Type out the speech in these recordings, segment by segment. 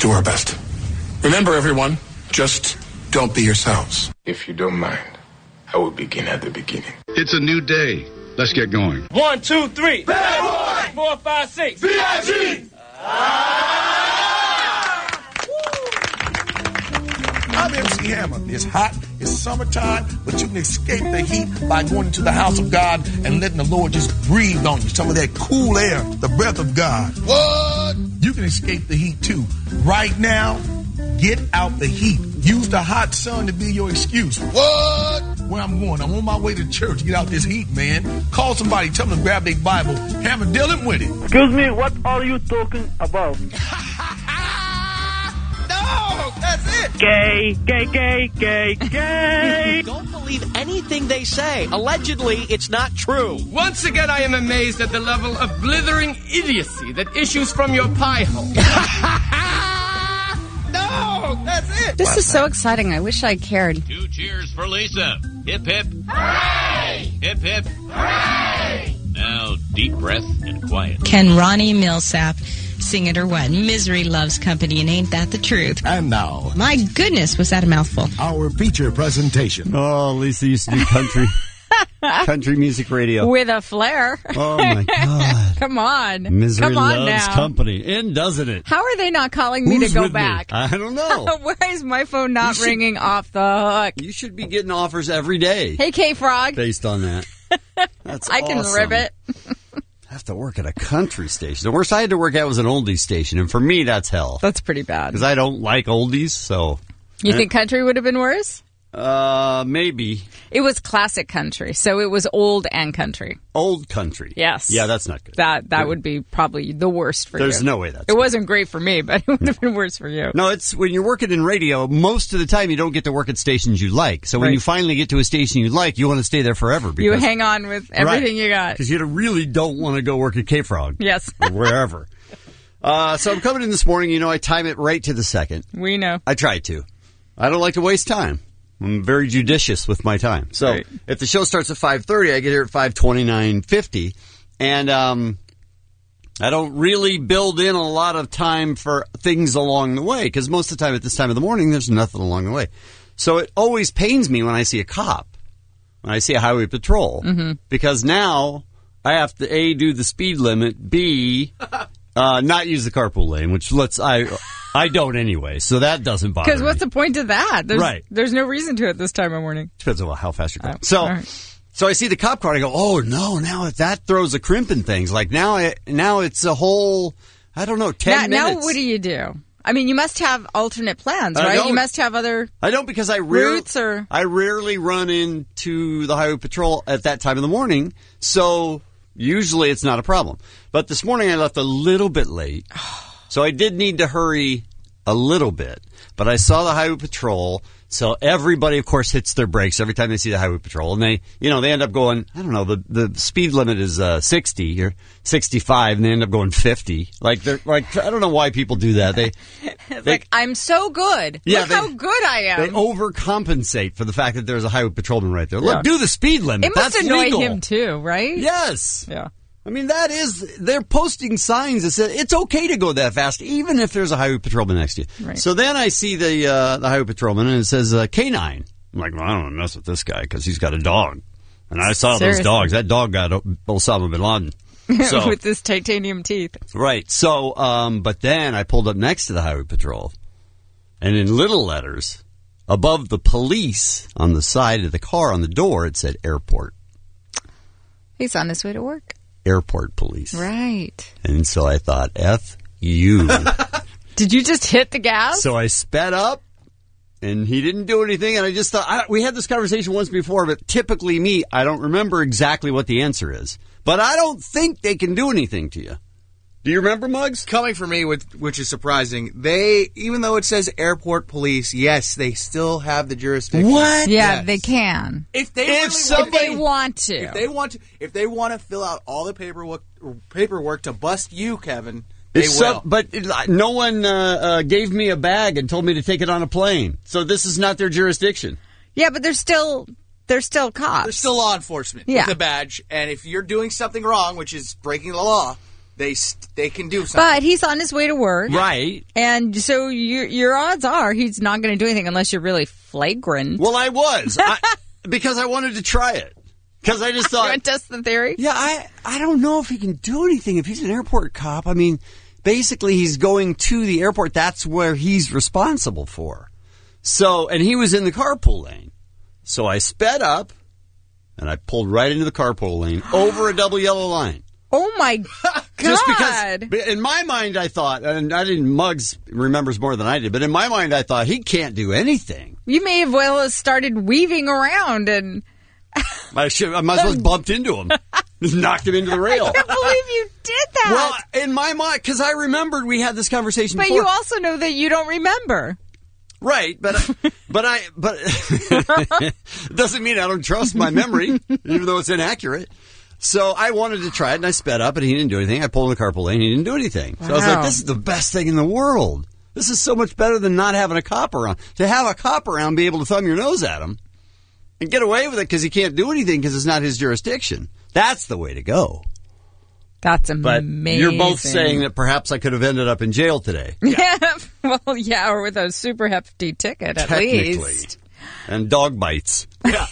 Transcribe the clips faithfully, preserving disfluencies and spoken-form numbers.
do our best. Remember, everyone, just don't be yourselves. If you don't mind, I will begin at the beginning. It's a new day. Let's get going. One, two, three. Bad boy. Four, five, six. B I G. I'm M C Hammer. It's hot, it's summertime, but you can escape the heat by going into the house of God and letting the Lord just breathe on you. Some of that cool air, the breath of God. What? You can escape the heat too. Right now, get out the heat. Use the hot sun to be your excuse. What? Where I'm going, I'm on my way to church. Get out this heat, man. Call somebody, tell them to grab their Bible. Hammer, deal him with it. Excuse me, what are you talking about? No, that's it. Gay, gay, gay, gay, gay. Don't believe anything they say. Allegedly, it's not true. Once again, I am amazed at the level of blithering idiocy that issues from your pie hole. No, that's it. This is so exciting. I wish I cared. Two cheers for Lisa. Hip, hip. Hooray! Hip, hip. Hooray! Now, deep breath and quiet. Can Ronnie Millsap sing it or what? Misery loves company, and ain't that the truth? And now, my goodness, was that a mouthful? Our feature presentation. Oh, Lisa used to do country. Country music radio. With a flair. Oh, my God. Come on. Misery Come on loves now. company. In, doesn't it? How are they not calling me Who's to go with back? Me? I don't know. Why is my phone not should, ringing off the hook? You should be getting offers every day. Hey, K-Frog. Based on that. That's I can awesome. rib it. I have to work at a country station. The worst I had to work at was an oldies station, and for me, that's hell. That's pretty bad. Because I don't like oldies, so... You think country would have been worse? Uh, maybe. It was classic country, so it was old and country. Old country. Yes. Yeah, that's not good. That that good. would be probably the worst for There's you. There's no way that's It good. wasn't great for me, but it would have been worse for you. No, it's when you're working in radio, most of the time you don't get to work at stations you like. So when Right. you finally get to a station you like, you want to stay there forever. Because, You hang on with everything right, you got. Because you really don't want to go work at K-Frog. Yes. Or wherever. Uh, so I'm coming in this morning. You know, I time it right to the second. We know. I try to. I don't like to waste time. I'm very judicious with my time. So right. if the show starts at five thirty, I get here at five twenty-nine fifty. And um, I don't really build in a lot of time for things along the way, because most of the time at this time of the morning, there's nothing along the way. So it always pains me when I see a cop, when I see a highway patrol, mm-hmm. because now I have to, A, do the speed limit, B, uh, not use the carpool lane, which let's I I don't anyway, so that doesn't bother me. Because what's the point of that? There's, right. There's no reason to it this time of morning. Depends on how fast you're going. Oh, so, right. so I see the cop car and I go, oh no, now that throws a crimp in things. Like now, I, now it's a whole, I don't know, ten now, minutes. Now what do you do? I mean, you must have alternate plans, I right? don't. You must have other I don't because I rare, routes or I rarely run into the highway patrol at that time of the morning, so usually it's not a problem. But this morning I left a little bit late, so I did need to hurry a little bit. But I saw the highway patrol, so everybody, of course, hits their brakes every time they see the highway patrol, and they, you know, they end up going, I don't know, the the speed limit is uh, sixty or sixty-five, and they end up going fifty. Like they're like, I don't know why people do that. They, it's they like I'm so good. Yeah, Look they, how good I am. They overcompensate for the fact that there's a highway patrolman right there. Look, Yeah. do the speed limit. It must That's annoy legal. him too, right? Yes. Yeah. I mean, that is, they're posting signs that say it's okay to go that fast, even if there's a highway patrolman next to you. Right. So then I see the uh, the highway patrolman, and it says uh, K nine. I'm like, well, I don't want to mess with this guy because he's got a dog. And I saw Seriously. those dogs. That dog got Osama bin Laden. So, With his titanium teeth. right. So, um, but then I pulled up next to the highway patrol, and in little letters, above the police on the side of the car on the door, it said airport. He's on his way to work. Airport police. Right. And so I thought, F you. Did you just hit the gas? So I sped up, and he didn't do anything, and I just thought, I, we had this conversation once before, but typically me, I don't remember exactly what the answer is. But I don't think they can do anything to you. Do you remember, Muggs? Coming from me, which, which is surprising, they, even though it says airport police, yes, they still have the jurisdiction. What? Yeah, Yes. they can. If they If really somebody- If they want to. If they want to, if they want to fill out all the paperwork, paperwork to bust you, Kevin, they If will. so, but it, no one uh, uh, gave me a bag and told me to take it on a plane. So this is not their jurisdiction. Yeah, but they're still they're still cops. They're still law enforcement Yeah. with a badge, and if you're doing something wrong, which is breaking the law, they they can do something. But he's on his way to work. Right. And so your your odds are he's not going to do anything unless you're really flagrant. Well, I was. I, because I wanted to try it. Because I just thought... You want to test the theory? Yeah, I, I don't know if he can do anything. If he's an airport cop, I mean, basically he's going to the airport. That's where he's responsible for. So, and he was in the carpool lane. So I sped up, and I pulled right into the carpool lane over a double yellow line. Oh, my God. Just because, in my mind, I thought, and I didn't, Muggs remembers more than I did, but in my mind, I thought, he can't do anything. You may have well have started weaving around and... I, should, I might as well have bumped into him. Just knocked him into the rail. I can't believe you did that. Well, in my mind, because I remembered we had this conversation but before. you also know that you don't remember. Right, but but I but doesn't mean I don't trust my memory, even though it's inaccurate. So I wanted to try it, and I sped up, and he didn't do anything. I pulled in the carpool lane, and he didn't do anything. So wow. I was like, this is the best thing in the world. This is so much better than not having a cop around. To have a cop around, be able to thumb your nose at him and get away with it because he can't do anything because it's not his jurisdiction. That's the way to go. That's amazing. But you're both saying that perhaps I could have ended up in jail today. Yeah. Well, yeah, or with a super hefty ticket at least. And dog bites. Yeah.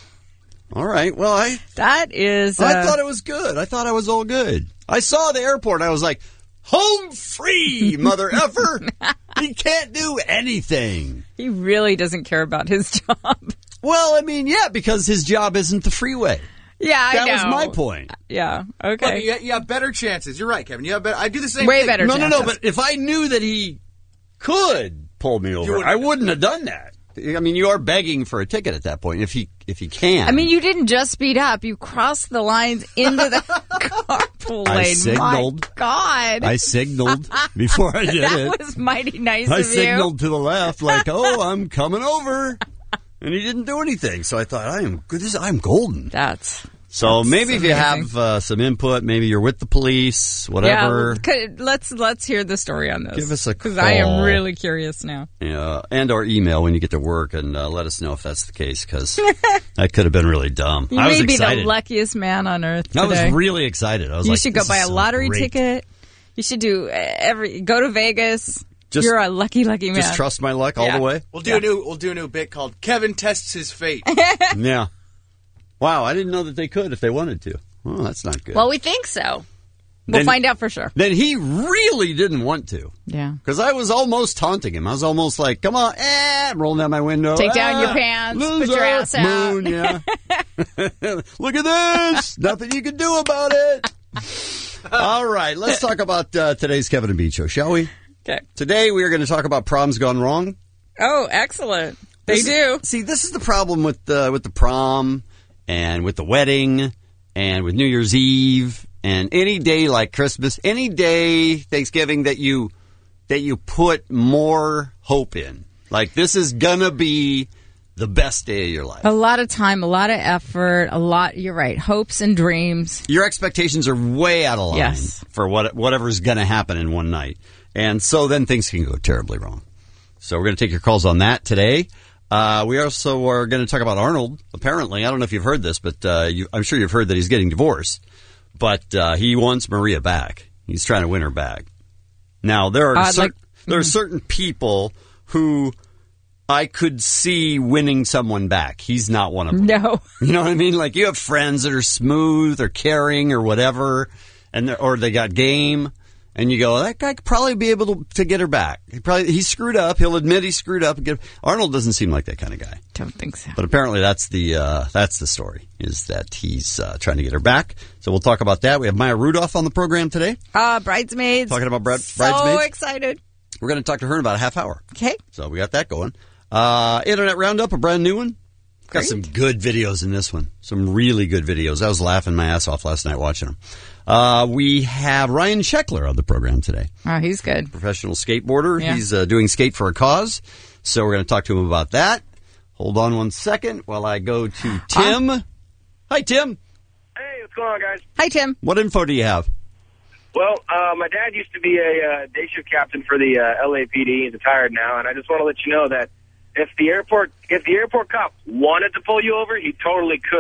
All right. Well, I... That is... Uh, I thought it was good. I thought I was all good. I saw the airport. I was like, home free, mother effer. He can't do anything. He really doesn't care about his job. Well, I mean, yeah, because his job isn't the freeway. Yeah, I that know. That was my point. Yeah, okay. Look, you, you have better chances. You're right, Kevin. You have better, I do the same Way thing. better no, chances. No, no, no, but if I knew that he could pull me over, I wouldn't have done that. I mean, you are begging for a ticket at that point, if he if he can. I mean, you didn't just speed up. You crossed the lines into the carpool lane. I signaled. My God. I signaled before I did that it. That was mighty nice I of you. I signaled to the left like, oh, I'm coming over. And he didn't do anything. So I thought, I am good. This, I'm golden. That's... So That's maybe if amazing. you have uh, some input, maybe you're with the police, whatever. Yeah, let's let's hear the story on this. Give us a call. Because I am really curious now. Yeah, and or email when you get to work and uh, let us know if that's the case, because that could have been really dumb. You I was may be excited. the luckiest man on earth today. I was really excited. I was you like, should go this buy is a so lottery great. ticket. You should do every go to Vegas. Just, You're a lucky, lucky man. Just trust my luck all yeah. the way. We'll do yeah. a new we'll do a new bit called Kevin Tests His Fate. Yeah. Wow, I didn't know that they could if they wanted to. Well, that's not good. Well, we think so. We'll then, find out for sure. Then he really didn't want to. Yeah. Because I was almost taunting him. I was almost like, come on, eh, rolling down my window. Take down ah, your pants, loser, put your ass out. Moon, yeah. Look at this. Nothing you can do about it. All right, let's talk about uh, today's Kevin and Bean Show, shall we? Okay. Today we are going to talk about proms gone wrong. Oh, excellent. They this, do. See, this is the problem with uh, with the prom and with the wedding and with New Year's Eve and any day like Christmas, any day Thanksgiving that you that you put more hope in. Like, this is going to be the best day of your life. A lot of time, a lot of effort, a lot, you're right, hopes and dreams. Your expectations are way out of line yes. for what whatever's going to happen in one night. And so then things can go terribly wrong. So we're going to take your calls on that today. Uh, we also are going to talk about Arnold, apparently. I don't know if you've heard this, but uh, you, I'm sure you've heard that he's getting divorced. But uh, he wants Maria back. He's trying to win her back. Now, there are, uh, cer- like, there are mm-hmm. certain people who I could see winning someone back. He's not one of them. No. You know what I mean? Like, you have friends that are smooth or caring or whatever, and or they got game. And you go, that guy could probably be able to, to get her back. He probably he screwed up. He'll admit he screwed up. And get, Arnold doesn't seem like that kind of guy. Don't think so. But apparently that's the uh, that's the story, is that he's uh, trying to get her back. So we'll talk about that. We have Maya Rudolph on the program today. Uh, bridesmaids. Talking about bri- so bridesmaids. So excited. We're going to talk to her in about a half hour. Okay. So we got that going. Uh, Internet Roundup, a brand new one. Got Great. some good videos in this one. Some really good videos. I was laughing my ass off last night watching them. Uh, we have Ryan Sheckler on the program today. Oh, he's good. Professional skateboarder. Yeah. He's uh, doing Skate for a Cause. So we're going to talk to him about that. Hold on one second while I go to Tim. Huh? Hi, Tim. Hey, what's going on, guys? Hi, Tim. What info do you have? Well, uh, my dad used to be a uh, day shift captain for the uh, L A P D. He's retired now, and I just want to let you know that if the airport if the airport cop wanted to pull you over, he totally could.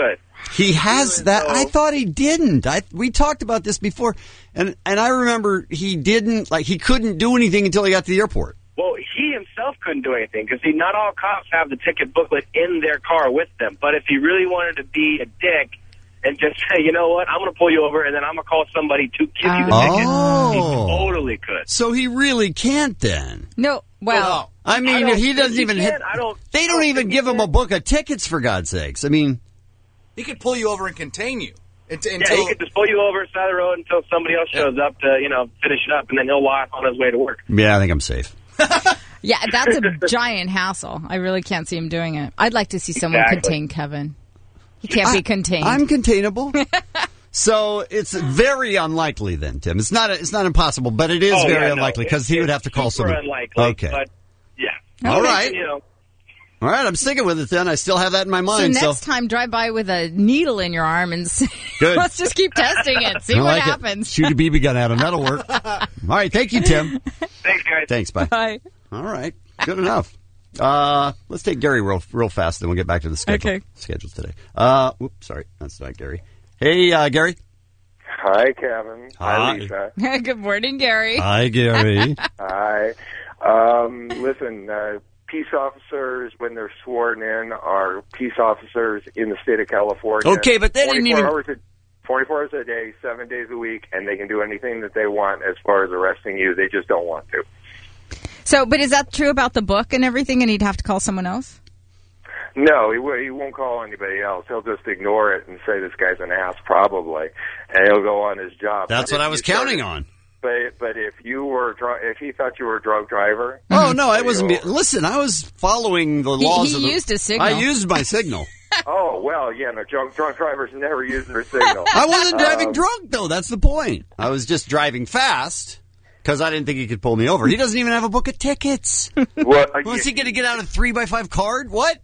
He has that. I thought he didn't. I we talked about this before, and and I remember he didn't. Like he couldn't do anything until he got to the airport. Well, he himself couldn't do anything because, see, not all cops have the ticket booklet in their car with them. But if he really wanted to be a dick and just say, you know what, I'm going to pull you over and then I'm going to call somebody to give you the ticket, Oh. he totally could. So he really can't then. No, well, I mean, I don't he doesn't think he even. can. Hit, I don't- they I don't don't even think give he him a can. book of tickets, for God's sakes. I mean, He could pull you over and contain you. Until, Yeah, he could just pull you over side of the road until somebody else shows up to, you know, finish it up, and then he'll walk on his way to work. yeah, I think I'm safe. yeah, that's a giant hassle. I really can't see him doing it. I'd like to see someone Exactly. contain Kevin. He can't be contained. I'm containable. So it's very unlikely then, Tim. It's not. It's not impossible, but it is Oh, very yeah, no, unlikely because he it's would have to call super someone. unlikely, Okay. but, yeah. All right. You know, All right. I'm sticking with it then. I still have that in my so mind. next time, drive by with a needle in your arm and see. Good. Let's just keep testing it. See I what like it. happens. Shoot a B B gun at him. That'll work. All right. Thank you, Tim. thanks, guys. Thanks. Bye. Bye. All right. Good enough. Uh, let's take Gary real, real fast, then we'll get back to the schedule. Okay. Schedule today. Uh, whoops, sorry. That's not Gary. Hey, uh, Gary. Hi, Kevin. Hi. Hi, Lisa. Good morning, Gary. Hi, Gary. Hi. Um, listen, uh, peace officers, when they're sworn in, are peace officers in the state of California. Okay, but they didn't twenty-four even- Hours a, twenty-four hours a day, seven days a week, and they can do anything that they want as far as arresting you. They just don't want to. So, but is that true about the book and everything, and he'd have to call someone else? No, he, w- he won't call anybody else. He'll just ignore it and say this guy's an ass, probably, and he'll go on his job. That's But what if I was you started- counting on. But but if you were dr- if he thought you were a drunk driver, Oh, no, I you wasn't. know- Be- Listen, I was following the He- laws he of the... used his signal. I used my signal. Oh, well, yeah, no, drunk, drunk drivers never use their signal. I wasn't driving Um, drunk, though. That's the point. I was just driving fast because I didn't think he could pull me over. He doesn't even have a book of tickets. What? uh, Was he going to get out a three by five card? What?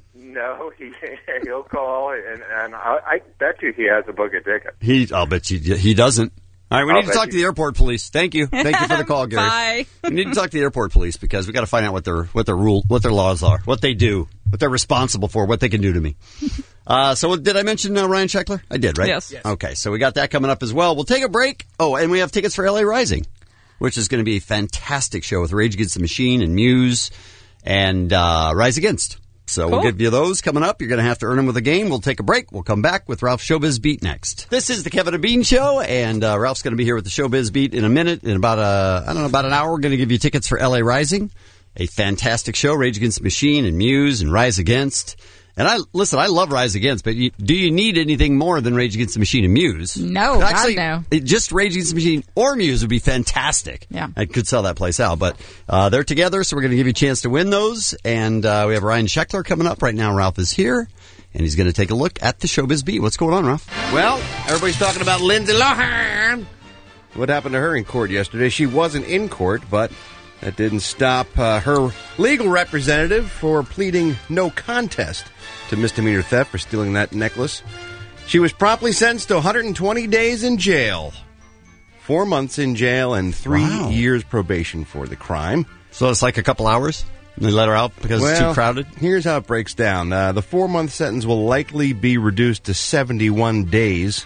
No, he, he'll call, and, and I, I bet you he has a book of tickets. He, I'll bet you he doesn't. All right, we I'll need to bet talk you- to the airport police. Thank you. Thank you for the call, Gary. Bye. We need to talk to the airport police because we got to find out what their what their rule, what their laws are, what they do, what they're responsible for, what they can do to me. Uh, so did I mention uh, Ryan Sheckler? I did, right? Yes. Yes. Okay, so we got that coming up as well. We'll take a break. Oh, and we have tickets for L A Rising, which is going to be a fantastic show with Rage Against the Machine and Muse and uh, Rise Against. So Cool. we'll give you those coming up. You're going to have to earn them with a game. We'll take a break. We'll come back with Ralph's Showbiz Beat next. This is the Kevin and Bean Show, and uh, Ralph's going to be here with the Showbiz Beat in a minute. In about a, I don't know, about an hour, we're going to give you tickets for L A Rising, a fantastic show, Rage Against the Machine and Muse and Rise Against. And I listen, I love Rise Against, but you, do you need anything more than Rage Against the Machine and Muse? No, God, Actually, no. it- just Rage Against the Machine or Muse would be fantastic. Yeah. I could sell that place out. But uh, they're together, so we're going to give you a chance to win those. And uh, we have Ryan Sheckler coming up right now. Ralph is here, and he's going to take a look at the Showbiz Beat. What's going on, Ralph? Well, everybody's talking about Lindsay Lohan. What happened to her in court yesterday? She wasn't in court, but that didn't stop uh, her legal representative for pleading no contest to misdemeanor theft for stealing that necklace. She was promptly sentenced to one hundred twenty days in jail. Four months in jail and three Wow. years probation for the crime. So it's like a couple hours? And they let her out because it's too Well, crowded? Here's how it breaks down. Uh, the four-month sentence will likely be reduced to seventy-one days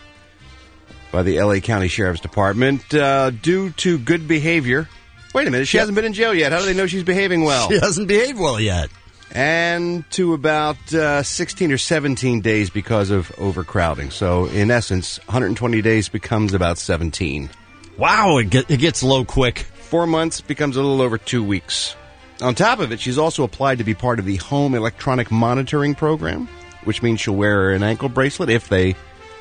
by the L A County Sheriff's Department uh, due to good behavior. Wait a minute, she Yep. hasn't been in jail yet. How do they know she's behaving well? She hasn't behaved well yet. And to about uh, sixteen or seventeen days because of overcrowding. So, in essence, one hundred twenty days becomes about seventeen. Wow, it, get, it gets low quick. Four months becomes a little over two weeks. On top of it, she's also applied to be part of the home electronic monitoring program, which means she'll wear an ankle bracelet if they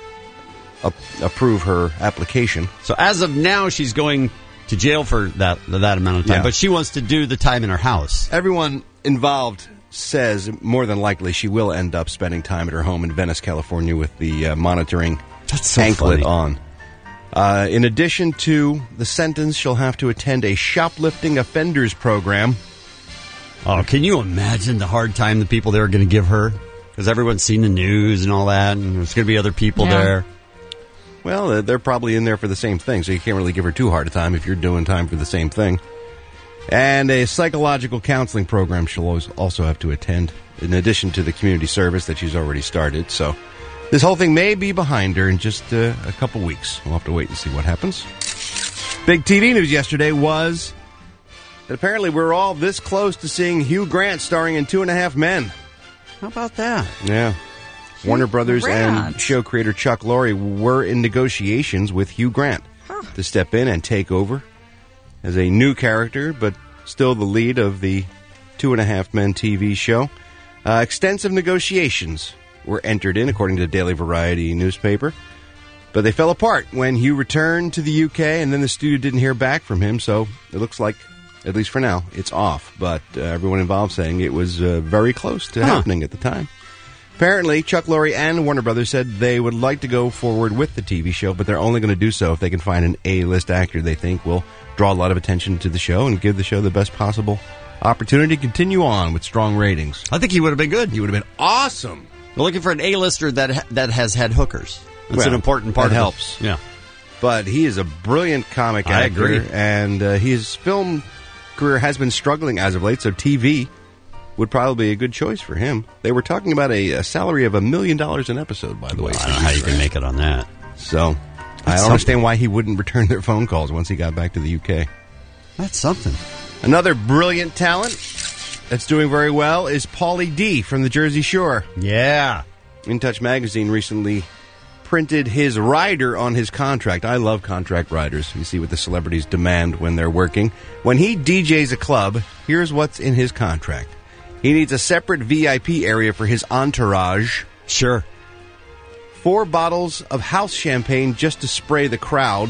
a- approve her application. So as of now, she's going to jail for that that amount of time, Yeah. but she wants to do the time in her house. Everyone involved says more than likely she will end up spending time at her home in Venice, California with the uh, monitoring That's so anklet funny. on. Uh, in addition to the sentence, she'll have to attend a shoplifting offenders program. Oh, can you imagine the hard time the people there are going to give her? Because everyone's seen the news and all that, and there's going to be other people Yeah. there. Well, uh, they're probably in there for the same thing, so you can't really give her too hard a time if you're doing time for the same thing. And a psychological counseling program she'll always also have to attend, in addition to the community service that she's already started. So This whole thing may be behind her in just uh, a couple weeks. We'll have to wait and see what happens. Big T V news yesterday was that apparently we're all this close to seeing Hugh Grant starring in Two and a Half Men. How about that? Yeah. Hugh Warner Brothers Grant. and show creator Chuck Lorre were in negotiations with Hugh Grant huh. to step in and take over as a new character, but still the lead of the Two and a Half Men T V show. Uh, extensive negotiations were entered in, according to the Daily Variety newspaper. But they fell apart when Hugh returned to the U K, and then the studio didn't hear back from him, so it looks like, at least for now, it's off. But uh, everyone involved saying it was uh, very close to huh. happening at the time. Apparently, Chuck Lorre and Warner Brothers said they would like to go forward with the T V show, but they're only going to do so if they can find an A-list actor they think will draw a lot of attention to the show and give the show the best possible opportunity to continue on with strong ratings. I think he would have been good. He would have been awesome. We're looking for an A-lister that ha- that has had hookers. That's well, an important part. That of helps. It. Yeah. But he is a brilliant comic I actor. agree. And uh, his film career has been struggling as of late, so T V would probably be a good choice for him. They were talking about a, a salary of a million dollars an episode, by the way. Well, I don't know how you can make it on that. So, I don't understand why he wouldn't return their phone calls once he got back to the U K. That's something. Another brilliant talent that's doing very well is Pauly D from the Jersey Shore. Yeah. In Touch magazine recently printed his rider on his contract. I love contract riders. You see what the celebrities demand when they're working. When he D Js a club, here's what's in his contract. He needs a separate V I P area for his entourage. Sure. Four bottles of house champagne just to spray the crowd.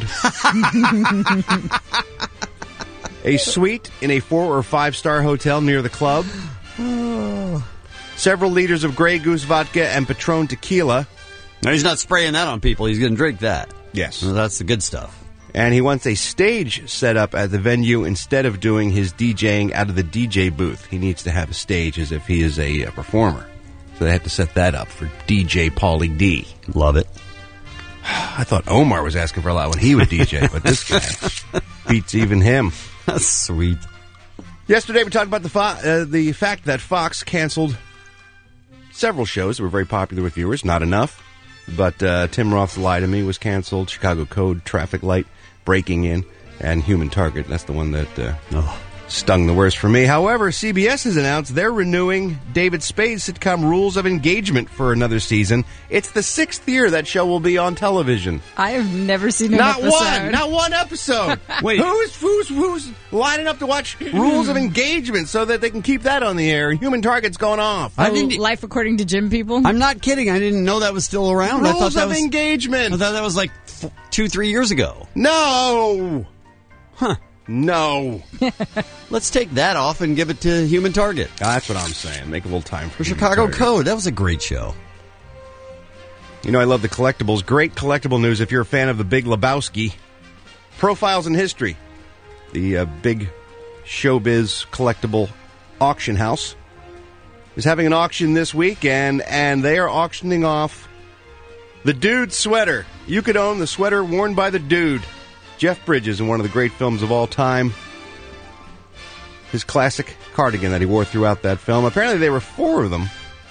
A suite in a four- or five-star hotel near the club. Oh. Several liters of Grey Goose vodka and Patron tequila. No, he's not spraying that on people. He's going to drink that. Yes. Well, that's the good stuff. And he wants a stage set up at the venue instead of doing his DJing out of the D J booth. He needs to have a stage as if he is a, a performer. So they have to set that up for D J Pauly D. Love it. I thought Omar was asking for a lot when he would D J, but this guy beats even him. That's sweet. Yesterday we talked about the fo- uh, the fact that Fox canceled several shows that were very popular with viewers. Not enough. But uh, Tim Roth's Lie to Me was canceled. Chicago Code, Traffic Light, Breaking In, and Human Target. That's the one that uh, oh. stung the worst for me. However, C B S has announced they're renewing David Spade's sitcom Rules of Engagement for another season. It's the sixth year that show will be on television. I have never seen an not episode. one, not one episode. Wait, who's who's who's lining up to watch Rules of Engagement so that they can keep that on the air? And Human Target's going off. I didn't, Life According to Jim people. I'm not kidding. I didn't know that was still around. Rules I thought that of was, Engagement. I thought that was like f- two, three years ago. No. Huh. No. Let's take that off and give it to Human Target. Oh, that's what I'm saying. Make a little time for, for Human Chicago Target. Code. That was a great show. You know, I love the collectibles. Great collectible news if you're a fan of the Big Lebowski. Profiles in History. The uh, big showbiz collectible auction house is having an auction this weekend, and they are auctioning off the Dude sweater. You could own the sweater worn by the Dude. Jeff Bridges in one of the great films of all time. His classic cardigan that he wore throughout that film. Apparently there were four of them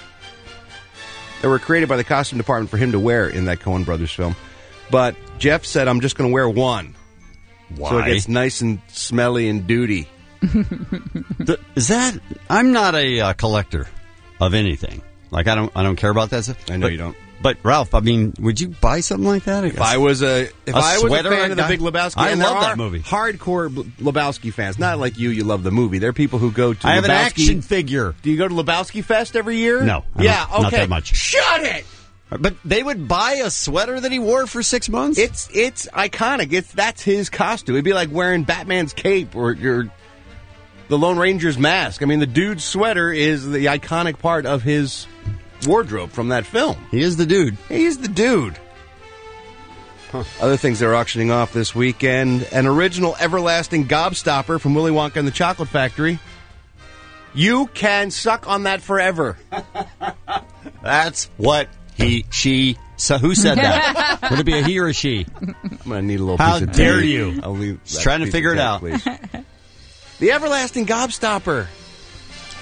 that were created by the costume department for him to wear in that Coen Brothers film. But Jeff said, I'm just going to wear one. Why? So it gets nice and smelly and duty. the, is that... I'm not a uh, collector of anything. Like, I don't I don't care about that stuff. I know but, you don't. But, Ralph, I mean, would you buy something like that? I If I was a if a I was a sweater, fan of the I- Big Lebowski, I and love there that are movie. hardcore Lebowski fans. Not like you, you love the movie. There are people who go to I have Lebowski. an action figure. Do you go to Lebowski Fest every year? No. I Yeah, don't- okay. Not that much. Shut it! But they would buy a sweater that he wore for six months? It's it's iconic. It's that's his costume. It'd be like wearing Batman's cape or your the Lone Ranger's mask. I mean, the Dude's sweater is the iconic part of his wardrobe from that film. He is the Dude. He is the Dude. Huh. Other things they're auctioning off this weekend: an original everlasting gobstopper from Willy Wonka and the Chocolate Factory. You can suck on that forever. That's what he, she, so who said that? Would it be a he or a she? I'm going to need a little How piece of dare tape. you? I'll leave Just that trying to piece figure of it tape, out. please. The everlasting gobstopper.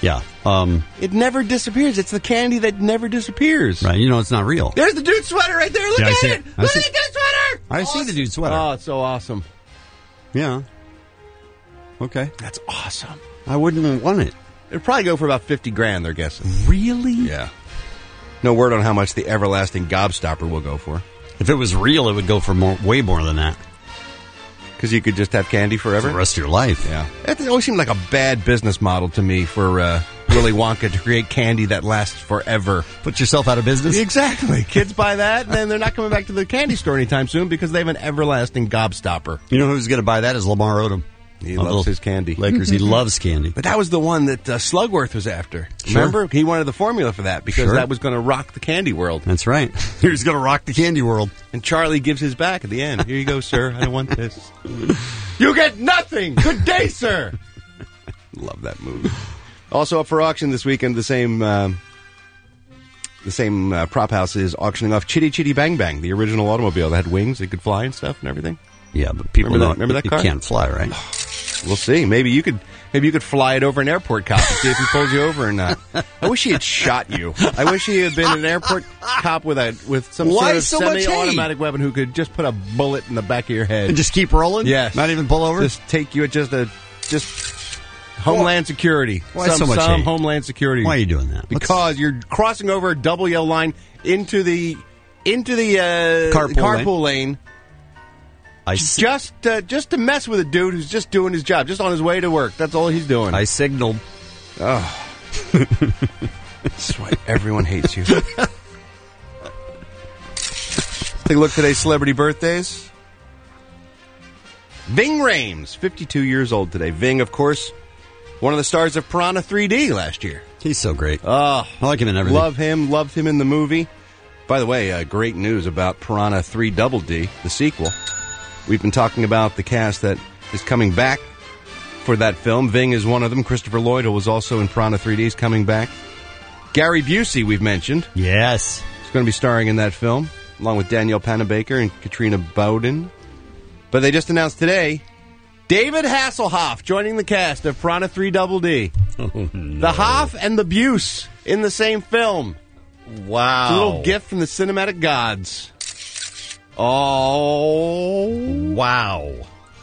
Yeah. Um, It never disappears. It's the candy that never disappears. right. You know, it's not real. There's the dude's sweater right there. Look Yeah, I at see it. it. I Look see- at the dude's sweater. I see the dude's sweater. Oh, it's so awesome. Yeah. Okay. That's awesome. I wouldn't want it. It'd probably go for about fifty grand, they're guessing. Really? Yeah. No word on how much the everlasting gobstopper will go for. If it was real, it would go for more, way more than that. Because you could just have candy forever? For the rest of your life. Yeah. It always seemed like a bad business model to me for uh, Willy Wonka to create candy that lasts forever. Put yourself out of business? Exactly. Kids buy that, and then they're not coming back to the candy store anytime soon because they have an everlasting gobstopper. You know who's going to buy that is Lamar Odom. He My loves little his candy. Lakers. He loves candy. But that was the one that uh, Slugworth was after. Sure. Remember? He wanted the formula for that because Sure. that was going to rock the candy world. That's right. He was going to rock the candy world. And Charlie gives his back at the end. Here you go, sir. I don't want this. You get nothing. Good day, sir. Love that movie. Also up for auction this weekend, the same um, the same uh, prop house is auctioning off Chitty Chitty Bang Bang, the original automobile that had wings, it could fly and stuff and everything. Yeah, but people remember don't. that, remember that car? It can't fly, right? We'll see. Maybe you could. Maybe you could fly it over an airport cop and see if he pulls you over or not. I wish he had shot you. I wish he had been an airport cop with a with some Why sort of so much semi-automatic weapon who could just put a bullet in the back of your head And just keep rolling? Yes. Not even pull over? Just take you at just a just Homeland Security. Why some, so much some hate? Homeland Security. Why are you doing that? Because you're crossing over a double yellow line into the into the uh, Carpool carpool lane. I si- Just uh, just to mess with a dude who's just doing his job, just on his way to work. That's all he's doing. I signaled. Oh. That's why everyone hates you. Let's take a look at today's celebrity birthdays. Ving Rhames, fifty-two years old today. Ving, of course, one of the stars of Piranha three D last year. He's so great. Oh, I like him in everything. Love him, loved him in the movie. By the way, uh, great news about Piranha three Double D, the sequel. We've been talking about the cast that is coming back for that film. Ving is one of them. Christopher Lloyd, who was also in Piranha three D, is coming back. Gary Busey, we've mentioned. Yes. He's going to be starring in that film, along with Danielle Panabaker and Katrina Bowden. But they just announced today, David Hasselhoff joining the cast of Piranha three Double D. Oh, no. The Hoff and the Buse in the same film. Wow. It's a little gift from the cinematic gods. Oh. Wow.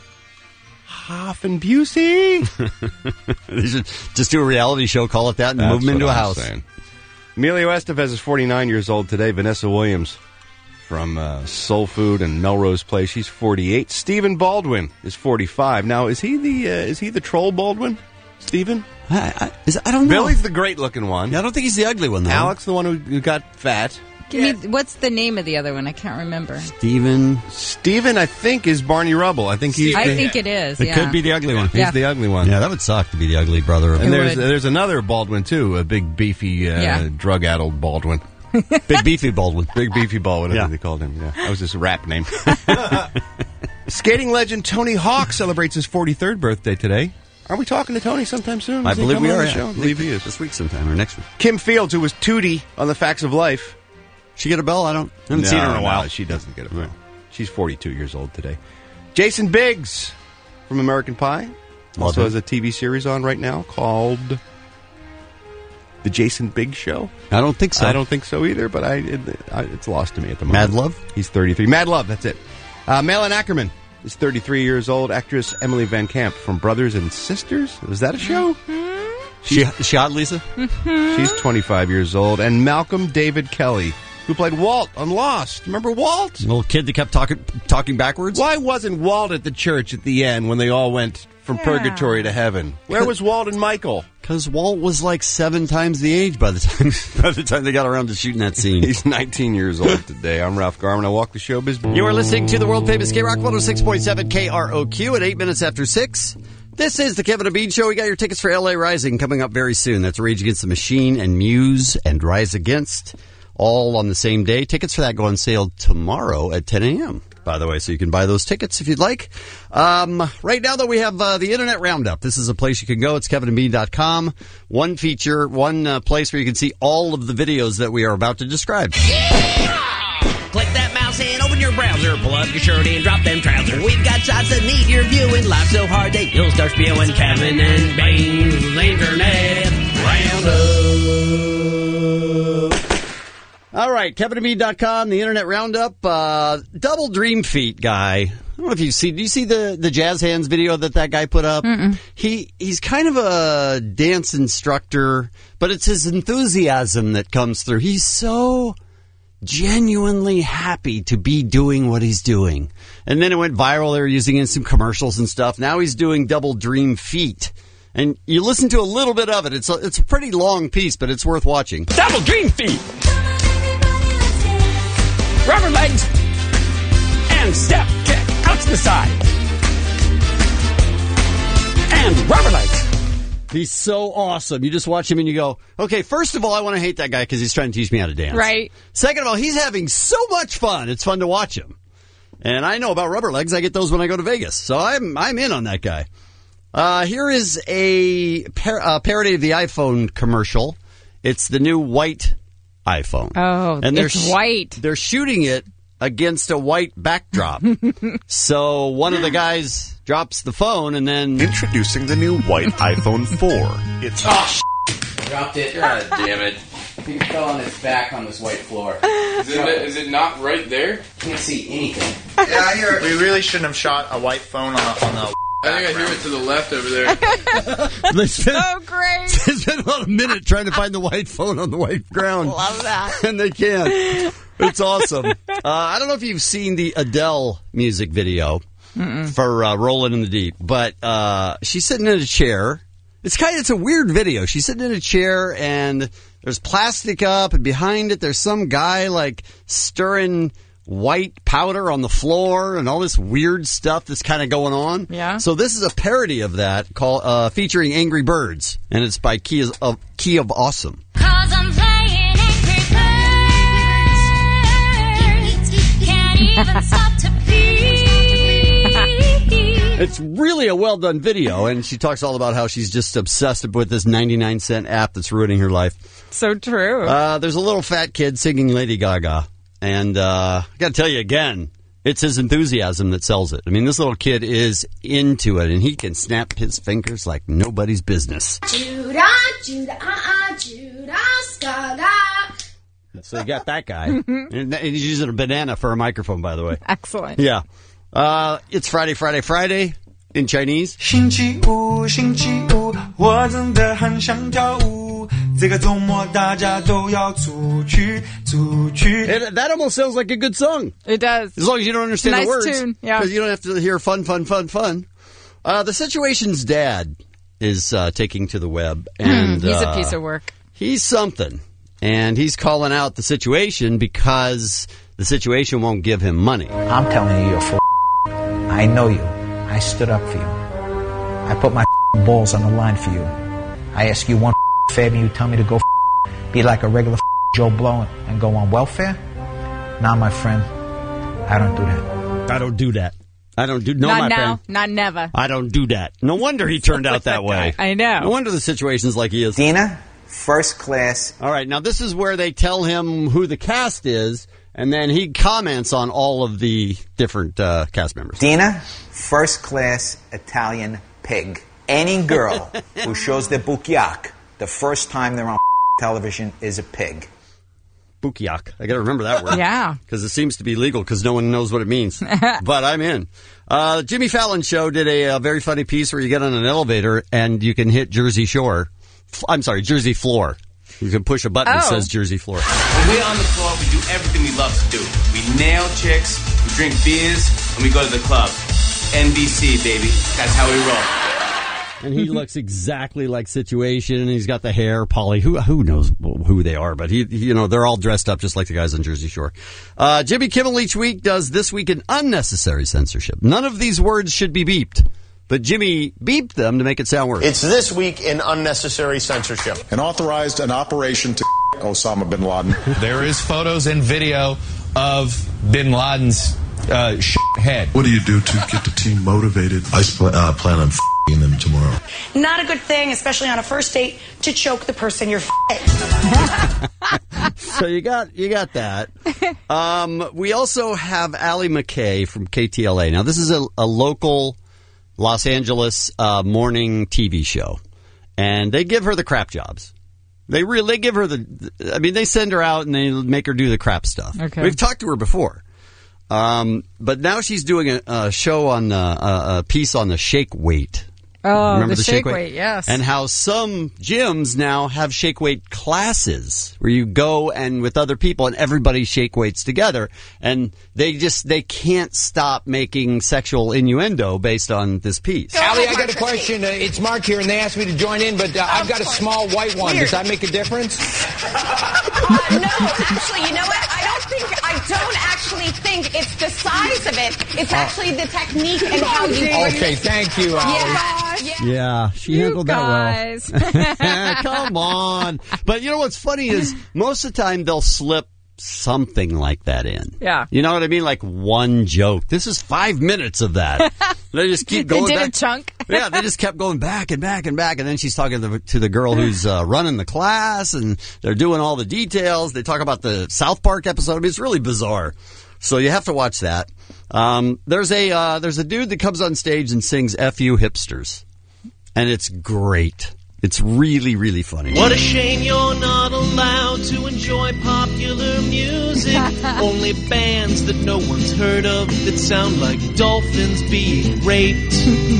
Hoff and Busey. They should just do a reality show, call it that, and move them into a house. Saying. Emilio Estevez is forty-nine years old today. Vanessa Williams from uh, Soul Food and Melrose Place, she's forty-eight. Stephen Baldwin is forty-five. Now, is he the uh, is he the troll Baldwin? Stephen? I, I, is, I don't know. Billy's the great-looking one. Yeah, I don't think he's the ugly one, though. Alex, the one who, who got fat. Give me what's the name of the other one? I can't remember. Steven. Steven, I think, is Barney Rubble. I think he's. I the, think it is. It yeah. could be the ugly one. He's Yeah. the ugly one. Yeah, that would suck to be the ugly brother. Of And It there's would. there's another Baldwin too, a big beefy, uh, Yeah. drug-addled Baldwin. Big Beefy Baldwin. Big beefy Baldwin, I Yeah. think they called him. Yeah, that was his rap name. Skating legend Tony Hawk celebrates his forty-third birthday today. Are we talking to Tony sometime soon? I Is he believe we coming on are. the show? yeah. I believe he is. This week sometime or next week. Kim Fields, who was Tootie on The Facts of Life. She get a bell? I don't. I haven't seen her in a No, while. no, she doesn't get a bell. She's forty-two years old today. Jason Biggs from American Pie. Love Also him. has a T V series on right now called The Jason Biggs Show. I don't think so. I don't think so either, but I, it, I it's lost to me at the Mad moment. Love? He's thirty-three. Mad Love, that's it. Uh, Malin Ackerman is thirty-three years old. Actress Emily Van Camp from Brothers and Sisters. Was that a show? She, she hot, Lisa? She's twenty-five years old. And Malcolm David Kelly, who played Walt on Lost. Remember Walt? Little kid that kept talking talking backwards? Why wasn't Walt at the church at the end when they all went from Yeah. purgatory to heaven? Where was Walt and Michael? Because Walt was like seven times the age by the time by the time they got around to shooting that scene. He's nineteen years old today. I'm Ralph Garman. I walk the showbiz. You are listening to the world famous K Rock one oh six point seven K R O Q at eight minutes after six. This is the Kevin and Bean Show. We got your tickets for L A Rising coming up very soon. That's Rage Against the Machine and Muse and Rise Against, all on the same day. Tickets for that go on sale tomorrow at ten a.m., by the way, so you can buy those tickets if you'd like. Um, right now, though, we have uh, the Internet Roundup. This is a place you can go. It's kevin and bean dot com. One feature, one uh, place where you can see all of the videos that we are about to describe. Click that mouse and open your browser. Pull up your shirt and drop them trousers. We've got shots that need your viewing. Live so hard that you'll start spewing. Kevin and Bean's Internet All right, Kevin and Me dot com, the Internet Roundup. Uh, double Dream Feet guy. I don't know if you see. Do you see the, the jazz hands video that that guy put up? Mm-mm. He he's kind of a dance instructor, but it's his enthusiasm that comes through. He's so genuinely happy to be doing what he's doing. And then it went viral. They were using it in some commercials and stuff. Now he's doing Double Dream Feet. And you listen to a little bit of it. It's a, it's a pretty long piece, but it's worth watching. Double Dream Feet. Rubber legs. And step kick out to the side. And rubber legs. He's so awesome. You just watch him and you go, okay, first of all, I want to hate that guy because he's trying to teach me how to dance. Right. Second of all, he's having so much fun. It's fun to watch him. And I know about rubber legs. I get those when I go to Vegas. So I'm I'm in on that guy. Uh, here is a par- uh, parody of the iPhone commercial. It's the new white iPhone. Oh, and they're it's sh- white. They're shooting it against a white backdrop. So one of the guys drops the phone and then... Introducing the new white iPhone four. It's... Oh, sh- dropped it. God damn it. He fell on his back on this white floor. Is it, is it not right there? Can't see anything. Yeah, I hear it. We really shouldn't have shot a white phone on the... On the I think I hear it to the left over there. They spent, so great. They spent about a minute trying to find the white phone on the white ground. Love that. And they can't. It's awesome. Uh, I don't know if you've seen the Adele music video Mm-mm. for uh, Rolling in the Deep, but uh, she's sitting in a chair. It's kind of, it's a weird video. She's sitting in a chair and there's plastic up, and behind it there's some guy like stirring white powder on the floor and all this weird stuff that's kind of going on. Yeah. So this is a parody of that called uh, featuring Angry Birds, and it's by Key of, Key of Awesome. Cause I'm playing Angry Birds. Can't even stop to pee. It's really a well-done video, and she talks all about how she's just obsessed with this ninety-nine cent app that's ruining her life. So true. Uh, there's a little fat kid singing Lady Gaga. And uh, I got to tell you again, it's his enthusiasm that sells it. I mean, this little kid is into it, and he can snap his fingers like nobody's business. Judah, Judah, uh, uh, Judah, Gaga. So you got that guy. And he's using a banana for a microphone, by the way. Excellent. Yeah. Uh, it's Friday, Friday, Friday in Chinese. 星期五，星期五，我真的很想跳舞。这个周末大家都要出去，出去。 And that almost sounds like a good song. It does. As long as you don't understand nice the words. Tune, yeah. Because you don't have to hear fun, fun, fun, fun. Uh, the Situation's dad is uh, taking to the web. And he's uh, a piece of work. He's something. And he's calling out the situation because the situation won't give him money. I'm telling you, you're full. I know you. I stood up for you. I put my balls on the line for you. I ask you one favor, you tell me to go be like a regular Joe Blow and go on welfare? Now, my friend, I don't do that. I don't do that. I don't do no, not my now, friend. not never. I don't do that. No wonder he turned out that way. I know. No wonder the situation's like he is. Dina, first class. All right, now this is where they tell him who the cast is, and then he comments on all of the different uh, cast members. Dina, first class Italian pig. Any girl who shows their bukiak the first time they're on television is a pig. Bukiak. I got to remember that word. Yeah. Because it seems to be legal because no one knows what it means. But I'm in. Uh, Jimmy Fallon Show did a, a very funny piece where you get on an elevator and you can hit Jersey Shore. F- I'm sorry, Jersey Floor. You can push a button that Oh. says Jersey Floor. When we're on the floor, we do everything we love to do. We nail chicks, we drink beers, and we go to the club. N B C, baby. That's how we roll. And he looks exactly like Situation, and he's got the hair. Polly, who who knows who they are, but he, he you know, they're all dressed up just like the guys on Jersey Shore. Uh, Jimmy Kimmel each week does This Week in Unnecessary Censorship. None of these words should be beeped, but Jimmy beeped them to make it sound worse. It's This Week in Unnecessary Censorship. And authorized an operation to Osama bin Laden. There is photos and video of bin Laden's uh, sh- head. What do you do to get the team motivated? I sp- uh, plan on f***ing them tomorrow. Not a good thing, especially on a first date, to choke the person you're f***ing. So you got you got that. Um, we also have Allie McKay from K T L A. Now, this is a, a local Los Angeles uh, morning T V show, and they give her the crap jobs. They really they give her the. I mean, they send her out and they make her do the crap stuff. Okay. We've talked to her before, um, but now she's doing a, a show on uh, a, a piece on the shake weight. Oh, Remember the, the shake weight? weight, yes. And how some gyms now have shake weight classes where you go and with other people and everybody shake weights together. And they just, they can't stop making sexual innuendo based on this piece. Allie, I got a question. Uh, it's Mark here, and they asked me to join in, but uh, I've got a small white one. Weird. Does that make a difference? Uh, no, actually, you know what? I don't think, I don't actually think it's the size of it. It's actually the technique and how you bring Okay, it. thank you, Allie. Yeah. Yeah, she You handled guys. that well. Come on. But you know what's funny is most of the time they'll slip something like that in. Yeah. You know what I mean? Like one joke. This is five minutes of that. They just keep going They did back. a chunk. Yeah, they just kept going back and back and back. And then she's talking to the, to the girl who's uh, running the class, and they're doing all the details. They talk about the South Park episode. I mean, it's really bizarre. So you have to watch that. Um, there's a uh, there's a dude that comes on stage and sings F You Hipsters. And it's great. It's really, really funny. What a shame you're not allowed to enjoy popular music. Only bands that no one's heard of that sound like dolphins being raped.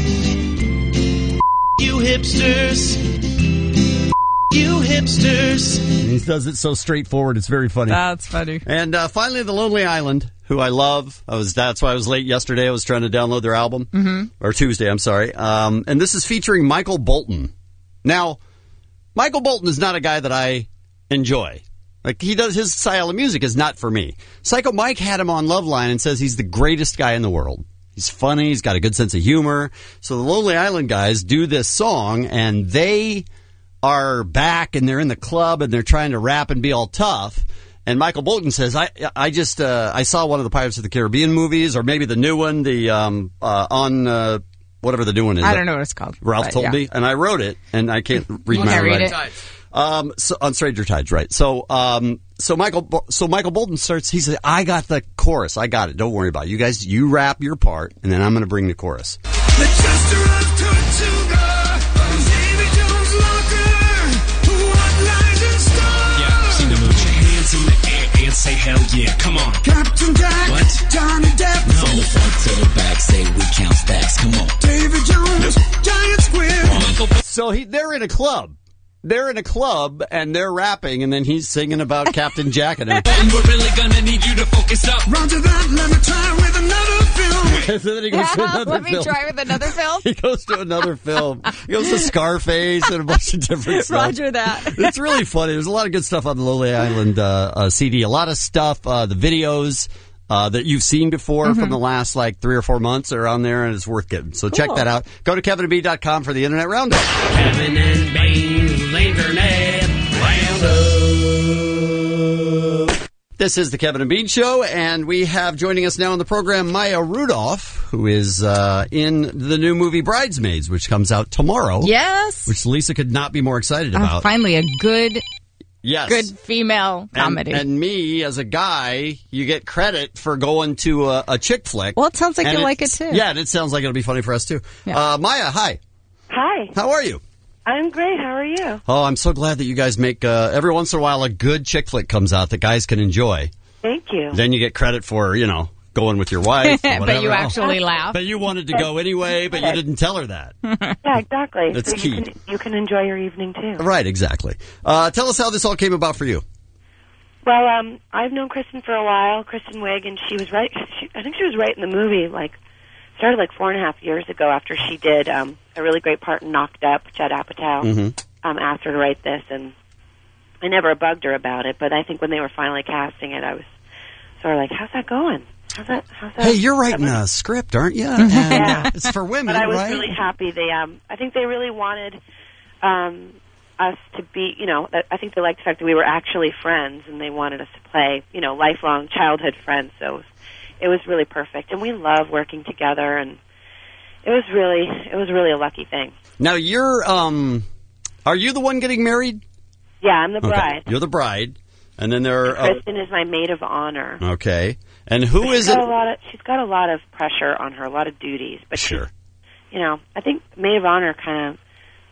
You hipsters. You hipsters. He does it so straightforward. It's very funny. That's funny. And uh, finally, The Lonely Island, who I love. I was That's why I was late yesterday. I was trying to download their album. Mm-hmm. Or Tuesday, I'm sorry. Um, and this is featuring Michael Bolton. Now, Michael Bolton is not a guy that I enjoy. Like, he does, his style of music is not for me. Psycho Mike had him on Loveline and says he's the greatest guy in the world. He's funny. He's got a good sense of humor. So the Lonely Island guys do this song, and they are back, and they're in the club, and they're trying to rap and be all tough. And Michael Bolton says, I I just, uh, I saw one of the Pirates of the Caribbean movies, or maybe the new one, the, um, uh, on, uh, whatever the new one is. I don't know what it's called. Ralph but told yeah. me, and I wrote it, and I can't read You my can't read writing. it. Um, so on Stranger Tides, right? So, um, so Michael, Bo- so Michael Bolton starts. He said, "I got the chorus. I got it. Don't worry about it. You guys. You rap your part, and then I'm going to bring the chorus." And say hell yeah, come on. Captain Jack, What? Johnny Depp, No. from the front to the back, say we count stacks. Come on, David Jones, Giant Squid. So he, they're in a club. They're in a club and they're rapping, and then he's singing about Captain Jack and everything. And we're really gonna need you to focus up. Roger that, let me try with another film. And then he goes to another Let me film. try with another film. He goes to another film. He goes to Scarface and a bunch of different stuff. Roger that. It's really funny. There's a lot of good stuff on the Lonely Island uh, uh, C D. A lot of stuff, uh, the videos uh, that you've seen before Mm-hmm. from the last like three or four months are on there, and it's worth getting. So check Cool. that out. Go to kevin and bean dot com for the Internet Roundup. Kevin and Bean's Internet Roundup. This is the Kevin and Bean Show, and we have joining us now on the program Maya Rudolph, who is uh, in the new movie Bridesmaids, which comes out tomorrow. Yes. Which Lisa could not be more excited Uh, about. finally, a good, Yes. good female comedy. And, and me, as a guy, you get credit for going to a, a chick flick. Well, it sounds like And you like it, it's- too. Yeah, and it sounds like it'll be funny for us, too. Yeah. Uh, Maya, hi. Hi. How are you? I'm great. How are you? Oh, I'm so glad that you guys make, uh, every once in a while, a good chick flick comes out that guys can enjoy. Thank you. Then you get credit for, you know, going with your wife. Or But whatever you else. actually laugh. But you wanted to go anyway, but you didn't tell her that. Yeah, exactly. That's so key. You can, you can enjoy your evening too. Right, exactly. Uh, tell us how this all came about for you. Well, um, I've known Kristen for a while, Kristen Wiig, and she was right. She, I think she was right in the movie. Like, started like four and a half years ago after she did um, a really great part in Knocked Up. Judd Apatow Mm-hmm. um, asked her to write this, and I never bugged her about it. But I think when they were finally casting it, I was sort of like, "How's that going? How's that? How's that?" Hey, you're writing a script, aren't you? And Yeah. it's for women, But I was right? really happy. They, um, I think they really wanted um, us to be, you know, I think they liked the fact that we were actually friends, and they wanted us to play, you know, lifelong childhood friends. So it was, it was really perfect, and we love working together, and it was really, it was really a lucky thing. Now, you're, um, are you the one getting married? Yeah, I'm the bride. Okay. You're the bride. And then there are, Kristen is my maid of honor. okay. And who But is she's it? got a lot of, she's got a lot of pressure on her, a lot of duties, but Sure. she's, you know, I think maid of honor kind of,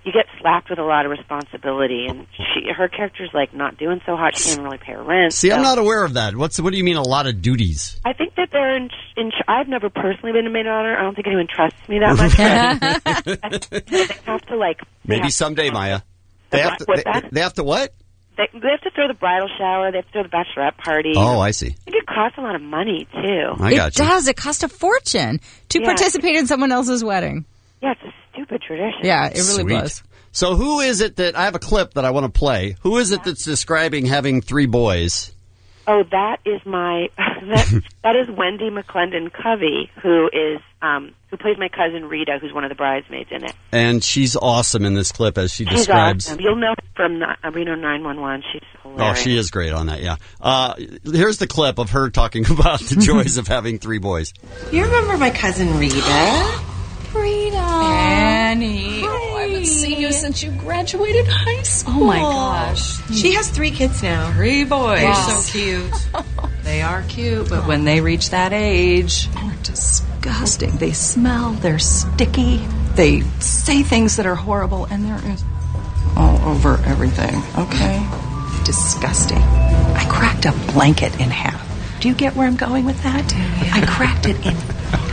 you get slapped with a lot of responsibility, and she, her character's like not doing so hot. She can't really pay her rent. See, so. I'm not aware of that. What's what do you mean a lot of duties? I think that they're in, in. I've never personally been a maid of honor. I don't think anyone trusts me that much. But they have to like. Maybe someday, Maya. They have to. What's They, that? they have to what? They, they have to throw the bridal shower. They have to throw the bachelorette party. Oh, I see. I think it costs a lot of money too. I it got you. does. It costs a fortune to Yeah. participate in someone else's wedding. Yeah, it's a stupid tradition. Yeah, it really Sweet. was. So who is it that I have a clip that I want to play? Who is it that's describing having three boys? Oh, that is my that that is Wendy McClendon Covey, who is um, who plays my cousin Rita, who's one of the bridesmaids in it. And she's awesome in this clip as she She's describes. awesome. You'll know her from uh, Reno nine one one. She's Oh, hilarious. she is great on that. Yeah. Uh, here's the clip of her talking about the joys of having three boys. You remember my cousin Rita? Rita. Annie. Oh, I haven't seen you since you graduated high school. Oh my gosh. She has three kids now. Three boys. They're Wow. so cute. They are cute, but when they reach that age, they're disgusting. They smell, they're sticky, they say things that are horrible, and they're just all over everything, okay? Disgusting. I cracked a blanket in half. Do you get where I'm going with that? I cracked it in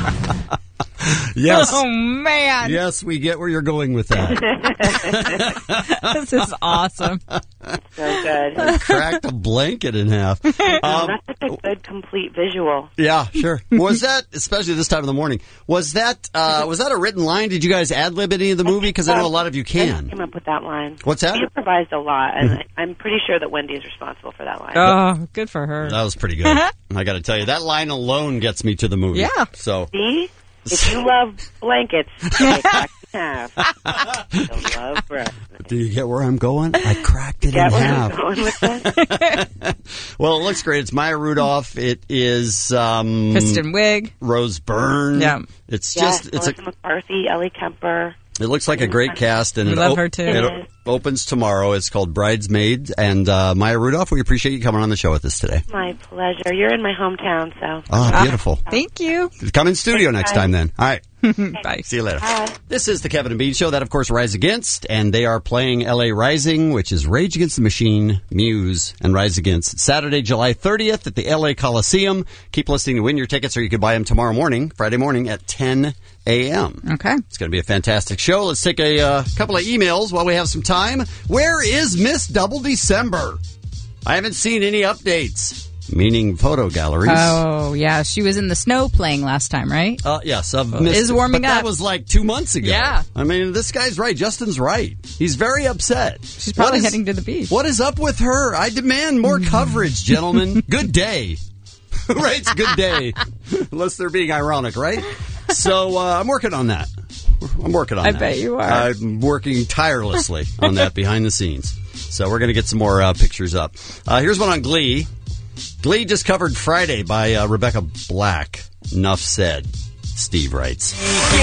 Yes. Oh, man. Yes, we get where you're going with that. This is awesome. So good. Cracked a blanket in half. Um, That's such a good, complete visual. yeah, sure. Was that, especially this time of the morning, was that uh, was that a written line? Did you guys ad-lib any of the movie? Because I know a lot of you I can. came up with that line. What's that? She improvised a lot, and I, I'm pretty sure that Wendy is responsible for that line. Oh, good for her. That was pretty good. I got to tell you, that line alone gets me to the movie. Yeah. So See? If you love blankets, they crack in half. You'll love breath. do you get where I'm going? I cracked it Get in where half. I'm going with this? Well, it looks great. It's Maya Rudolph. It is um, Kristen Wiig. Rose Byrne. Yeah. It's Yes, just it's a, Melissa McCarthy, Ellie Kemper. it looks like a great cast, and We it, love her, too. it It o- is. opens tomorrow. It's called Bridesmaids, and uh, Maya Rudolph. We appreciate you coming on the show with us today. My pleasure. You're in my hometown, so. Oh, beautiful. Thank you. Come in studio next time, then. All right. Bye. See you later. Bye. This is the Kevin and Bean Show. That, of course, Rise Against, and they are playing L A Rising, which is Rage Against the Machine, Muse, and Rise Against. Saturday, July thirtieth at the L A Coliseum. Keep listening to win your tickets, or you can buy them tomorrow morning, Friday morning at ten a.m. Okay. It's going to be a fantastic show. Let's take a uh, couple of emails while we have some time. Where is Miss Double December? I haven't seen any updates, meaning photo galleries. Oh, yeah. She was in the snow playing last time, right? Uh, yes, I've Well, missed is it. warming but that up. was like two months ago. Yeah. I mean, this guy's right. Justin's right. He's very upset. She's probably What is- heading to the beach. What is up with her? I demand more coverage, gentlemen. Good day. Right? It's good day. Unless they're being ironic, right? So uh, I'm working on that. I'm working on I that. bet you are. I'm working tirelessly on that behind the scenes. So we're going to get some more uh, pictures up. Uh, here's one on Glee. Glee just covered Friday by uh, Rebecca Black. Enough said. Steve writes.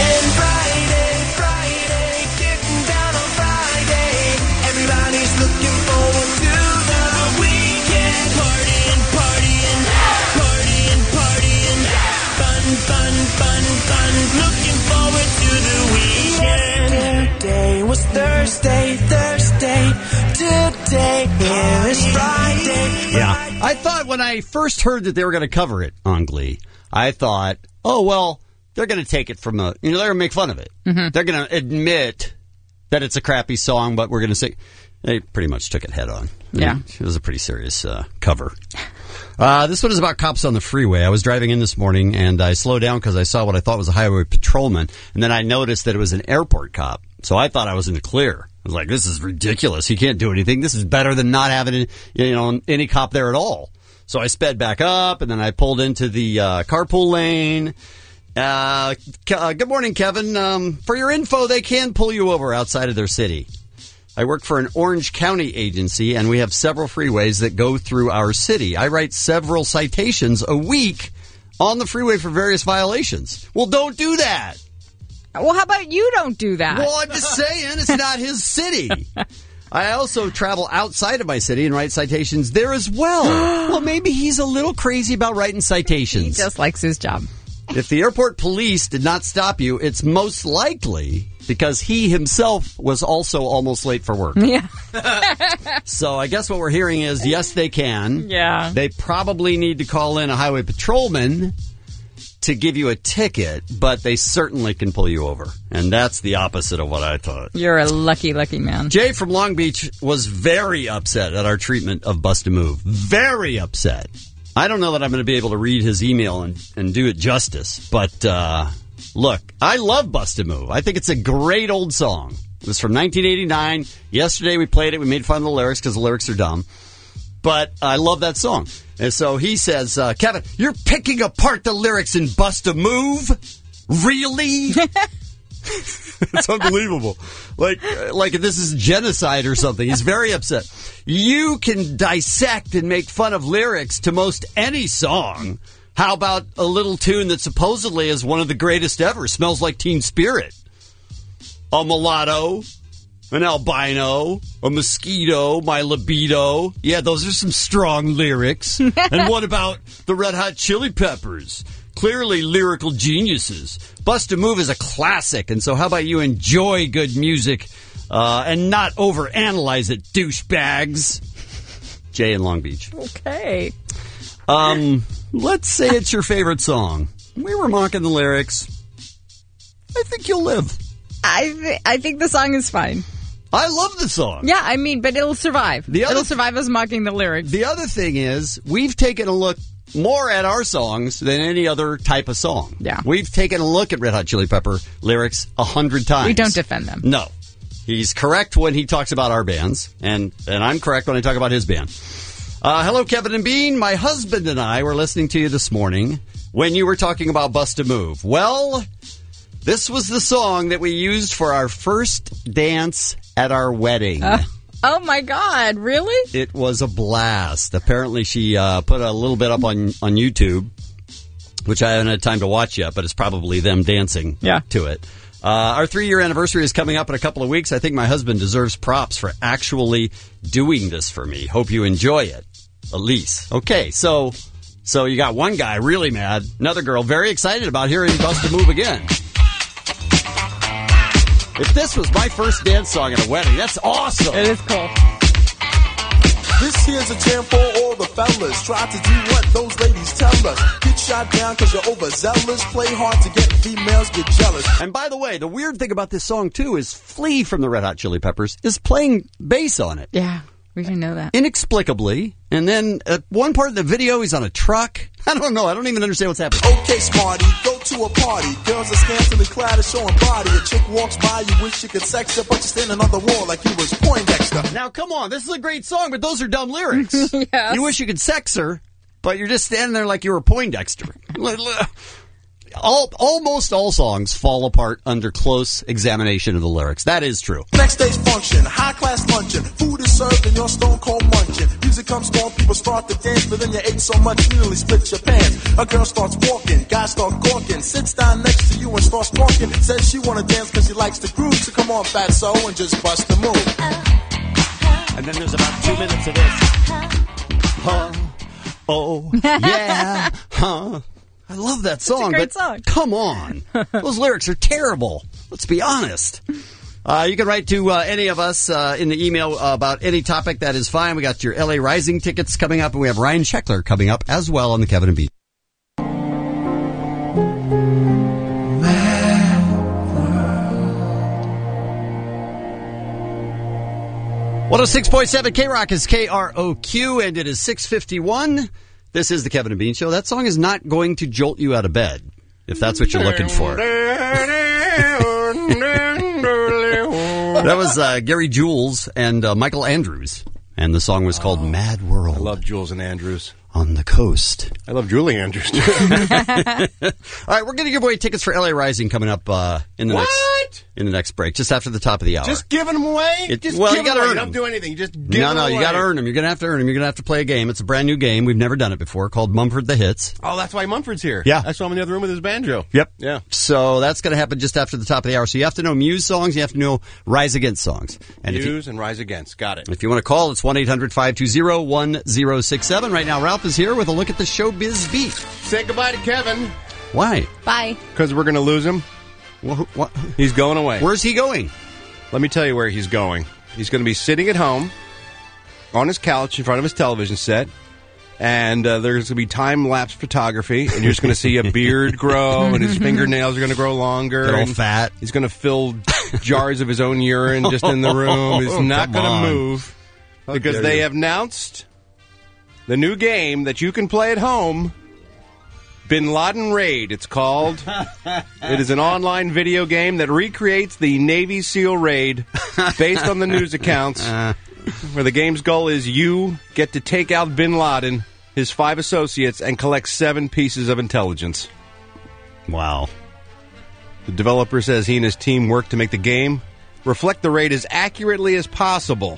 Everybody's looking forward to the weekend. Partying, partying, partying, partying. Fun, fun, fun, fun. Looking forward to the weekend. Today was Thursday, Thursday. Today is Friday. Yeah. I thought when I first heard that they were going to cover it on Glee, I thought, oh, well, they're going to take it from a, you know, they're going to make fun of it. Mm-hmm. They're going to admit that it's a crappy song, but we're going to sing. They pretty much took it head on. Yeah. It was a pretty serious uh, cover. Uh, this one is about cops on the freeway. I was driving in this morning, and I slowed down because I saw what I thought was a highway patrolman, and then I noticed that it was an airport cop. So I thought I was in the clear. I was like, this is ridiculous. He can't do anything. This is better than not having, you know, any cop there at all. So I sped back up, and then I pulled into the uh, carpool lane. Uh, Ke- uh, good morning, Kevin. Um, for your info, they can pull you over outside of their city. I work for an Orange County agency, and we have several freeways that go through our city. I write several citations a week on the freeway for various violations. Well, don't do that. Well, how about you don't do that? Well, I'm just saying, it's not his city. I also travel outside of my city and write citations there as well. Well, maybe he's a little crazy about writing citations. He just likes his job. If the airport police did not stop you, it's most likely because he himself was also almost late for work. Yeah. So I guess what we're hearing is, yes, they can. Yeah. They probably need to call in a highway patrolman to give you a ticket, but they certainly can pull you over. And that's the opposite of what I thought. You're a lucky, lucky man. Jay from Long Beach was very upset at our treatment of Bust a Move. Very upset. I don't know that I'm going to be able to read his email and, and do it justice, but uh, look, I love Bust a Move. I think it's a great old song. It was from nineteen eighty-nine. Yesterday we played it. We made fun of the lyrics because the lyrics are dumb. But I love that song. And so he says, uh, Kevin, you're picking apart the lyrics in Bust a Move? Really? It's unbelievable. Like, like this is genocide or something. He's very upset. You can dissect and make fun of lyrics to most any song. How about a little tune that supposedly is one of the greatest ever? Smells Like Teen Spirit. A mulatto, an albino, a mosquito, my libido. Yeah, those are some strong lyrics. And what about the Red Hot Chili Peppers? Clearly lyrical geniuses. Bust a Move is a classic, and so how about you enjoy good music uh, and not overanalyze it, douchebags? Jay in Long Beach. Okay. Um, let's say it's your favorite song. We were mocking the lyrics. I think you'll live. I th- I think the song is fine. I love the song. Yeah, I mean, but it'll survive. The other it'll survive us mocking the lyrics. The other thing is, we've taken a look more at our songs than any other type of song. Yeah. We've taken a look at Red Hot Chili Pepper lyrics a hundred times. We don't defend them. No. He's correct when he talks about our bands, and, and I'm correct when I talk about his band. Uh, hello, Kevin and Bean. My husband and I were listening to you this morning when you were talking about Bust a Move. Well, this was the song that we used for our first dance at our wedding. Uh, oh, my God. Really? It was a blast. Apparently, she uh, put a little bit up on, on YouTube, which I haven't had time to watch yet, but it's probably them dancing yeah. to it. Uh, our three-year anniversary is coming up in a couple of weeks. I think my husband deserves props for actually doing this for me. Hope you enjoy it. Elise. Okay, so so you got one guy really mad, another girl very excited about hearing Bust a Move again. If this was my first dance song at a wedding, that's awesome. It is cool. This here's a jam for all the fellas. Try to do what those ladies tell us. Get shot down because you're overzealous. Play hard to get females, get jealous. And by the way, the weird thing about this song, too, is Flea from the Red Hot Chili Peppers is playing bass on it. Yeah, we didn't know that. Inexplicably. And then at one part of the video, he's on a truck. I don't know. I don't even understand what's happening. Okay, smarty, go to a party. Girls are scantily clad and showing body. A chick walks by, you wish you could sex her, but you're standing on the wall like you was Poindexter. Now, come on. This is a great song, but those are dumb lyrics. Yes. You wish you could sex her, but you're just standing there like you were Poindexter. All, almost all songs fall apart under close examination of the lyrics. That is true. Next day's function, high class luncheon. Food is served and you're stone cold munching. Music comes on, people start to dance, but then you ate so much you nearly split your pants. A girl starts walking, guys start gawking, sits down next to you and starts talking. Says she wanna dance because she likes the groove, so come on, fatso, and just bust the move. And then there's about two minutes of this. Huh? Oh, yeah, huh? I love that song, it's a great but song. Come on. Those lyrics are terrible. Let's be honest. Uh, you can write to uh, any of us uh, in the email uh, about any topic. That is fine. We got your L A Rising tickets coming up, and we have Ryan Sheckler coming up as well on the Kevin and Bean. one oh six point seven K-Rock is K R O Q, and it is six fifty-one. This is the Kevin and Bean Show. That song is not going to jolt you out of bed, if that's what you're looking for. That was uh, Gary Jules and uh, Michael Andrews, and the song was called oh, Mad World. I love Jules and Andrews. On the coast. I love Julie Andrews, too. All right, we're going to give away tickets for L A Rising coming up uh, in the what? next in the next break, just after the top of the hour. Just giving them away? It, just well, give you got to earn you them. Don't do anything. Just give no, them no, away. you got to earn them. You're going to have to earn them. You're going to have to play a game. It's a brand new game. We've never done it before, called Mumford the Hits. Oh, that's why Mumford's here. Yeah, I saw him in the other room with his banjo. Yep. Yeah. So that's going to happen just after the top of the hour. So you have to know Muse songs. You have to know Rise Against songs. And Muse you, and Rise Against. Got it. If you want to call, it's one eight hundred five two zero one zero six seven. Right now, Ralph is here with a look at the Showbiz Beat. Say goodbye to Kevin. Why? Bye. Because we're going to lose him. Well, what? He's going away. Where's he going? Let me tell you where he's going. He's going to be sitting at home on his couch in front of his television set, and uh, there's going to be time-lapse photography, and you're just going to see a beard grow, and his fingernails are going to grow longer. Get all and fat. He's going to fill jars of his own urine just in the room. He's not Come going on. to move How because dare they you. have announced the new game that you can play at home, Bin Laden Raid, it's called. It is an online video game that recreates the Navy SEAL raid based on the news accounts, where the game's goal is you get to take out Bin Laden, his five associates, and collect seven pieces of intelligence. Wow. The developer says he and his team work to make the game reflect the raid as accurately as possible.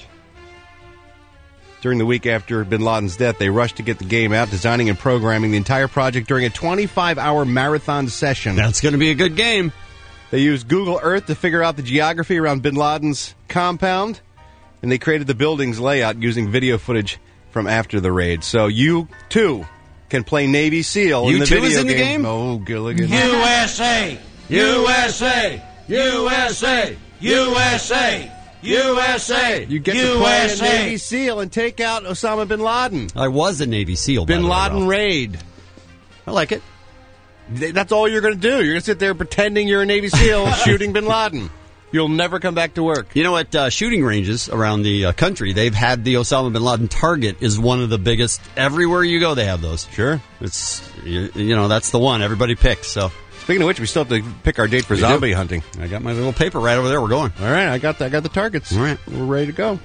During the week after Bin Laden's death, they rushed to get the game out, designing and programming the entire project during a twenty-five hour marathon session. That's going to be a good game. They used Google Earth to figure out the geography around Bin Laden's compound, and they created the building's layout using video footage from after the raid. So you, too, can play Navy SEAL You in the too video is in the game? Oh, Gilligan. U S A! U S A! U S A! U S A! U S A! You get to play a Navy SEAL and take out Osama Bin Laden. I was a Navy SEAL. by Bin the way, Laden Ralph. raid. I like it. That's all you're going to do. You're going to sit there pretending you're a Navy SEAL shooting Bin Laden. You'll never come back to work. You know, at uh, shooting ranges around the uh, country, they've had the Osama Bin Laden target is one of the biggest. Everywhere you go, they have those. Sure. It's, you, you know, that's the one everybody picks. So, Speaking of which, we still have to pick our date for We zombie do. hunting. I got my little paper right over there. We're going. All right, I got the, I got the targets. All right. We're ready to go.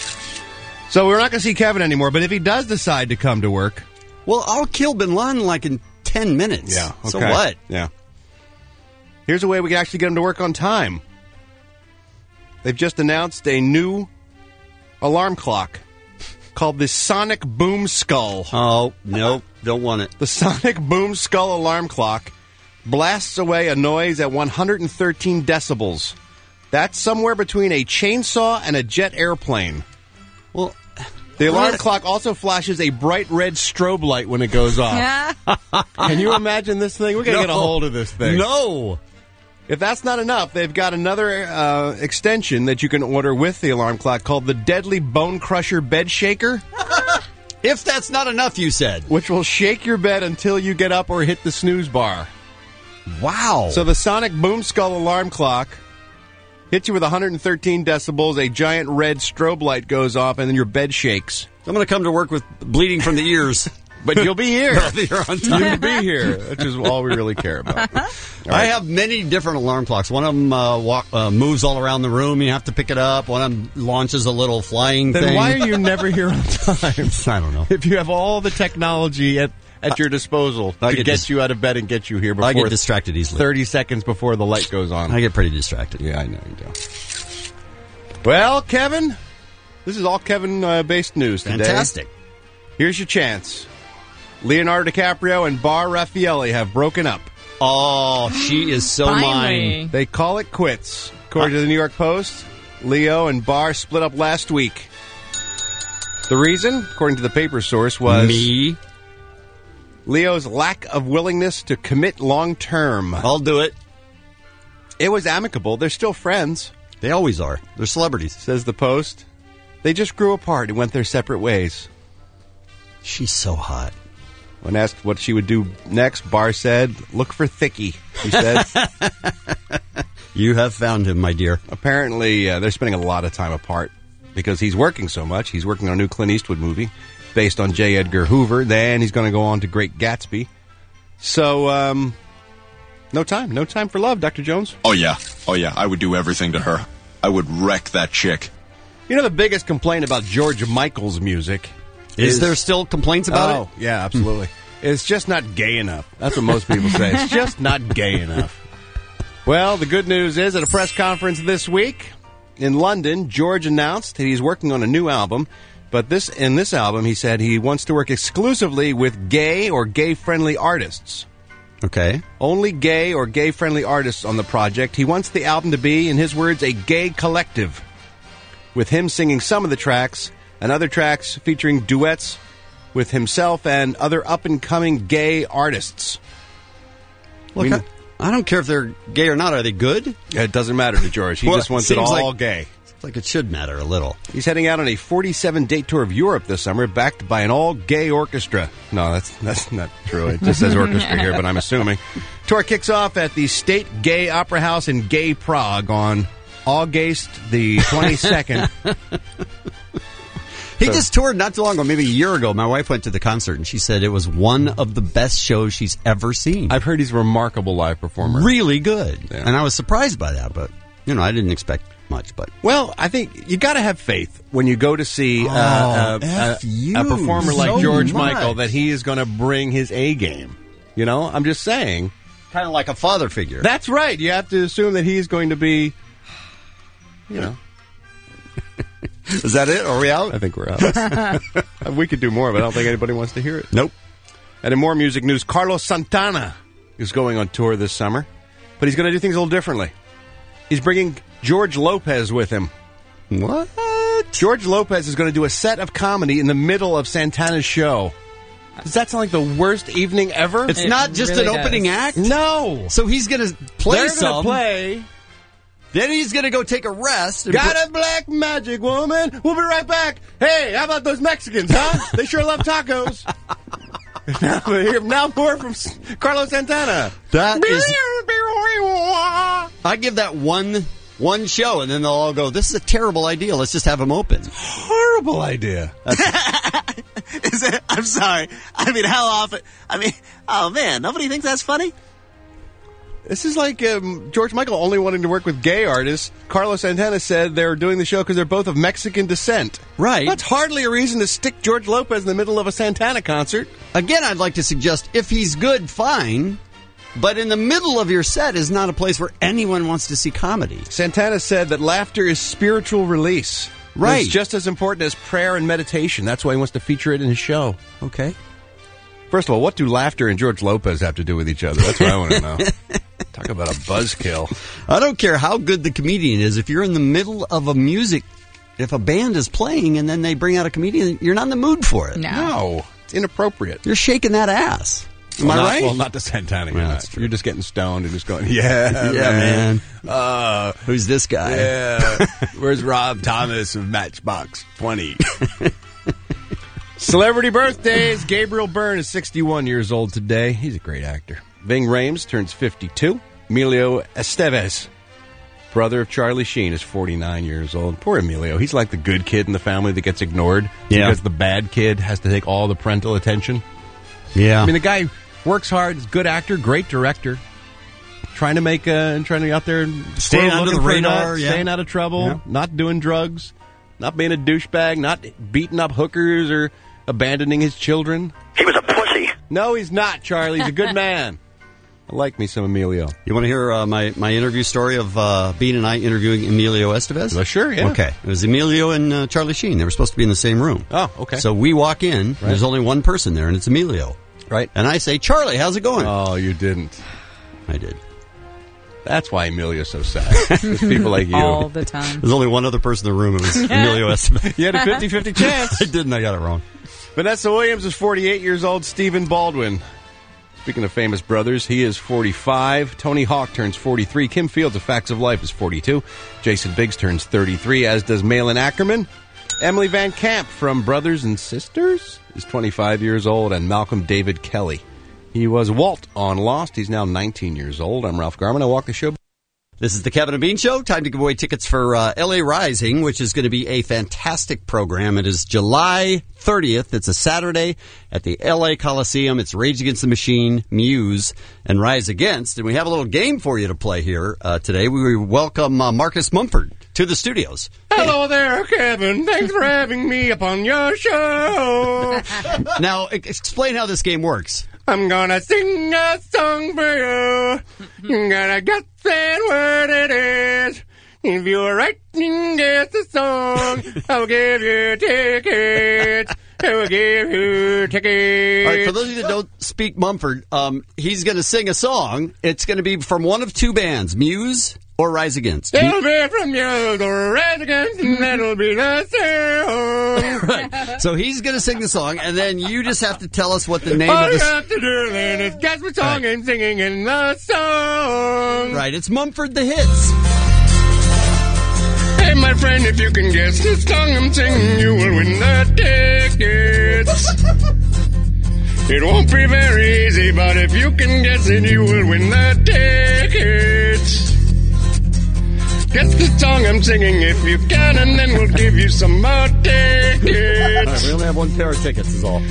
So we're not going to see Kevin anymore, but if he does decide to come to work... Well, I'll kill Bin Laden like in ten minutes. Yeah, okay. So what? Yeah. Here's a way we can actually get him to work on time. They've just announced a new alarm clock called the Sonic Boom Skull. Oh, nope. Don't want it. The Sonic Boom Skull alarm clock blasts away a noise at one hundred thirteen decibels. That's somewhere between a chainsaw and a jet airplane. Well, the alarm what? clock also flashes a bright red strobe light when it goes off. Can you imagine this thing? We're going to No. get a hold of this thing. No. If that's not enough, they've got another uh, extension that you can order with the alarm clock called the Deadly Bone Crusher Bed Shaker. If that's not enough, you said. Which will shake your bed until you get up or hit the snooze bar. Wow. So the Sonic Boom Skull alarm clock hits you with one hundred thirteen decibels, a giant red strobe light goes off, and then your bed shakes. I'm going to come to work with bleeding from the ears. But you'll be here. I'll be here on time. You'll be here, which is all we really care about. I have many different alarm clocks. One of them uh, walk, uh, moves all around the room. You have to pick it up. One of them launches a little flying Then thing. why are you never here on time? I don't know. If you have all the technology at, at your disposal I to get get, dis- you out of bed and get you here before I get distracted easily. thirty seconds before the light goes on. I get pretty distracted. Yeah, I know you do. Well, Kevin, this is all Kevin-based news today. Fantastic. Here's your chance. Leonardo DiCaprio and Bar Raffaelli have broken up. Oh, she is so Finally. mine. They call it quits. According to the New York Post, Leo and Bar split up last week. The reason, according to the paper source, was Me. Leo's lack of willingness to commit long term. I'll do it. It was amicable. They're still friends, They always are. They're celebrities. says the Post. They just grew apart and went their separate ways. She's so hot. When asked what she would do next, Bar said, "Look for Thickie," she said. You have found him, my dear. Apparently, uh, they're spending a lot of time apart because he's working so much. He's working on a new Clint Eastwood movie based on J. Edgar Hoover. Then he's going to go on to Great Gatsby. So, um, no time. No time for love, Doctor Jones. Oh, yeah. Oh, yeah. I would do everything to her. I would wreck that chick. You know the biggest complaint about George Michael's music? Is, there still complaints about oh, it? yeah, absolutely. It's just not gay enough. That's what most people say. It's just not gay enough. Well, the good news is at a press conference this week in London, George announced that he's working on a new album. But this in this album, he said he wants to work exclusively with gay or gay-friendly artists. Okay. Only gay or gay-friendly artists on the project. He wants the album to be, in his words, a gay collective, with him singing some of the tracks and other tracks featuring duets with himself and other up-and-coming gay artists. Look, We- I, I don't care if they're gay or not. Are they good? It doesn't matter to George. He Well, just wants it seems all like- gay. It's like it should matter a little. He's heading out on a forty-seven date tour of Europe this summer, backed by an all-gay orchestra. No, that's that's not true. It just says orchestra here, but I'm assuming. Tour kicks off at the State Gay Opera House in Gay Prague on August the twenty-second. He So- just toured not too long ago, maybe a year ago. My wife went to the concert, and she said it was one of the best shows she's ever seen. I've heard he's a remarkable live performer. Really good. Yeah. And I was surprised by that, but, you know, I didn't expect much. But Well, I think you got to have faith when you go to see uh, Oh, uh, F a, you a performer like so George much. Michael that he is going to bring his A game. You know, I'm just saying. Kind of like a father figure. That's right. You have to assume that he's going to be, you know. Is that it? Are we out? I think we're out. We could do more, but I don't think anybody wants to hear it. Nope. And in more music news, Carlos Santana is going on tour this summer, but he's going to do things a little differently. He's bringing George Lopez with him. What? George Lopez is going to do a set of comedy in the middle of Santana's show. Does that sound like the worst evening ever? It's not just an opening act? No. So he's going to play They're some. going to play. Then he's going to go take a rest. and Got put- a black magic woman. We'll be right back. Hey, how about those Mexicans, huh? They sure love tacos. now, here- now more from S- Carlos Santana. That is. I give that one one show, and then they'll all go, this is a terrible idea. Let's just have him open. Horrible idea. Is it? I'm sorry. I mean, how often? I mean, oh man, nobody thinks that's funny. This is like um, George Michael only wanting to work with gay artists. Carlos Santana said they're doing the show because they're both of Mexican descent. Right. That's hardly a reason to stick George Lopez in the middle of a Santana concert. Again, I'd like to suggest if he's good, fine. But in the middle of your set is not a place where anyone wants to see comedy. Santana said that laughter is spiritual release. Right. It's just as important as prayer and meditation. That's why he wants to feature it in his show. Okay. First of all, what do laughter and George Lopez have to do with each other? That's what I want to know. Talk about a buzzkill. I don't care how good the comedian is. If you're in the middle of a music, if a band is playing and then they bring out a comedian, you're not in the mood for it. No. No, it's inappropriate. You're shaking that ass. Am well, I not, right? Well, not to Santana. You're, Well, not. that's true. You're just getting stoned and just going, yeah, Yeah, man. Uh, Who's this guy? yeah. Where's Rob Thomas of Matchbox twenty? Celebrity birthdays. Gabriel Byrne is sixty-one years old today. He's a great actor. Ving Rhames turns fifty-two. Emilio Estevez, brother of Charlie Sheen, is forty-nine years old. Poor Emilio. He's like the good kid in the family that gets ignored Yeah. because the bad kid has to take all the parental attention. Yeah. I mean, the guy works hard. He's a good actor, great director. Trying to make, uh, trying to be out there and Staying squirrel under looking the for radar, nuts, yeah. staying out of trouble, Yeah. not doing drugs, not being a douchebag, not beating up hookers or abandoning his children. He was a pussy. No, he's not, Charlie. He's a good man. I like me some Emilio. You want to hear uh, my, my interview story of uh, Bean and I interviewing Emilio Estevez? Well, sure, yeah. Okay. It was Emilio and uh, Charlie Sheen. They were supposed to be in the same room. Oh, okay. So we walk in, and there's only one person there, and it's Emilio. Right. And I say, Charlie, how's it going? Oh, you didn't. I did. That's why Emilio's so sad. It's people like you. All the time. There's only one other person in the room. It was Emilio Estevez. You had a fifty-fifty chance. I didn't. I got it wrong. Vanessa Williams is forty-eight years old. Stephen Baldwin. Speaking of famous brothers, he is forty-five. Tony Hawk turns forty-three. Kim Fields of Facts of Life is forty-two. Jason Biggs turns thirty-three, as does Malin Ackerman. Emily Van Camp from Brothers and Sisters is twenty-five years old. And Malcolm David Kelly. He was Walt on Lost. He's now nineteen years old. I'm Ralph Garman. I walk the show. This is the Kevin and Bean Show. Time to give away tickets for uh, L A Rising, which is going to be a fantastic program. It is July thirtieth. It's a Saturday at the L A Coliseum. It's Rage Against the Machine, Muse, and Rise Against. And we have a little game for you to play here uh, today. We welcome uh, Marcus Mumford to the studios. Hello there, Kevin. Thanks for having me upon your show. Now, e- explain how this game works. I'm gonna sing a song for you. You gotta guess what it is. If you're right and guess the song, I'll give you tickets. I will give you tickets. All right, for those of you that don't speak Mumford, um, he's going to sing a song. It's going to be from one of two bands, Muse or Rise Against. It'll be from you, the Rise Against, and that'll be the song. So he's going to sing the song, and then you just have to tell us what the name All of you the have to do then is guess what song Right. I'm singing in the song. Right, it's Mumford the Hits. Hey, my friend, if you can guess the song I'm singing, you will win the tickets. It won't be very easy, but if you can guess it, you will win the tickets. Guess the song I'm singing if you can, and then we'll give you some more tickets. All right, we only have one pair of tickets, is all.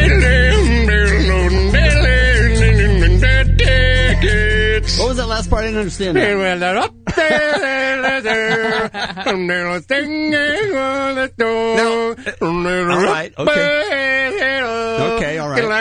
Tickets. What was that last part? I didn't understand that. Well, they're up there, there, and they're singing on the door. All right, okay. Okay, all right.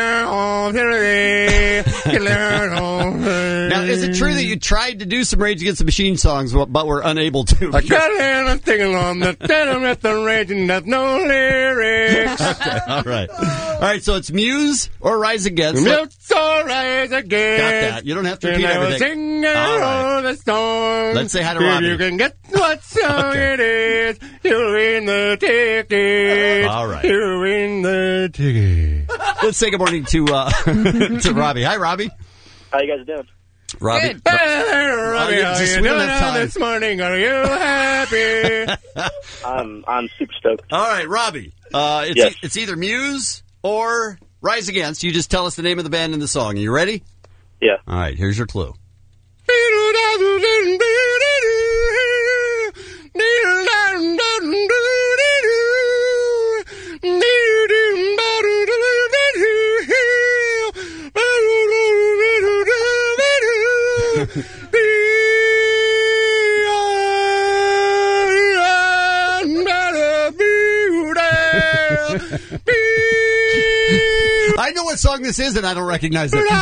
Now, is it true that you tried to do some Rage Against the Machine songs, but were unable to? I got a thing along the denim at the rage and there's no lyrics. Okay, all right. All right, so it's Muse or Rise Against. Muse or Rise Against. Got that. You don't have to repeat and everything. Singing All right. all the song. Let's say hi to If Robbie. you can get what song Okay. it is, you'll win the ticket. All right. You win the ticket. Let's say good morning to uh, to Robbie. Hi, Robbie. How you guys doing? Robbie. Good. Hey, Robbie, Oh, how just- you we don't doing have time. this morning? Are you happy? I'm I'm super stoked. All right, Robbie. Uh, it's, Yes. e- it's either Muse or Rise Against. You just tell us the name of the band and the song. Are you ready? Yeah. All right, here's your clue. I know what song this is, and I don't recognize it.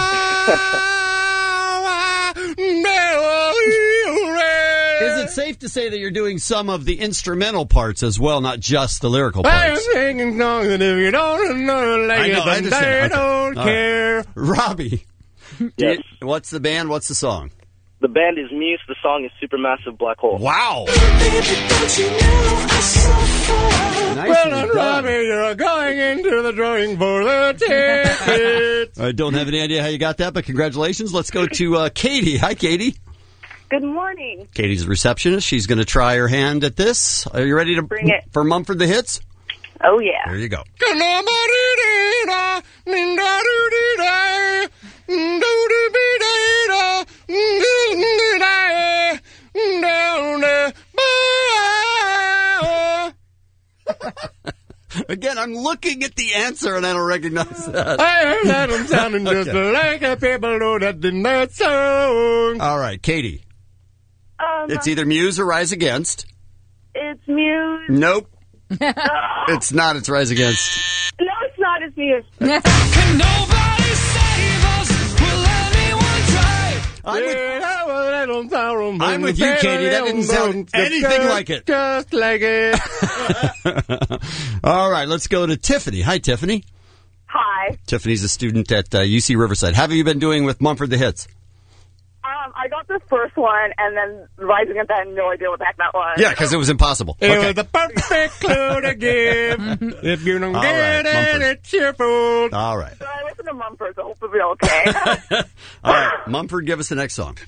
Is it safe to say that you're doing some of the instrumental parts as well, not just the lyrical I'm parts? singing songs, and if you don't know like I it, know, I then understand. I Okay. don't All right. care. Robbie, do Yes. you- what's the band? What's the song? The band is Muse. The song is Supermassive Black Hole. Wow. Well done, Robbie, you're going into the drawing for the ticket. I don't have any idea how you got that, but congratulations. Let's go to uh, Katie. Hi, Katie. Good morning. Katie's a receptionist. She's going to try her hand at this. Are you ready to Bring it. for Mumford the Hits? Oh, yeah. There you go. Again, I'm looking at the answer and I don't recognize that. I heard that I'm sounding just Okay. like a people know that in that song. All right, Katie. Um, It's either Muse or Rise Against. It's Muse. Nope. no, It's not. It's Rise Against. it's not. It's Muse. Can nobody save us? Will anyone try? I'm with, I'm I'm with you, Katie. That didn't sound anything like it. Just like it. All right, let's go to Tiffany. Hi, Tiffany. Hi. Tiffany's a student at uh, U C Riverside. How have you been doing with Mumford the Hits? Um, I got the first one, and then Rising Against, I had no idea what the heck that was. Yeah, because it was impossible. It Okay. was the perfect clue to give. If you don't All get right, it, Mumford. it's your fault. All right. So I listened to Mumford, so hopefully we'll be okay. All right, Mumford, give us the next song.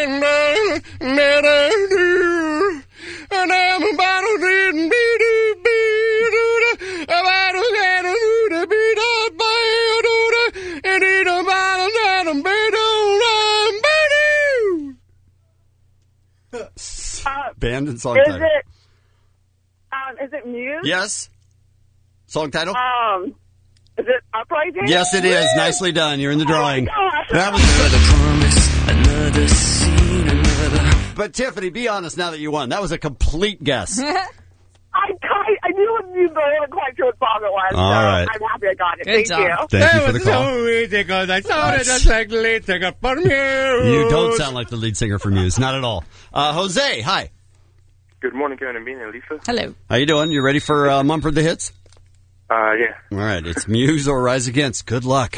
Band and song is title. it? Um, is it Muse? Yes. Song title? Um, is it Uprising? Yes, it is. Nicely done. You're in the drawing. gosh. That was Another promise, another scene, another. But Tiffany, be honest now that you won. That was a complete guess. I kind, I knew what you, but I wasn't quite sure what song it was. All so right. I'm happy I got it. Good Thank job. you. Thank That you for the was call. so easy because I sounded just like the lead singer from Muse. You don't sound like the lead singer for Muse. Not at all. Uh, Jose, hi. Good morning, Kevin and Bean and Lisa. Hello. How you doing? You ready for uh, Mumford the Hits? Uh, yeah. All right. It's Muse or Rise Against. Good luck.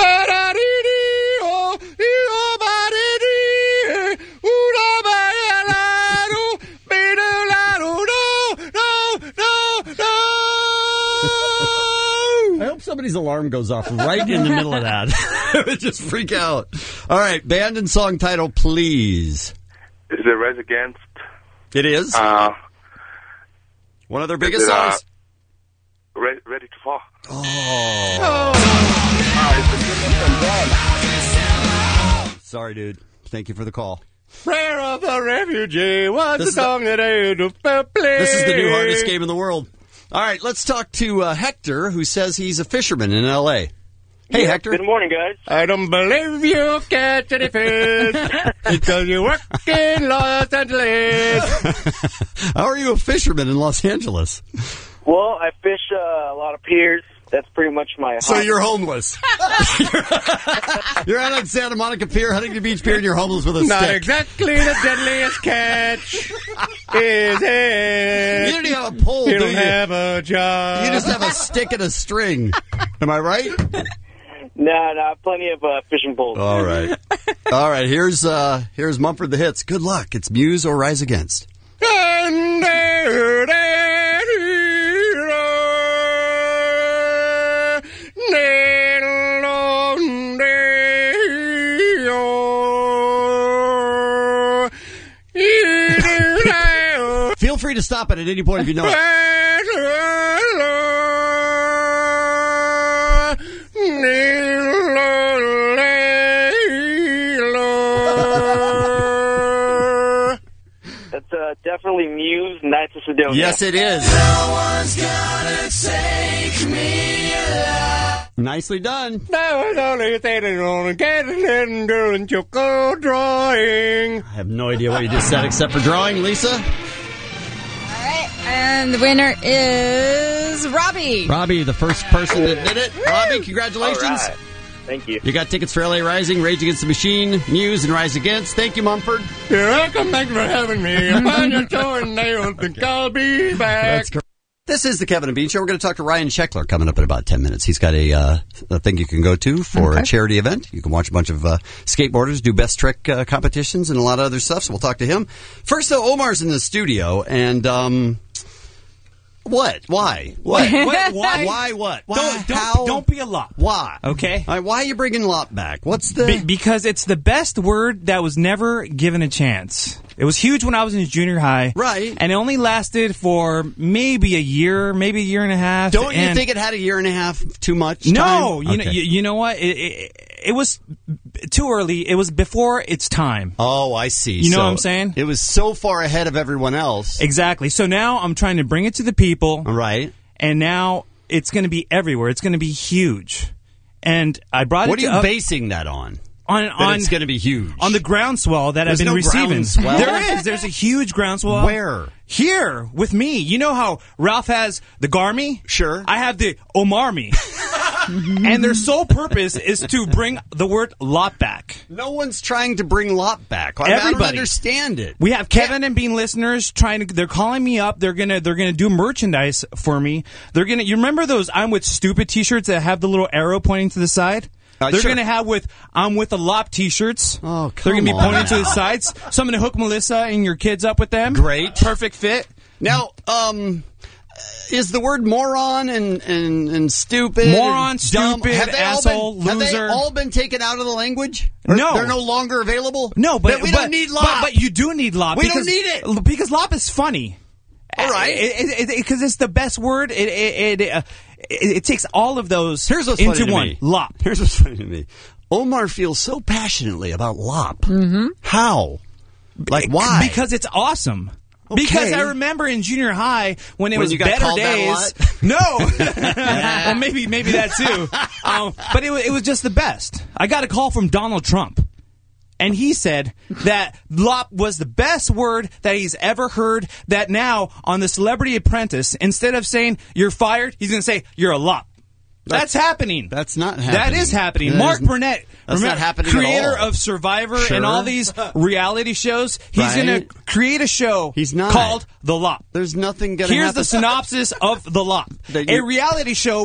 somebody's alarm goes off right in the middle of that. It would just freak out. All right, band and song title, please. Is it Rise Against? It is. Uh, One of their biggest it, uh, songs. Ready, ready to Fall. Oh. Sorry, dude. Thank you for the call. Prayer of the Refugee was the song that I had to play. This is the new hardest game in the world. All right, let's talk to uh, Hector, who says he's a fisherman in L A. Hey, yeah, Hector. Good morning, guys. I don't believe you catch any fish because you work in Los Angeles. How are you a fisherman in Los Angeles? Well, I fish uh, a lot of piers. That's pretty much my So hobby. you're homeless. You're out on Santa Monica Pier, Huntington Beach Pier, and you're homeless with a Not stick. exactly the deadliest catch, is it? You don't even have a pole, You do don't you? have a job. You just have a stick and a string. Am I right? No, no, plenty of uh, fishing poles. All right. All right, here's uh, here's Mumford the Hits. Good luck. It's Muse or Rise Against. Feel free to stop it at any point if you know it. That's uh, definitely Muse, Nights of Sidonia. Yes, it is. No one's gonna take me alive. Nicely done. That was only standing on a Catalan girl and choco drawing. I have no idea what you just said except for drawing, Lisa. All right, and the winner is Robbie. Robbie, the first person that did it. Robbie, congratulations. All right. Thank you. You got tickets for L A Rising, Rage Against the Machine, Muse, and Rise Against. Thank you, Mumford. You're welcome. Thanks for having me. I find your toe and I don't think I'll be back. That's correct. This is the Kevin and Bean Show. We're going to talk to Ryan Sheckler coming up in about ten minutes. He's got a, uh, a thing you can go to for Okay. a charity event. You can watch a bunch of uh, skateboarders do best trick uh, competitions and a lot of other stuff, so we'll talk to him. First, though, Omar's in the studio, and... um. What? Why? What? What? Why? Why? What? Why? Don't, don't, How? don't be a lop. Why? Okay? All right, why are you bringing lop back? What's the... Be- because it's the best word that was never given a chance. It was huge when I was in junior high. Right. And it only lasted for maybe a year, maybe a year and a half. Don't you and think it had a year and a half too much No. time? You, know, Okay. you, you know what? It, it, it was too early. It was before its time. Oh, I see. You know So what I'm saying? It was so far ahead of everyone else. Exactly. So now I'm trying to bring it to the people. All right. And now it's going to be everywhere. It's going to be huge. And I brought What it are to you up- basing that on? On, That on it's going to be huge. on the groundswell that There's I've been no receiving. groundswell? There is. There's a huge groundswell. Where? Here with me. You know how Ralph has the Garmy? Sure. I have the Omarmy. And their sole purpose is to bring the word lot back. No one's trying to bring lop back. I, I don't Everybody. understand it. We have Kevin and Bean listeners trying to. They're calling me up. They're gonna. They're gonna do merchandise for me. They're gonna. You remember those "I'm with Stupid" T-shirts that have the little arrow pointing to the side? Uh, They're sure. gonna have with "I'm with a Lop" T-shirts. Oh, They're gonna be come on pointing to the now. sides. So I'm gonna hook Melissa and your kids up with them. Great. Perfect fit. Now, um, is the word moron and, and, and stupid, Moron, and dumb, stupid, have they asshole, all been, Have they loser. all been taken out of the language? Or No. they're no longer available. No, but Then we but, don't need lop. But, but you do need Lop. We because, don't need it. because Lop is funny. All right. Because it's the best word. It it it, uh, it it takes all of those Here's what's into funny to one. me. Lop. Here's what's funny to me. Omar feels so passionately about lop. Mm-hmm. How? Like why? Because it's awesome. Okay. Because I remember in junior high when it When was you got better called that a days. No, well maybe maybe that too. Um, but it, wa- it was just the best. I got a call from Donald Trump, and he said that "lop" was the best word that he's ever heard. That now on the Celebrity Apprentice, instead of saying "you're fired," he's going to say "you're a lop." That's, That's- happening. That's not That happening. is happening. That Mark is- Burnett, that's remember, not happening at creator all. of Survivor Sure. and all these reality shows, he's Right. going to create a show He's not. called The Lop. There's nothing going to Here's happen. the synopsis of The Lop. That A you- reality show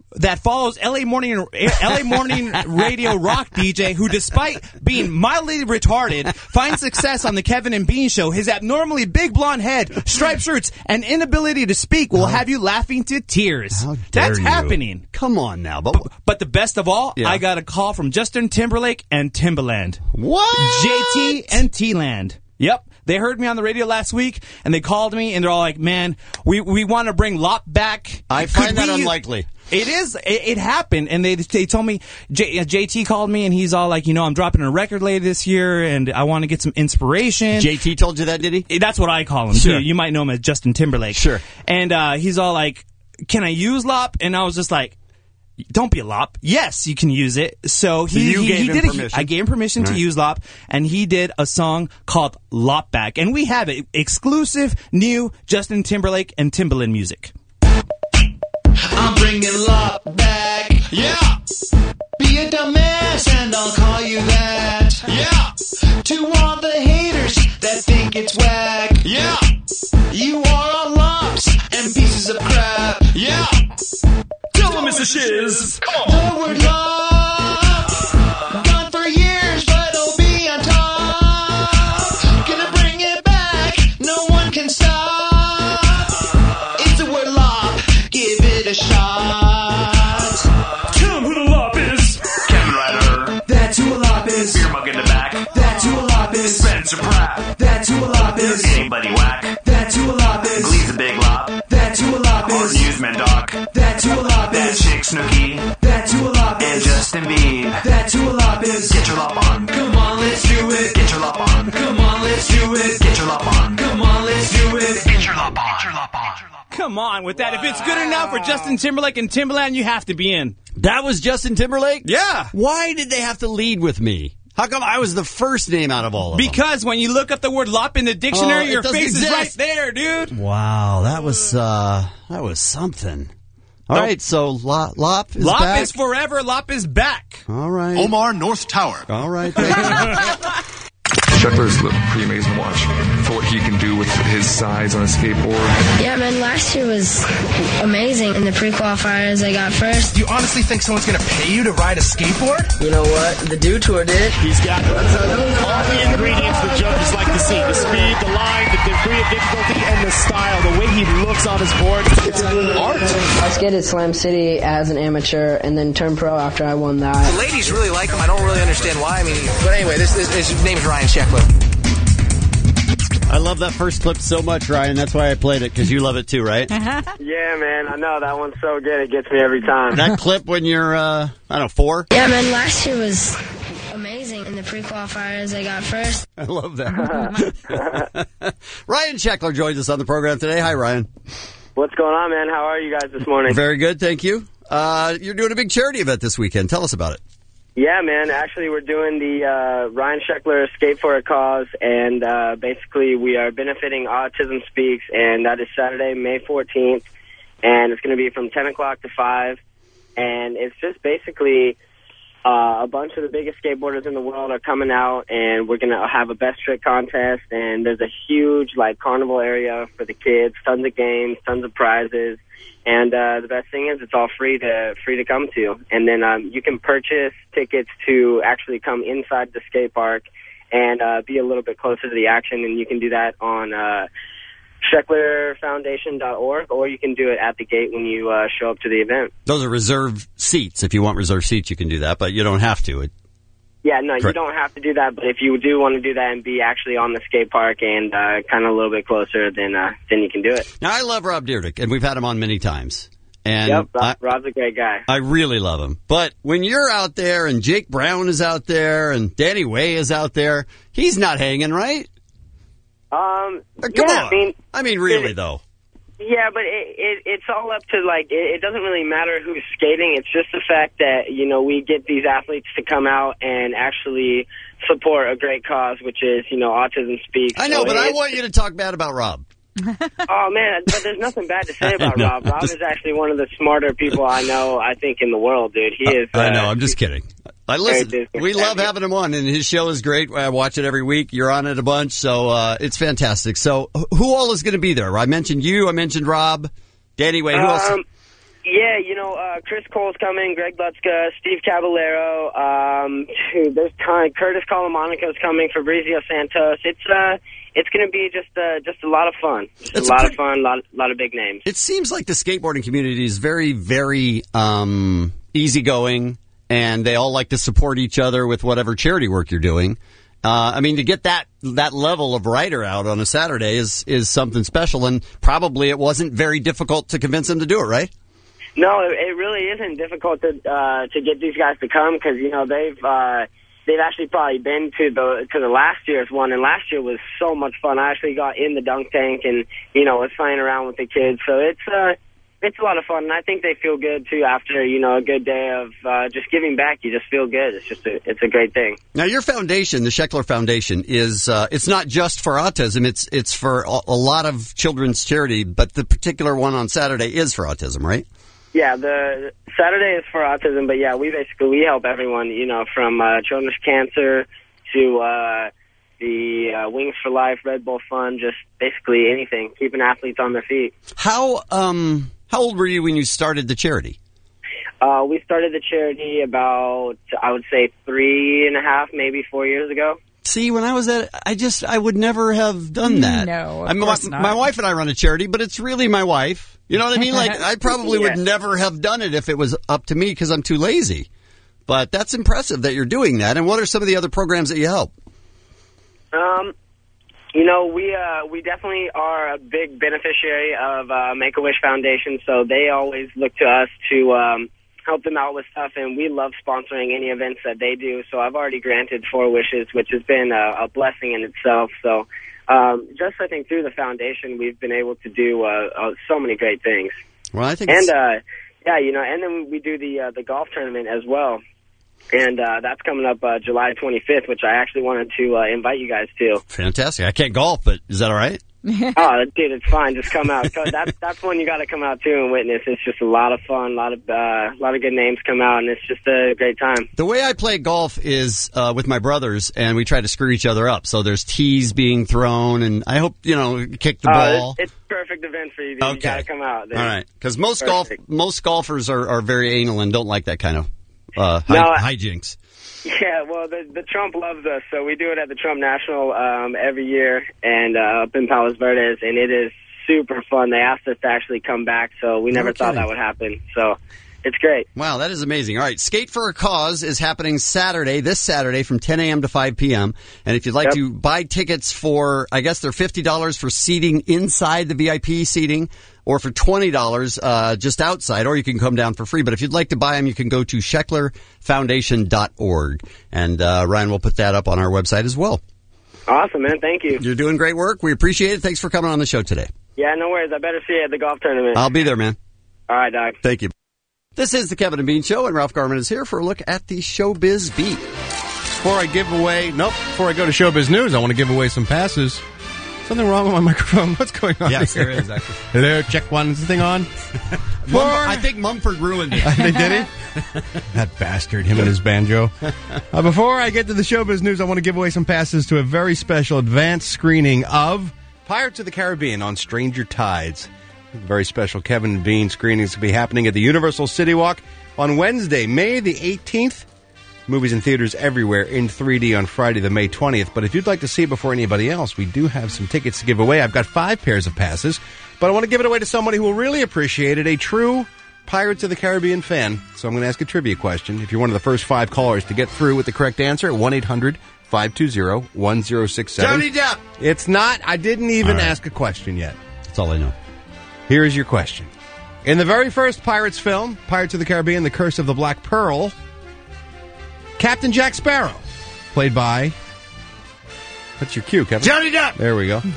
that follows L A morning L A morning radio rock D J who, despite being mildly retarded, finds success on the Kevin and Bean show. His abnormally big blonde head, striped shirts, and inability to speak will have you laughing to tears. How dare That's you. happening. Come on now. But, But, but the best of all, Yeah. I got a call from Justin Timberlake and Timbaland. What? J T and T-Land. Yep. They heard me on the radio last week, and they called me, and they're all like, man, we, we want to bring Lop back. I Could find that we- unlikely. It is. It, it happened, and they they told me, J, uh, J T called me, and he's all like, you know, I'm dropping a record later this year, and I want to get some inspiration. J T told you that, did he? That's what I call him, Sure. too. You might know him as Justin Timberlake. Sure. And uh, he's all like, can I use Lop? And I was just like, don't be a Lop. Yes, you can use it. So he, you he, gave he him did. A, permission? I gave him permission Right. to use Lop, and he did a song called Lop Back, and we have it exclusive, new Justin Timberlake and Timbaland music. I'm bringing Lop back. Yeah. Be a dumbass and I'll call you that. Yeah. To all the haters that think it's whack. Yeah. You are all lops and pieces of crap. Yeah. Tell them it's a shiz. Come on. The word lop. Gone for years, but it'll be on top. Gonna bring it back. No one can stop. It's the word lop. Give it a shot. Tell them who the lop is. Kevin Ryder. That's who a lop is. Beer mug in the back. That's who a lop is. Spencer Pratt. That's who a lop is. Anybody whack. That's who a lop is. Glee's a big lop. That's who a lop Or is. Newsman Doc. That's who a lop That is. chick Snooki. That's who a lop And is. Justin Bieber. That's who a lop is. Get your lop on. Come on, let's do it. Get your lop on. Come on, let's do it. Get your lop on. Come on, let's do it. Get your lop on. Get your lop on. Come on with that. If it's good enough for Justin Timberlake and Timbaland, you have to be in. That was Justin Timberlake? Yeah. Why did they have to lead with me? How come I was the first name out of all of them? Because when you look up the word lop in the dictionary, Oh, it your doesn't face is exist. right there, dude. Wow, that was uh, that was something. All Nope. right, so Lop, Lop is Lop back. is forever. Lop is back. All right. Omar North Tower. All right. Thank you. Sheckler's pretty amazing to watch for what he can do with his size on a skateboard. Yeah, man, last year was amazing. In the pre-qualifiers, I got first. Do you honestly think someone's going to pay you to ride a skateboard? You know what? The Dew Tour did. He's got all the ingredients the judges like to see. The speed, the line, the degree of difficulty, and the style. The way he looks on his board. It's art. I skated Slam City as an amateur and then turned pro after I won that. The ladies really like him. I don't really understand why. I mean, but anyway, this, this his name's Ryan Sheckler. I love that first clip so much, Ryan. That's why I played it, because you love it too, right? Yeah, man, I know. That one's so good. It gets me every time. That clip when you're, uh, I don't know, four? Yeah, man, last year was amazing. In the pre-qualifiers, I got first. I love that. Ryan Sheckler joins us on the program today. Hi, Ryan. What's going on, man? How are you guys this morning? Very good, thank you. Uh, you're doing a big charity event this weekend. Tell us about it. Yeah, man. Actually, we're doing the uh, Ryan Sheckler Skate for a Cause, and uh, basically we are benefiting Autism Speaks, and that is Saturday, May fourteenth, and it's going to be from ten o'clock to five, and it's just basically uh, a bunch of the biggest skateboarders in the world are coming out, and we're going to have a best trick contest, and there's a huge, like, carnival area for the kids, tons of games, tons of prizes. And uh, the best thing is it's all free to free to come to. And then um, you can purchase tickets to actually come inside the skate park and uh, be a little bit closer to the action. And you can do that on uh, Sheckler Foundation dot org, or you can do it at the gate when you uh, show up to the event. Those are reserved seats. If you want reserved seats, you can do that, but you don't have to. It, Yeah, no, you Correct. don't have to do that. But if you do want to do that and be actually on the skate park and uh, kind of a little bit closer, then uh, then you can do it. Now, I love Rob Dyrdek, and we've had him on many times. And yep, Rob, I, Rob's a great guy. I really love him. But when you're out there and Jake Brown is out there and Danny Way is out there, he's not hanging, right? Um, Come yeah, on. I mean, I mean, really, it- though. Yeah, but it, it it's all up to, like, it, it doesn't really matter who's skating. It's just the fact that, you know, we get these athletes to come out and actually support a great cause, which is, you know, Autism Speaks. I know, So but I it- want you to talk bad about Rob. Oh, man, but there's nothing bad to say about I know. Rob. Rob is actually one of the smarter people I know, I think, in the world, dude. He is. I know, uh, I'm just kidding. I listen. Very business We love savvy. having him on, and his show is great. I watch it every week. You're on it a bunch, so uh, it's fantastic. So, wh- who all is going to be there? I mentioned you. I mentioned Rob. Danny Way. Who else? Um, yeah, you know, uh, uh, Chris Cole's coming, Greg Lutzka, Steve Caballero. Um, there's ton. Curtis Colomonico's coming, Fabrizio Santos. It's uh, it's going to be just uh, just a lot of fun. Just It's a a lot pretty- of fun. A lot, lot of big names. It seems like the skateboarding community is very, very um, easygoing, and they all like to support each other with whatever charity work you're doing. Uh, I mean, to get that that level of rider out on a Saturday is is something special, and probably it wasn't very difficult to convince them to do it, right? No, it, it really isn't difficult to uh, to get these guys to come because you know they've uh, they've actually probably been to the to the last year's one, and last year was so much fun. I actually got in the dunk tank and you know was playing around with the kids, so it's uh, it's a lot of fun, and I think they feel good too after you know a good day of uh, just giving back. You just feel good. It's just a, it's a great thing. Now, your foundation, the Scheckler Foundation, is uh, it's not just for autism. It's it's for a, a lot of children's charity, but the particular one on Saturday is for autism, right? Yeah, the Saturday is for autism, but yeah, we basically we help everyone, you know, from uh, children's cancer to uh, the uh, Wings for Life, Red Bull Fund, just basically anything, keeping athletes on their feet. How um how old were you when you started the charity? Uh, we started the charity about, I would say, three and a half, maybe four years ago. See, when I was at, I just I would never have done that. No, of I mean, course my, not. my wife and I run a charity, but it's really my wife. You know what I mean? Like, I probably would Yeah. never have done it if it was up to me because I'm too lazy. But that's impressive that you're doing that. And what are some of the other programs that you help? Um, you know, we uh, we definitely are a big beneficiary of uh, Make-A-Wish Foundation, so they always look to us to um, help them out with stuff, and we love sponsoring any events that they do. So I've already granted four wishes, which has been a, a blessing in itself. So um, just, I think, through the foundation, we've been able to do uh, uh, so many great things. Well, I think And, it's- uh, yeah, you know, and then we do the uh, the golf tournament as well. And uh, that's coming up uh, July twenty-fifth, which I actually wanted to uh, invite you guys to. fantastic. I can't golf, but is that all right? Oh, dude, it's fine. Just come out. 'Cause That's that's one you got to come out to and witness. It's just a lot of fun. A lot of uh, a lot of good names come out, and it's just a great time. The way I play golf is uh, with my brothers, and we try to screw each other up. So there's tees being thrown, and I hope, you know, kick the Oh, ball. it's, it's a perfect event for you. Dude. You Okay. got to come out. Dude. All right, because most golf Perfect. most golfers are, are very anal and don't like that kind of uh, No, hi- I- hijinks. Yeah, well, the the Trump loves us, so we do it at the Trump National um, every year, and uh, up in Palos Verdes, and it is super fun. They asked us to actually come back, so we never No thought kidding. that would happen. So it's great. Wow, that is amazing. All right, Skate for a Cause is happening Saturday, this Saturday from ten a.m. to five p.m. And if you'd like Yep. to buy tickets for, I guess they're fifty dollars for seating inside the V I P seating, or for twenty dollars uh, just outside, or you can come down for free. But if you'd like to buy them, you can go to Scheckler Foundation dot org. And uh, Ryan will put that up on our website as well. Awesome, man. Thank you. You're doing great work. We appreciate it. Thanks for coming on the show today. Yeah, no worries. I better see you at the golf tournament. I'll be there, man. All right, Doc. Thank you. This is the Kevin and Bean Show, and Ralph Garman is here for a look at the Showbiz Beat. Before I give away, nope, before I go to Showbiz News, I want to give away some passes. Something wrong with my microphone? What's going on Yes, here? there is, actually. Hello, check one. Is the thing on? Mum- I think Mumford ruined it. They did it? That bastard, him and his banjo. Uh, before I get to the Showbiz News, I want to give away some passes to a very special advanced screening of Pirates of the Caribbean on Stranger Tides. A very special Kevin and Bean screening is going to be happening at the Universal City Walk on Wednesday, May the eighteenth. Movies in theaters everywhere in three D on Friday, the May twentieth. But if you'd like to see it before anybody else, we do have some tickets to give away. I've got five pairs of passes, but I want to give it away to somebody who will really appreciate it, a true Pirates of the Caribbean fan. So I'm going to ask a trivia question. If you're one of the first five callers to get through with the correct answer, at one eight hundred five two zero one zero six seven. Johnny Depp! It's not. I didn't even All right. ask a question yet. That's all I know. Here is your question. In the very first Pirates film, Pirates of the Caribbean, The Curse of the Black Pearl, Captain Jack Sparrow, played by... What's your cue, Kevin? Johnny Depp! There we go.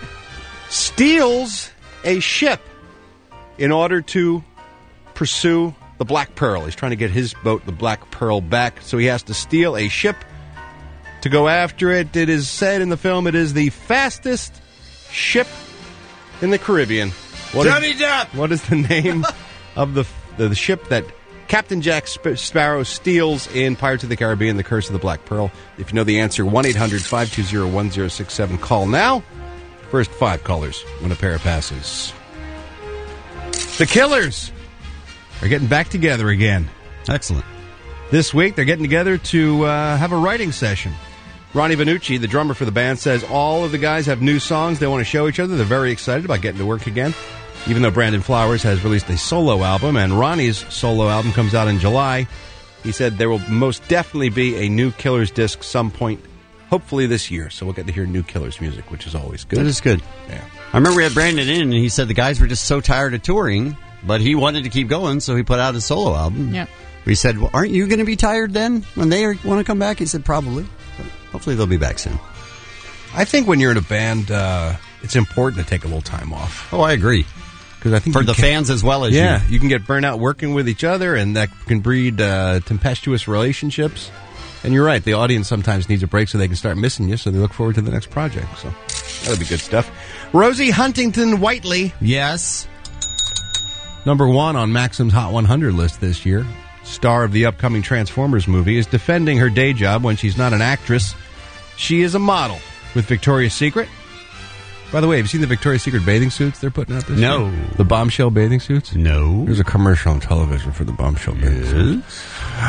Steals a ship in order to pursue the Black Pearl. He's trying to get his boat, the Black Pearl, back, so he has to steal a ship to go after it. It is said in the film it is the fastest ship in the Caribbean. What is- Johnny Depp! What is the name of the, the the ship that Captain Jack Sp- Sparrow steals in Pirates of the Caribbean, The Curse of the Black Pearl? If you know the answer, one eight hundred five two zero one zero six seven. Call now. First five callers win a pair of passes. The Killers are getting back together again. Excellent. This week, they're getting together to uh, have a writing session. Ronnie Vanucci, the drummer for the band, says all of the guys have new songs they want to show each other. They're very excited about getting to work again, even though Brandon Flowers has released a solo album, and Ronnie's solo album comes out in July. He said there will most definitely be a new Killers disc some point, hopefully this year. So we'll get to hear new Killers music, which is always good. That is good. Yeah. I remember we had Brandon in, and he said the guys were just so tired of touring, but he wanted to keep going, so he put out his solo album. Yeah. We said, well, aren't you going to be tired then when they want to come back? He said, probably. But hopefully they'll be back soon. I think when you're in a band, uh, it's important to take a little time off. Oh, I agree. Because I think for you the can, fans as well as yeah, you. you can get burnt out working with each other, and that can breed uh, tempestuous relationships. And you're right, the audience sometimes needs a break so they can start missing you, so they look forward to the next project. So that'll be good stuff. Rosie Huntington Whiteley. Yes. Number one on Maxim's Hot one hundred list this year. Star of the upcoming Transformers movie, is defending her day job when she's not an actress. She is a model with Victoria's Secret. By the way, have you seen the Victoria's Secret bathing suits they're putting out this No. year? The Bombshell bathing suits? No. There's a commercial on television for the Bombshell bathing suits.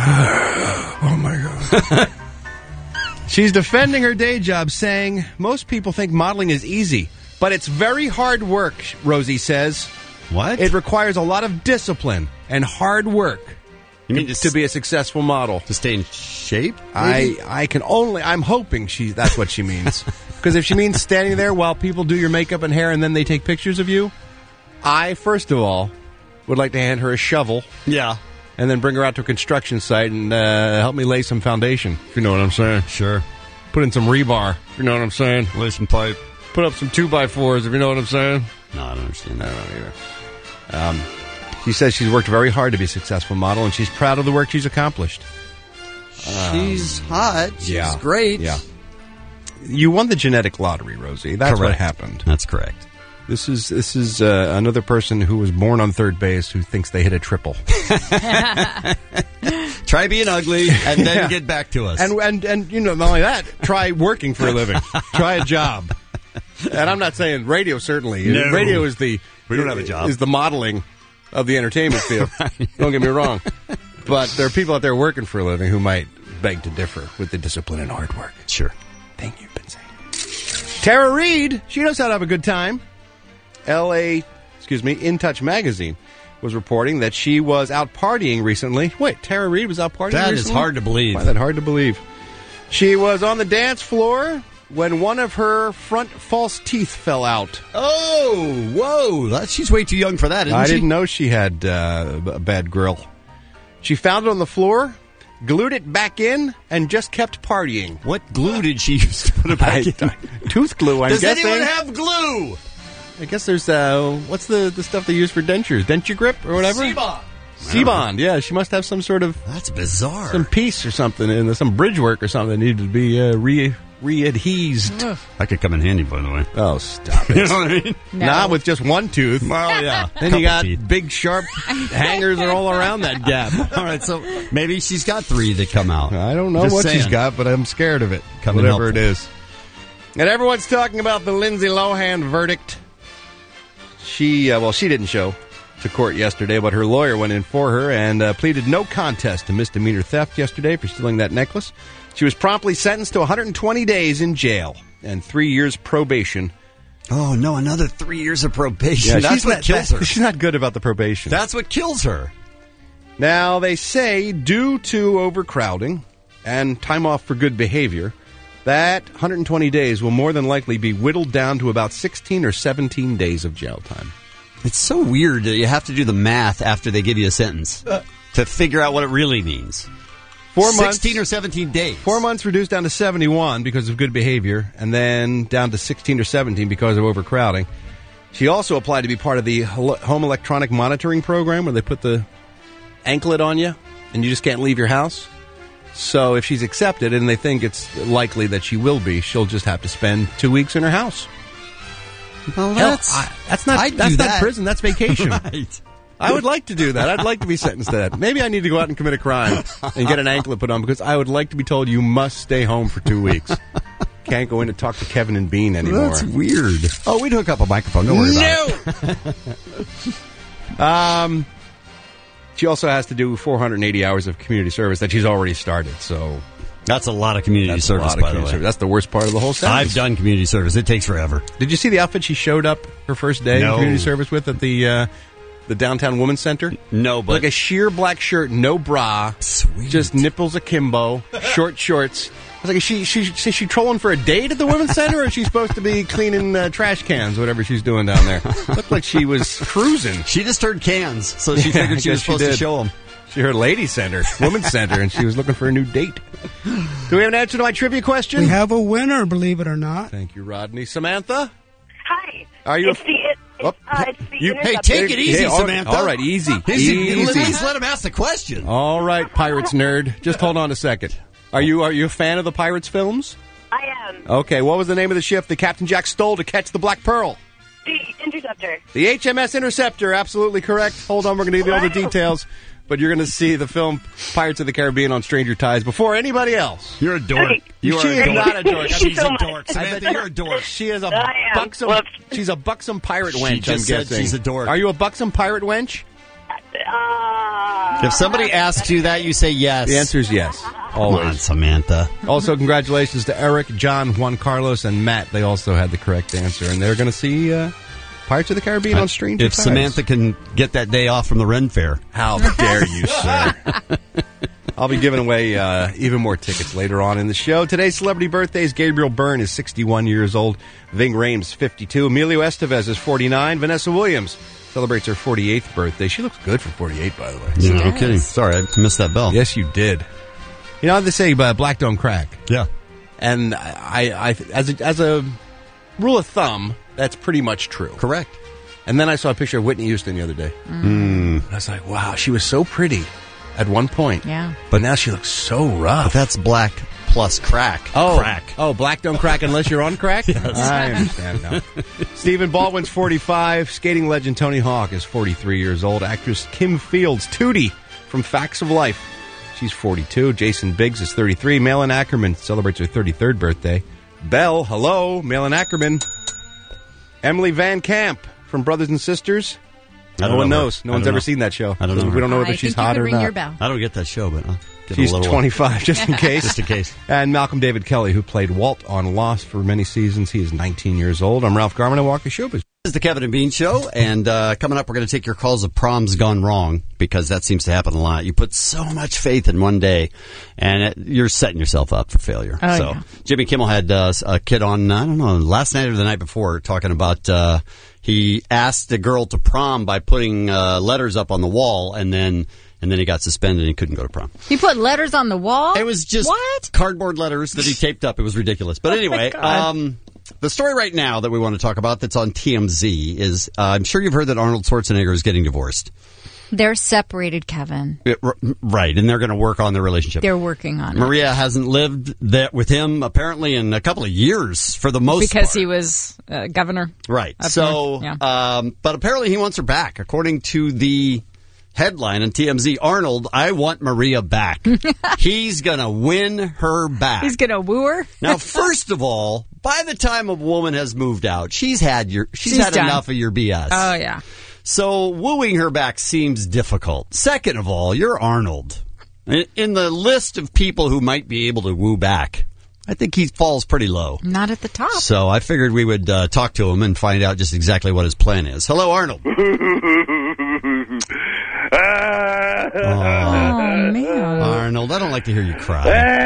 Oh, my God. She's defending her day job, saying, most people think modeling is easy, but it's very hard work, Rosie says. What? It requires a lot of discipline and hard work. You mean to, to, to be a successful model. To stay in shape? I, I can only, I'm hoping she that's what she means. Because if she means standing there while people do your makeup and hair and then they take pictures of you, I, first of all, would like to hand her a shovel. Yeah. And then bring her out to a construction site and uh, help me lay some foundation, if you know what I'm saying. Sure. Put in some rebar, if you know what I'm saying. Lay some pipe. Put up some two by fours, if you know what I'm saying. No, I don't understand that. I don't either. Um, she says she's worked very hard to be a successful model, and she's proud of the work she's accomplished. She's um, hot. She's yeah, great. Yeah. You won the genetic lottery, Rosie. That's correct. what happened. That's correct. This is this is uh, another person who was born on third base who thinks they hit a triple. Try being ugly and then Yeah. get back to us. And and and you know, not only that, try working for a living. Try a job. And I'm not saying radio. Certainly, No. radio is the We don't have a job. Is the modeling of the entertainment field. Right. Don't get me wrong, but there are people out there working for a living who might beg to differ with the discipline and hard work. Sure. Thing you've been saying. Tara Reid, she knows how to have a good time. L A, excuse me, In Touch magazine was reporting that she was out partying recently. Wait, Tara Reid was out partying That recently? is hard to believe. Why is that hard to believe? She was on the dance floor when one of her front false teeth fell out. Oh, whoa. That, she's way too young for that, isn't I she? didn't know she had uh, a bad grill. She found it on the floor, glued it back in, and just kept partying. What glue did she use to put it back in? I, tooth glue, I'm Does guessing. anyone have glue? I guess there's, uh, what's the, the stuff they use for dentures? Denture grip or whatever? C-Bond. C-Bond, yeah. She must have some sort of... That's bizarre. Some piece or something, and some bridge work or something that needed to be uh, re re-adhesed. That could come in handy, by the way. Oh, stop it. You know what I mean? No. Not with just one tooth. Well, yeah. Then you Couple got teeth. big, sharp hangers all around that gap. All right, so maybe she's got three that come out. I don't know Just what she's saying. got, but I'm scared of it. Come in whatever it helpful. is. And everyone's talking about the Lindsay Lohan verdict. She, uh, well, she didn't show to court yesterday, but her lawyer went in for her and uh, pleaded no contest to misdemeanor theft yesterday for stealing that necklace. She was promptly sentenced to one hundred twenty days in jail and three years probation. Oh, no, another three years of probation. Yeah, That's she's what not, kills that- her. She's not good about the probation. That's what kills her. Now, they say due to overcrowding and time off for good behavior, that one hundred twenty days will more than likely be whittled down to about sixteen or seventeen days of jail time. It's so weird that you have to do the math after they give you a sentence to figure out what it really means. Four months, sixteen or seventeen days. Four months reduced down to seventy-one because of good behavior, and then down to sixteen or seventeen because of overcrowding. She also applied to be part of the home electronic monitoring program where they put the anklet on you and you just can't leave your house. So if she's accepted, and they think it's likely that she will be, she'll just have to spend two weeks in her house. Well, Hell, that's, I, that's not I'd that's do not that. prison. That's vacation. Right. I would like to do that. I'd like to be sentenced to that. Maybe I need to go out and commit a crime and get an anklet put on because I would like to be told you must stay home for two weeks. Can't go in and talk to Kevin and Bean anymore. That's weird. Oh, we'd hook up a microphone. Don't worry about it. No. um, She also has to do four hundred eighty hours of community service that she's already started. So that's a lot of community that's service, a lot of by the community way. service. That's the worst part of the whole sentence. I've done community service. It takes forever. Did you see the outfit she showed up her first day No. in community service with at the uh, the downtown women's center? No, but like a sheer black shirt, no bra, Sweet. just nipples akimbo, short shorts. I was like, is she she is she trolling for a date at the women's center, or is she supposed to be cleaning uh, trash cans, whatever she's doing down there? Looked like she was cruising. She just heard cans, so she Yeah, figured I she was guess she supposed to did. show them. She heard ladies center, women's center, and she was looking for a new date. Do we have an answer to my trivia question? We have a winner, believe it or not. Thank you, Rodney. Samantha? Hi. Are you? It's the, it, it's, Oh, uh, it's the you- Hey, interceptor. take it easy, Hey, all- Samantha. all right, easy. Easy. At Easy. least let him ask the question. All right, Pirates nerd. Just hold on a second. Are you are you a fan of the Pirates films? I am. Okay, what was the name of the ship that Captain Jack stole to catch the Black Pearl? The interceptor. The H M S Interceptor, absolutely correct. Hold on, we're going to give you all the details. But you're going to see the film Pirates of the Caribbean on Stranger Tides before anybody else. You're a dork. Okay. You she are is a dork. not a dork. Thank you She's so a much. dork. I Samantha, bet you're a dork. She is a I am. buxom. Whoops. She's a buxom pirate She wench. just I'm said guessing she's a dork. Are you a buxom pirate wench? Uh, If somebody asks you that, you say yes. The answer is yes. Come Always. on, Samantha. Also, congratulations to Eric, John, Juan Carlos, and Matt. They also had the correct answer, and they're going to see uh, Pirates of the Caribbean on Stranger If Tides. Samantha can get that day off from the Ren Fair. How dare you, sir? I'll be giving away uh, even more tickets later on in the show. Today's celebrity birthdays: Gabriel Byrne is sixty-one years old, Ving Rhames fifty-two, Emilio Estevez is forty-nine, Vanessa Williams celebrates her forty-eighth birthday. She looks good for forty-eight, by the way. Yeah, no kidding. Sorry, I missed that bell. Yes, you did. You know how they say uh, black don't crack? Yeah. And I, I, as a, as a rule of thumb, that's pretty much true. Correct. And then I saw a picture of Whitney Houston the other day. Mm. I was like, wow, she was so pretty at one point. Yeah. But now she looks so rough. But that's black plus crack. Oh, Crack. Oh, black don't crack unless you're on crack? Yes. I understand now. Stephen Baldwin's forty-five. Skating legend Tony Hawk is forty-three years old. Actress Kim Fields, Tootie from Facts of Life, she's forty-two. Jason Biggs is thirty-three. Malin Ackerman celebrates her thirty-third birthday. Belle, hello. Malin Ackerman. Emily Van Camp from Brothers and Sisters. I don't No one know her. knows. No I one's don't ever know. seen that show. I don't know We her. don't know whether I she's think you hot could or ring not. your bell. I don't get that show, but I'll get She's a little twenty-five, just in case. Just in case. And Malcolm David Kelly, who played Walt on Lost for many seasons. He is nineteen years old. I'm Ralph Garman. I walk the showbiz. This is the Kevin and Bean Show, and uh, coming up, we're going to take your calls of proms gone wrong, because that seems to happen a lot. You put so much faith in one day, and it, you're setting yourself up for failure. Oh, so yeah. Jimmy Kimmel had uh, a kid on, I don't know, last night or the night before, talking about uh, he asked a girl to prom by putting uh, letters up on the wall, and then and then he got suspended and he couldn't go to prom. He put letters on the wall? It was just What? cardboard letters that he taped up. It was ridiculous. But Oh, my anyway, God. um, the story right now that we want to talk about that's on T M Z is uh, I'm sure you've heard that Arnold Schwarzenegger is getting divorced. They're separated, Kevin. It- r- right, and they're going to work on their relationship. They're working on it. Maria hasn't lived that with him apparently in a couple of years for the most Because part. he was uh, governor. Right. up So, north. Yeah. um, but apparently he wants her back. According to the headline on T M Z, Arnold, I want Maria back. He's going to win her back. He's going to woo her? Now, first of all, by the time a woman has moved out, she's had your she's, She's had done. enough of your B S. Oh, yeah. So wooing her back seems difficult. Second of all, you're Arnold. In in the list of people who might be able to woo back, I think he falls pretty low. Not at the top. So I figured we would uh, talk to him and find out just exactly what his plan is. Hello, Arnold. Oh, man. Arnold, I don't like to hear you cry.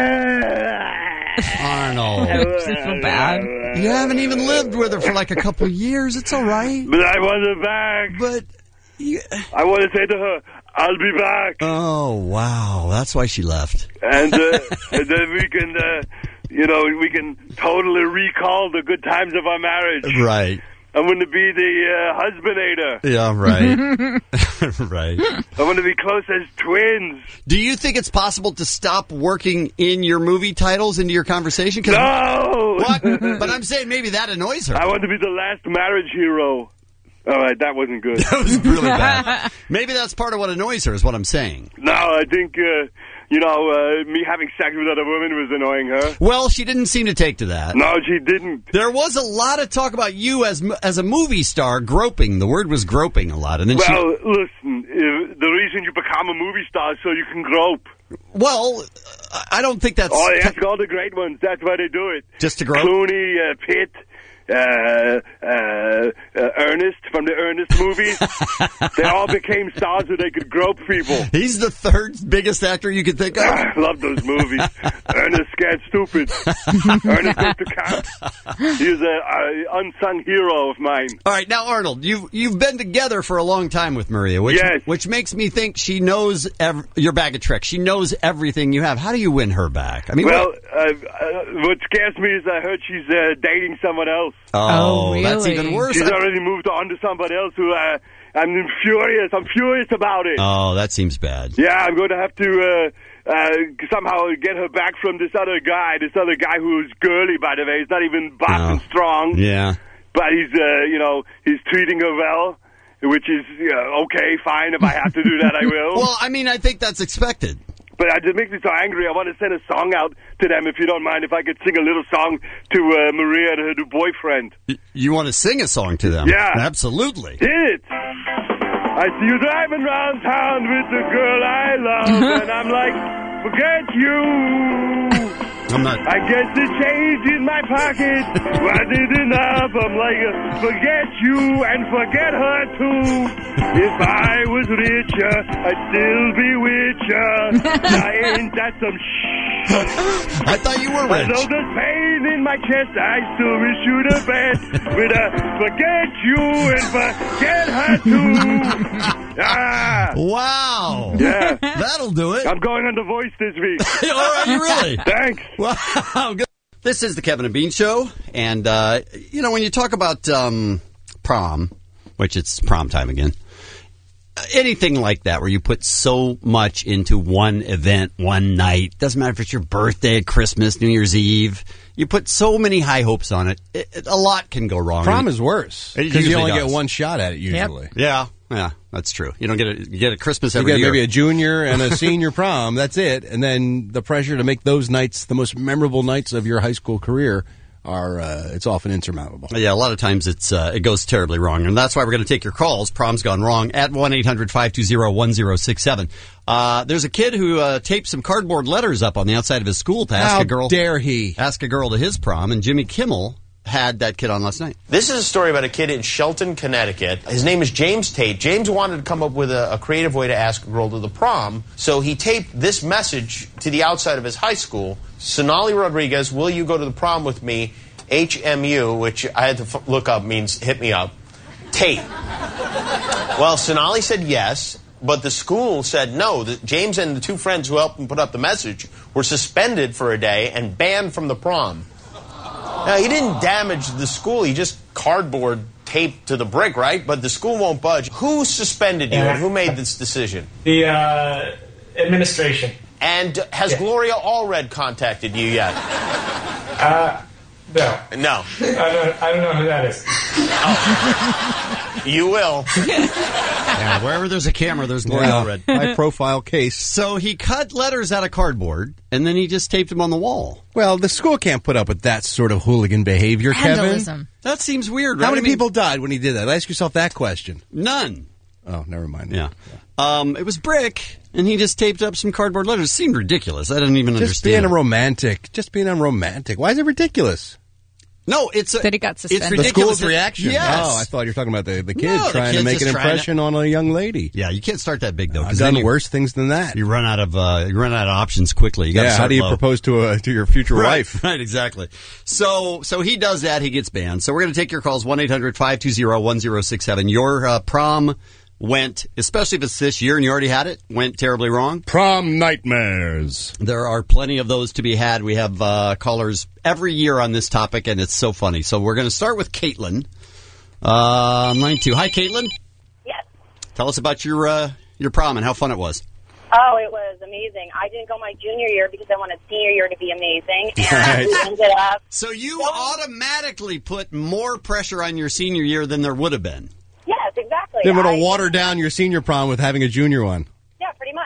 Arnold. I feel bad. You haven't even lived with her for like a couple of years. It's all right. But I want her back. But you... I want to say to her, I'll be back. Oh, wow. That's why she left. And, uh, and then we can, uh, you know, we can totally recall the good times of our marriage. Right. I'm going to be the uh, husbandator. Yeah, right. Right. I'm going to be close as twins. Do you think it's possible to stop working in your movie titles into your conversation? 'Cause- No! What? But I'm saying maybe that annoys her. I want to be the last marriage hero. All right, that wasn't good. That was really bad. Maybe that's part of what annoys her, is what I'm saying. No, I think, uh, you know, uh, me having sex with other women was annoying her. Well, she didn't seem to take to that. No, she didn't. There was a lot of talk about you as as a movie star groping. The word was groping a lot, and then Well, she. listen, if the reason you become a movie star is so you can grope. Well, I don't think that's... Oh, that's all the great ones. That's why they do it. Just to grope? Clooney, uh, Pitt, uh, uh, uh, Ernest from the Ernest movies. They all became stars so they could grope people. He's the third biggest actor you could think of? I love those movies. Ernest Scared Stupid. Ernest Goes to Camp. He's an unsung hero of mine. All right, now, Arnold, you've, you've been together for a long time with Maria, which, Yes. which makes me think she knows ev- your bag of tricks. She knows everything you have. How do you win her back? I mean, Well, what- uh, uh, what scares me is I heard she's uh, dating someone else. Oh, Oh, that's really? even worse. She's I- already moved on to somebody else who uh, I'm furious. I'm furious about it. Oh, that seems bad. Yeah, I'm going to have to uh, uh, somehow get her back from this other guy, this other guy who's girly, by the way. He's not even buff No. and strong, Yeah. but he's, uh, you know, he's treating her well, which is, uh, okay, fine. If I have to do that, I will. Well, I mean, I think that's expected. But uh, it makes me so angry. I want to send a song out to them, if you don't mind, if I could sing a little song to uh, Maria and her new boyfriend. Y- You want to sing a song to them? Yeah. Absolutely. Hit it! I see you driving around town with the girl I love, and I'm like, forget you. I'm not. I guess the change in my pocket wasn't enough. I'm like, uh, forget you and forget her too. If I was richer, I'd still be with ya. Now ain't that some shh? I thought you were rich. Although there's pain in my chest, I still wish you the best. With a forget you and forget her too. Ah. Wow. Yeah. That'll do it. I'm going on The Voice this week. All right, you really? Thanks. Wow. Good. This is the Kevin and Bean Show, and uh, you know when you talk about um, prom, which it's prom time again, anything like that where you put so much into one event, one night, doesn't matter if it's your birthday, Christmas, New Year's Eve, you put so many high hopes on it, it, it a lot can go wrong. Prom is worse It because you usually only does. get one shot at it usually. Yeah, yeah, that's true. You don't get a, you get a Christmas You every get year. maybe a junior and a senior prom. That's it, and then the pressure to make those nights the most memorable nights of your high school career are uh, it's often insurmountable. Yeah, a lot of times it's uh, it goes terribly wrong, and that's why we're going to take your calls. Prom's gone wrong at one eight hundred five two zero one zero six seven. Uh, there's a kid who uh, taped some cardboard letters up on the outside of his school to ask How a girl. dare he? Ask a girl to his prom, and Jimmy Kimmel had that kid on last night. This is a story about a kid in Shelton, Connecticut. His name is James Tate. James wanted to come up with a, a creative way to ask a girl to the prom, so he taped this message to the outside of his high school. Sonali Rodriguez, will you go to the prom with me? H M U, which I had to f- look up, means hit me up. Tate. Well, Sonali said yes, but the school said no. The, James and the two friends who helped him put up the message were suspended for a day and banned from the prom. Now, he didn't damage the school. He just cardboard taped to the brick, right? But the school won't budge. Who suspended you and who made this decision? The uh, administration. And has Gloria Allred contacted you yet? Uh, no. No. I don't, I don't know who that is. Oh. You will. Yeah, wherever there's a camera, there's Gloria Yeah. Allred. High-profile case. So he cut letters out of cardboard, and then he just taped them on the wall. Well, the school can't put up with that sort of hooligan behavior, Vandalism. Kevin. That seems weird, right? How many I mean, people died when he did that? Ask yourself that question. None. Oh, never mind. Yeah. Um, it was brick, and he just taped up some cardboard letters. It seemed ridiculous. I didn't even Just understand. being a it. romantic. Just being a romantic. Why is it ridiculous? No, it's a, That he got it's suspended. The ridiculous. school's reaction. Yes. Oh, I thought you were talking about the, the kid No, the trying to kid's make an just trying to- impression on a young lady. Yeah, you can't start that big though. I've 'cause done then you, worse things than that. you run out of uh, you run out of options quickly. You got to Yeah, start how do you low. propose to a, to your future Right, wife? right, exactly. So, so he does that. He gets banned. So we're going to take your calls one eight hundred five two zero one zero six seven. Your uh, prom went, especially if it's this year and you already had it, went terribly wrong. Prom nightmares. There are plenty of those to be had. We have uh, callers every year on this topic, and it's so funny. So we're going to start with Caitlin. Uh, line two. Hi, Caitlin. Yes. Tell us about your uh, your prom and how fun it was. Oh, it was amazing. I didn't go my junior year because I wanted senior year to be amazing. And Right. we ended up... So you automatically put more pressure on your senior year than there would have been. Yes, exactly. Then would I- have watered down your senior prom with having a junior one. Yeah, pretty much.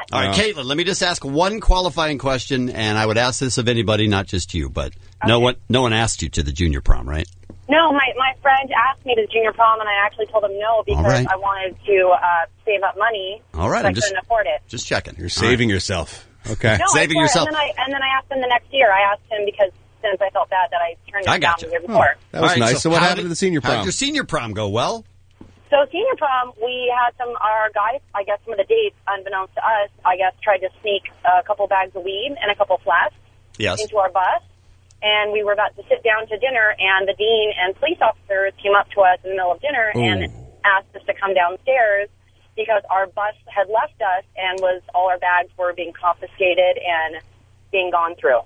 All right, Caitlin, let me just ask one qualifying question, and I would ask this of anybody, not just you, but no one no one asked you to the junior prom, right? No, my, my friend asked me to junior prom, and I actually told him no because right. I wanted to uh, save up money. All right, so I'm I just- couldn't afford it. Just checking. You're saving yourself. Okay. No, I swore, And then I, and then I asked him the next year. I asked him because since I felt bad that I turned him I down gotcha. the year before. That was All right, nice. So, what how happened did- to the senior How prom? did your senior prom go? Well, So senior prom, we had some, our guys, I guess some of the dates, unbeknownst to us, I guess tried to sneak a couple bags of weed and a couple flasks Yes. into our bus. And we were about to sit down to dinner, and the dean and police officers came up to us in the middle of dinner Ooh. and asked us to come downstairs because our bus had left us and was all our bags were being confiscated and being gone through.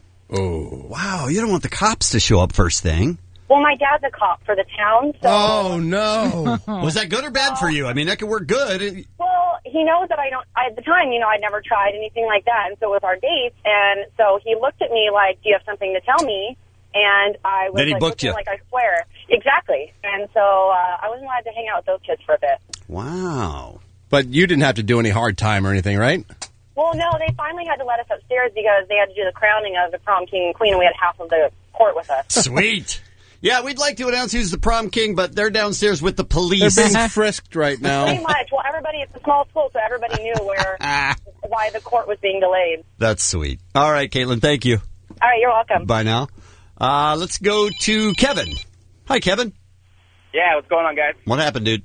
oh, wow, you don't want the cops to show up first thing. Well, my dad's a cop for the town, so... Oh, no. Was that good or bad for you? I mean, that could work good. Well, he knows that I don't, I, at the time, you know, I'd never tried anything like that, and so it was our dates, and so he looked at me like, do you have something to tell me? And I was Then he like, booked looking you. like I swear. Exactly. And so uh, I wasn't allowed to hang out with those kids for a bit. Wow. But you didn't have to do any hard time or anything, right? Well, no, they finally had to let us upstairs because they had to do the crowning of the prom king and queen, and we had half of the court with us. Sweet. Yeah, we'd like to announce who's the prom king, but they're downstairs with the police. They're being frisked right now. Pretty much. Well, everybody, it's a small school, so everybody knew where why the court was being delayed. That's sweet. All right, Caitlin, thank you. All right, you're welcome. Bye now. Uh, let's go to Kevin. Hi, Kevin. Yeah, what's going on, guys? What happened, dude?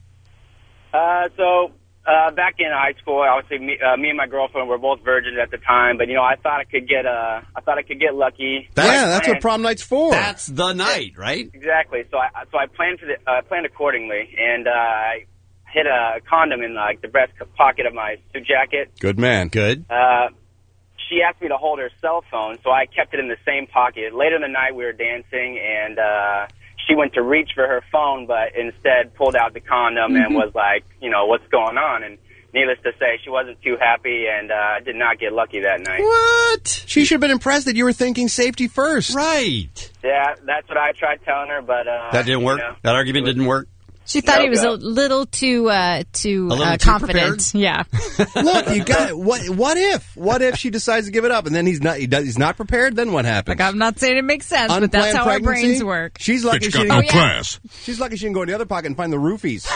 Uh, so uh, back in high school, obviously me, uh, me and my girlfriend were both virgins at the time, but you know, I thought I could get uh, I thought I could get lucky. Yeah, that's what prom night's for. That's the night, right? Exactly. So I so I planned for the uh, planned accordingly, and uh, I hid a condom in like the breast pocket of my suit jacket. Good man. Good. Uh, she asked me to hold her cell phone, so I kept it in the same pocket. Later in the night, we were dancing, and uh, she went to reach for her phone, but instead pulled out the condom and was like, you know, what's going on? And needless to say, she wasn't too happy, and uh, did not get lucky that night. What? She should have been impressed that you were thinking safety first. Right. Yeah, that's what I tried telling her, but uh, That didn't work? you know, That argument didn't work? She thought No he was go. a little too uh, too, A little uh, too confident. Yeah. Look, you got what? What if? What if she decides to give it up and then he's not? He does, he's not prepared. Then what happens? Like, I'm not saying it makes sense, but that's Unplanned how pregnancy? our brains work. She's lucky Bitch she got didn't no class. She's lucky she didn't go in the other pocket and find the roofies.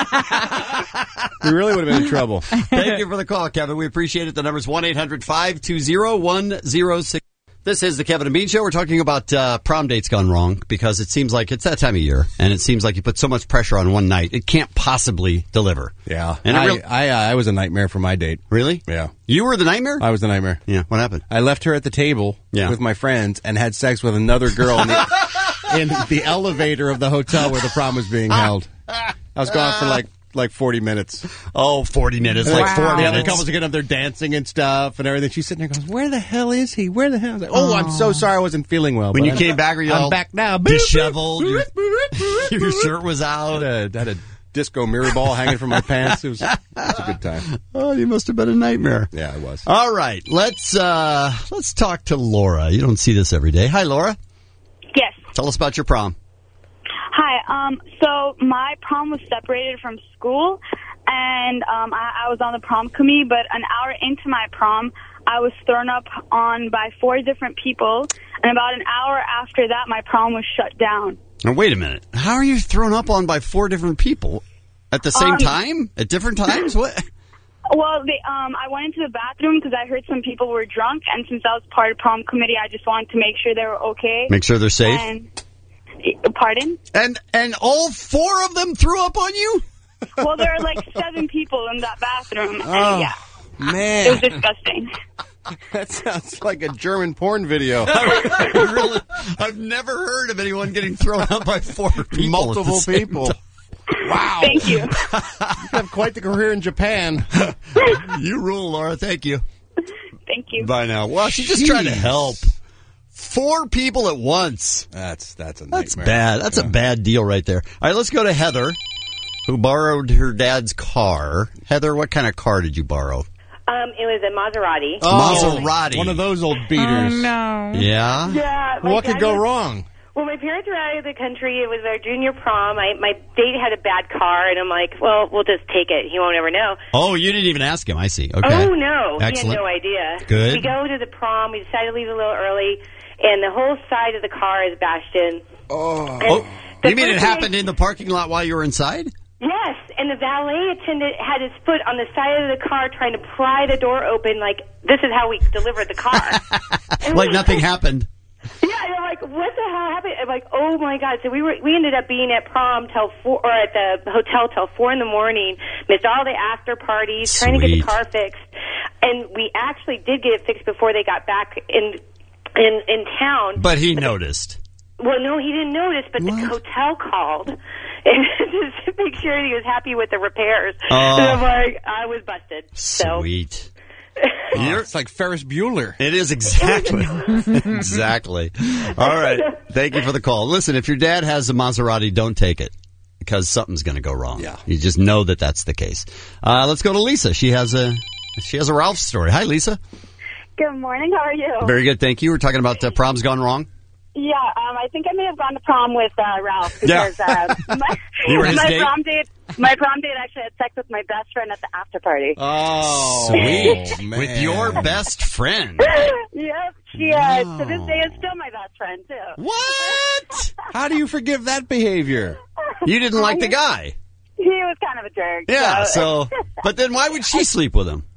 We really would have been in trouble. Thank you for the call, Kevin. We appreciate it. The number's one eight hundred five two zero one zero six. This is the Kevin and Bean Show. We're talking about uh, prom dates gone wrong because it seems like it's that time of year, and it seems like you put so much pressure on one night, it can't possibly deliver. Yeah, And it I, real- I, uh, I was a nightmare for my date. Really? Yeah, You were the nightmare? I was the nightmare. Yeah, what happened? I left her at the table Yeah. with my friends and had sex with another girl in the, in the elevator of the hotel where the prom was being held. I was gone for like like forty minutes. Oh, forty minutes, And like the- four The other minutes. couples are getting up there dancing and stuff and everything. She's sitting there going, where the hell is he? Where the hell? I was like, oh, I'm so sorry I wasn't feeling well. When but you I'm- came back, were you I'm all back now. disheveled? Your, your shirt was out. I had a, had a disco mirror ball hanging from my pants. It was, it was a good time. Oh, you must have been a nightmare. Yeah, I was. All right, let's uh, let's talk to Laura. You don't see this every day. Hi, Laura. Yes. Tell us about your prom. Hi. Um. So my prom was separated from school, and um, I, I was on the prom committee. But an hour into my prom, I was thrown up on by four different people, and about an hour after that, my prom was shut down. Now, wait a minute. How are you thrown up on by four different people at the same Um, time? At different times? What? Well, they, um, I went into the bathroom because I heard some people were drunk, and since I was part of prom committee, I just wanted to make sure they were okay. Make sure they're safe? And, pardon? And and all four of them threw up on you? Well, there are like seven people in that bathroom, and Oh, yeah, man. it was disgusting. That sounds like a German porn video. Really? I've never heard of anyone getting thrown up by four people. Multiple at the same people. time. Wow. Thank you. You have quite the career in Japan. You rule, Laura. Thank you. Thank you. Bye now. Well, she's just trying to Jeez. help. Four people at once. That's that's a nightmare. That's bad. That's a bad deal right there. All right, let's go to Heather, who borrowed her dad's car. Heather, what kind of car did you borrow? Um, it was a Maserati. Oh, Maserati. One of those old beaters. Oh, no. Yeah? Yeah. my What could dad go was- wrong? Well, my parents were out of the country. It was our junior prom. I, my date had a bad car, and I'm like, well, we'll just take it. He won't ever know. Oh, you didn't even ask him. I see. Okay. Oh, no. Excellent. He had no idea. Good. We go to the prom. We decided to leave a little early, and the whole side of the car is bashed in. Oh. And oh. the You mean it first thing happened in the parking lot while you were inside? Yes, and the valet attendant had his foot on the side of the car trying to pry the door open like, this is how we delivered the car. Like nothing happened. Yeah, and I'm like, what the hell happened? I'm like, oh my God. So we were, we ended up being at prom till four, or at the hotel till four in the morning, missed all the after parties, Sweet. trying to get the car fixed. And we actually did get it fixed before they got back in, in, in town. But he noticed. Well, no, he didn't notice, but What? the hotel called and just to make sure he was happy with the repairs. Oh. And I'm like, I was busted. So. Sweet. You're, it's like Ferris Bueller. It is exactly. Exactly. All right. Thank you for the call. Listen, if your dad has a Maserati, don't take it because something's going to go wrong. Yeah. You just know that that's the case. Uh, let's go to Lisa. She has a she has a Ralph story. Hi, Lisa. Good morning. How are you? Very good. Thank you. We're talking about uh, prom's gone wrong. Yeah, um, I think I may have gone to prom with uh, Ralph because Yeah. uh, my, You were his my date? prom date. My prom date actually had sex with my best friend at the after party. Oh, Sweet. man. With your best friend. Yep, she uh, to this day is still my best friend too. What? How do you forgive that behavior? You didn't like the guy. He was kind of a jerk. Yeah, so. But then why would she sleep with him?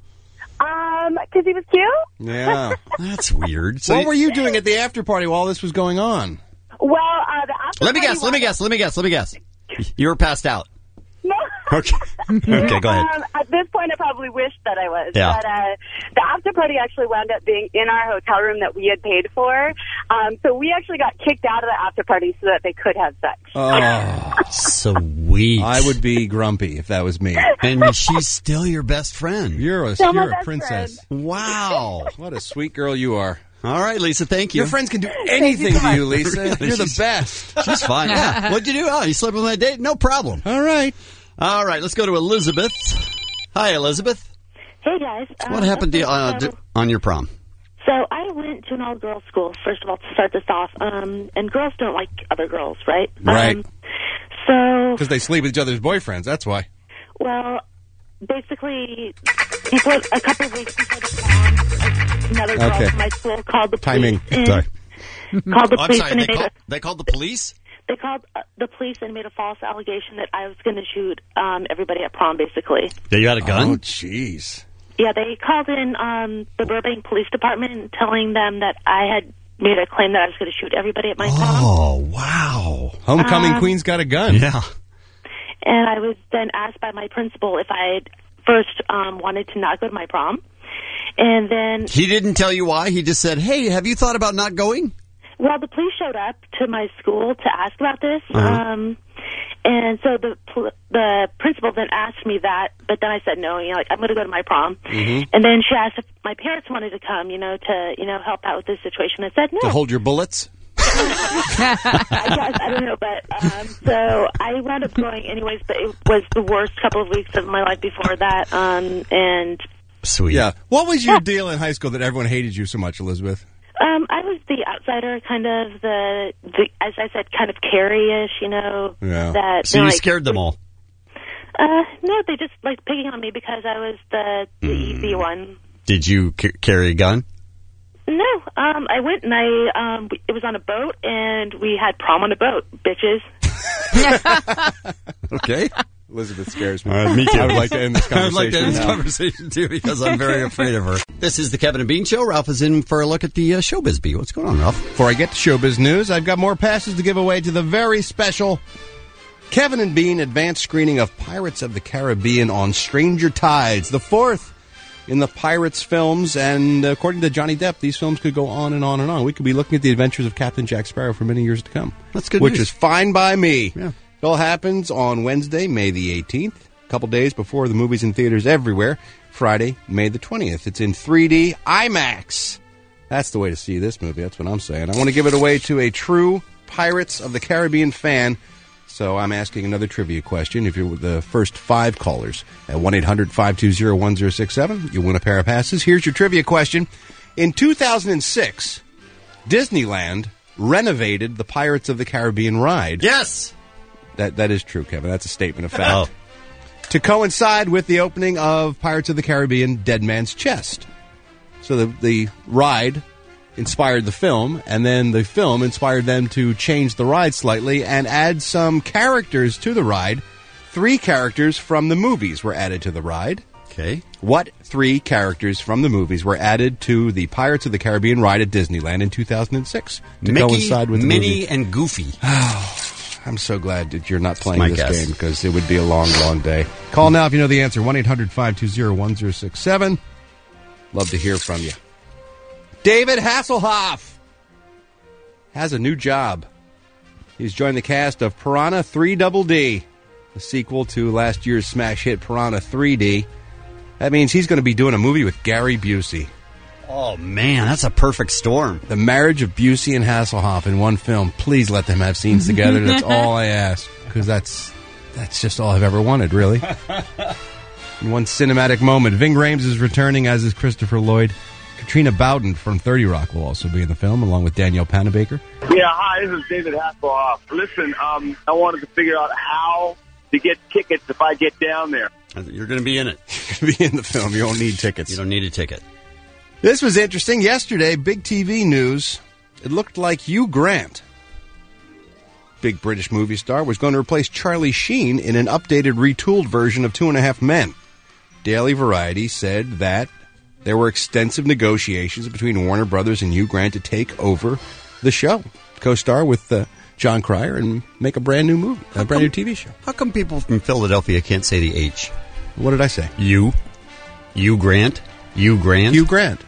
um, because he was cute. Yeah. That's weird. So what you- were you doing at the after party while this was going on? Well, uh, the after Let me party guess, let me was- guess, let me guess, let me guess. You were passed out. No. Okay. Okay, go ahead. Um, at this point, I probably wished that I was. Yeah. But uh, the after party actually wound up being in our hotel room that we had paid for. Um, so we actually got kicked out of the after party so that they could have sex. Oh, sweet. I would be grumpy if that was me. And she's still your best friend. You're a, Still my you're a best princess. Wow. What a sweet girl you are. All right, Lisa, thank you. Your friends can do anything so to you, much. Lisa. Really? You're the She's- best. She's fine. Yeah. What'd you do? Oh, you slept with my date? No problem. All right. All right, let's go to Elizabeth. Hi, Elizabeth. Hey, guys. What Um, happened to you, uh, so, d- on your prom? so I went to an all-girls school, first of all, to start this off. Um, and girls don't like other girls, right? Right. Um, so, Because they sleep with each other's boyfriends. That's why. well, basically, before, a couple of weeks before the prom, another girl Okay. from my school called the police. Timing. in- Sorry. Called the Oh, I'm police sorry, and they, they made call, a they called the police? They called uh, the police and made a false allegation that I was going to shoot um, everybody at prom, basically. That you had a gun? Oh, jeez. Yeah, they called in um, the Burbank Police Department telling them that I had made a claim that I was going to shoot everybody at my prom. Oh, wow. Homecoming Um, queen's got a gun. Yeah. And I was then asked by my principal if I had first um, wanted to not go to my prom. And then, He didn't tell you why? He just said, hey, have you thought about not going? well, the police showed up to my school to ask about this. Uh-huh. Um, and so the pl- the principal then asked me that, but then I said no. You know, like I'm going to go to my prom. Mhm. And then she asked if my parents wanted to come, you know, to you know help out with this situation. I said no. To hold your bullets? I guess I don't know, but um, so I wound up going anyways. But it was the worst couple of weeks of my life before that. Um, and Sweet. Yeah. What was your deal in high school that everyone hated you so much, Elizabeth? um, I was the outsider, kind of the, the as I said, kind of carry-ish, you know. Yeah. That So you know, you like, scared them all? Uh, no, they just like picking on me because I was the the Mm. easy one. Did you c- carry a gun? No, um, I went and I um, it was on a boat and we had prom on a boat, bitches. Okay. Elizabeth scares me. All right, me too. I would like to end this I conversation would like to end this now. conversation, too, because I'm very afraid of her. This is the Kevin and Bean Show. Ralph is in for a look at the uh, Showbiz Bee. What's going on, Ralph? Before I get to showbiz news, I've got more passes to give away to the very special Kevin and Bean advanced screening of Pirates of the Caribbean on Stranger Tides, the fourth in the Pirates films. And according to Johnny Depp, these films could go on and on and on. We could be looking at the adventures of Captain Jack Sparrow for many years to come. That's good Which news. is fine by me. Yeah. It all happens on Wednesday, May the eighteenth, a couple days before the movie's in theaters everywhere. Friday, May the twentieth. It's in three D IMAX. That's the way to see this movie. That's what I'm saying. I want to give it away to a true Pirates of the Caribbean fan. So I'm asking another trivia question. If you're the first five callers at one eight hundred five two zero one zero six seven, you'll win a pair of passes. Here's your trivia question. In two thousand six, Disneyland renovated the Pirates of the Caribbean ride. Yes! That That is true, Kevin. That's a statement of fact. Oh. To coincide with the opening of Pirates of the Caribbean Dead Man's Chest. So the, the ride inspired the film, and then the film inspired them to change the ride slightly and add some characters to the ride. Three characters from the movies were added to the ride. Okay. What three characters from the movies were added to the Pirates of the Caribbean ride at Disneyland in two thousand six to Mickey, coincide with the Minnie, movie? and Goofy. I'm so glad that you're not playing my this guess. game because it would be a long, long day. Call now if you know the answer. one eight hundred five two zero one zero six seven. Love to hear from you. David Hasselhoff has a new job. He's joined the cast of Piranha three D D, the sequel to last year's smash hit Piranha three D. That means he's going to be doing a movie with Gary Busey. Oh, man, that's a perfect storm. The marriage of Busey and Hasselhoff in one film. Please let them have scenes together. That's all I ask, because that's that's just all I've ever wanted, really. In one cinematic moment, Ving Rhames is returning, as is Christopher Lloyd. Katrina Bowden from thirty Rock will also be in the film, along with Danielle Panabaker. Yeah, hi, this is David Hasselhoff. Listen, um, I wanted to figure out how to get tickets if I get down there. You're going to be in it. You're going to be in the film. You don't need tickets. You don't need a ticket. This was interesting. Yesterday, big T V news. It looked like Hugh Grant, big British movie star, was going to replace Charlie Sheen in an updated, retooled version of Two and a Half Men. Daily Variety said that there were extensive negotiations between Warner Brothers and Hugh Grant to take over the show, co-star with uh, John Cryer, and make a brand new movie, a brand new T V show. How come people from Philadelphia can't say the H? What did I say? You. Hugh Grant. Hugh Grant. Hugh Grant.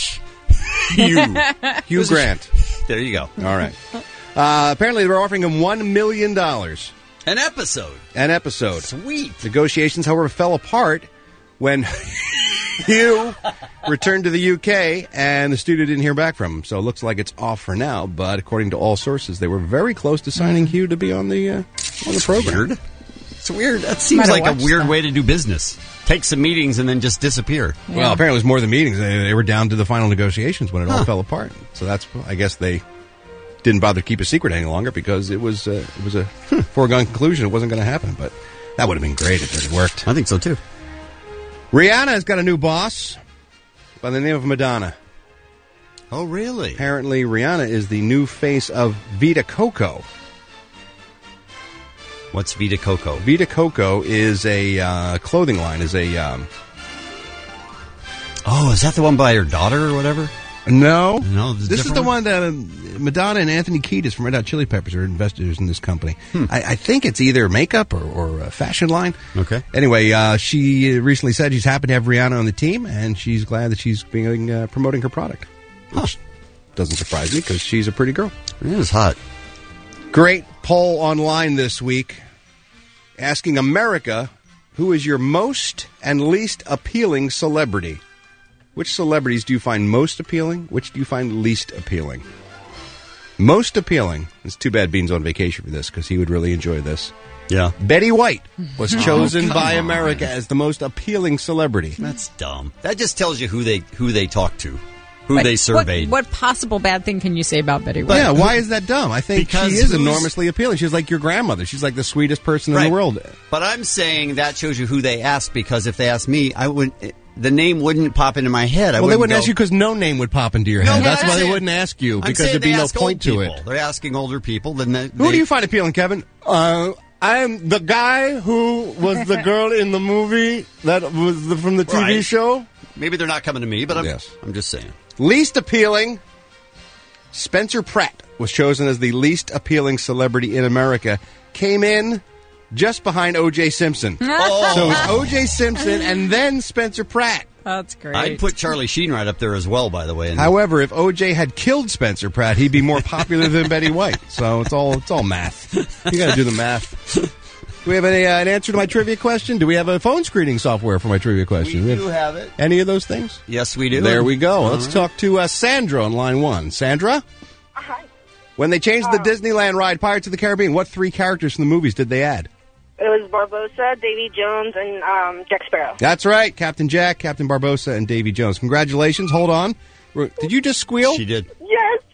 you. Hugh Grant. There you go. All right. Uh, apparently, they were offering him one million dollars. An episode. An episode. Sweet. Negotiations, however, fell apart when Hugh returned to the U K, and the studio didn't hear back from him. So it looks like it's off for now. But according to all sources, they were very close to signing Hugh to be on the uh, on the program. Weird. It's weird. That seems like a weird that. way to do business. Take some meetings and then just disappear. Yeah. Well, apparently it was more than meetings. They, they were down to the final negotiations when it huh. all fell apart. So that's, I guess they didn't bother to keep a secret any longer because it was, uh, it was a foregone conclusion. It wasn't going to happen. But that would have been great if it had worked. I think so, too. Rihanna has got a new boss by the name of Madonna. Oh, really? Apparently, Rihanna is the new face of Vita Coco. What's Vita Coco? Vita Coco is a uh, clothing line. Is a um... oh, is that the one by her daughter or whatever? No, no. This is the one that uh, Madonna and Anthony Kiedis from Red Hot Chili Peppers are investors in this company. Hmm. I, I think it's either makeup or, or a fashion line. Okay. Anyway, uh, she recently said she's happy to have Rihanna on the team, and she's glad that she's being uh, promoting her product. Which huh. doesn't surprise me because she's a pretty girl. It is hot. Great poll online this week asking America, who is your most and least appealing celebrity? Which celebrities do you find most appealing? Which do you find least appealing? Most appealing. It's too bad Bean's on vacation for this because he would really enjoy this. Yeah. Betty White was chosen oh, by on. America as the most appealing celebrity. That's dumb. That just tells you who they who they talk to, who but they surveyed. What, what possible bad thing can you say about Betty White? Yeah, why is that dumb? I think because she is enormously appealing. She's like your grandmother. She's like the sweetest person right. in the world. But I'm saying that shows you who they asked because if they asked me, I would. The name wouldn't pop into my head. I well, wouldn't they wouldn't go, ask you because no name would pop into your no, head. That's I'm why saying, they wouldn't ask you I'm because there'd be no point to people. it. They're asking older people. Then they, who do you find appealing, Kevin? Uh, I'm the guy who was the girl in the movie that was the, from the T V right. show. Maybe they're not coming to me, but I'm, yes. I'm just saying. Least appealing. Spencer Pratt was chosen as the least appealing celebrity in America. Came in just behind O J Simpson. Oh. So it's O J Simpson and then Spencer Pratt. That's great. I'd put Charlie Sheen right up there as well, by the way. And However, if O J had killed Spencer Pratt, he'd be more popular than Betty White. So it's all it's all math. You got to do the math. Do we have any, uh, an answer to my trivia question? Do we have a phone screening software for my trivia question? We do have it. Any of those things? Yes, we do. There we go. All Let's right. talk to uh, Sandra on line one. Sandra? Hi. When they changed the Disneyland ride Pirates of the Caribbean, what three characters from the movies did they add? It was Barbossa, Davy Jones, and um, Jack Sparrow. That's right. Captain Jack, Captain Barbossa, and Davy Jones. Congratulations. Hold on. Did you just squeal? She did. Yes.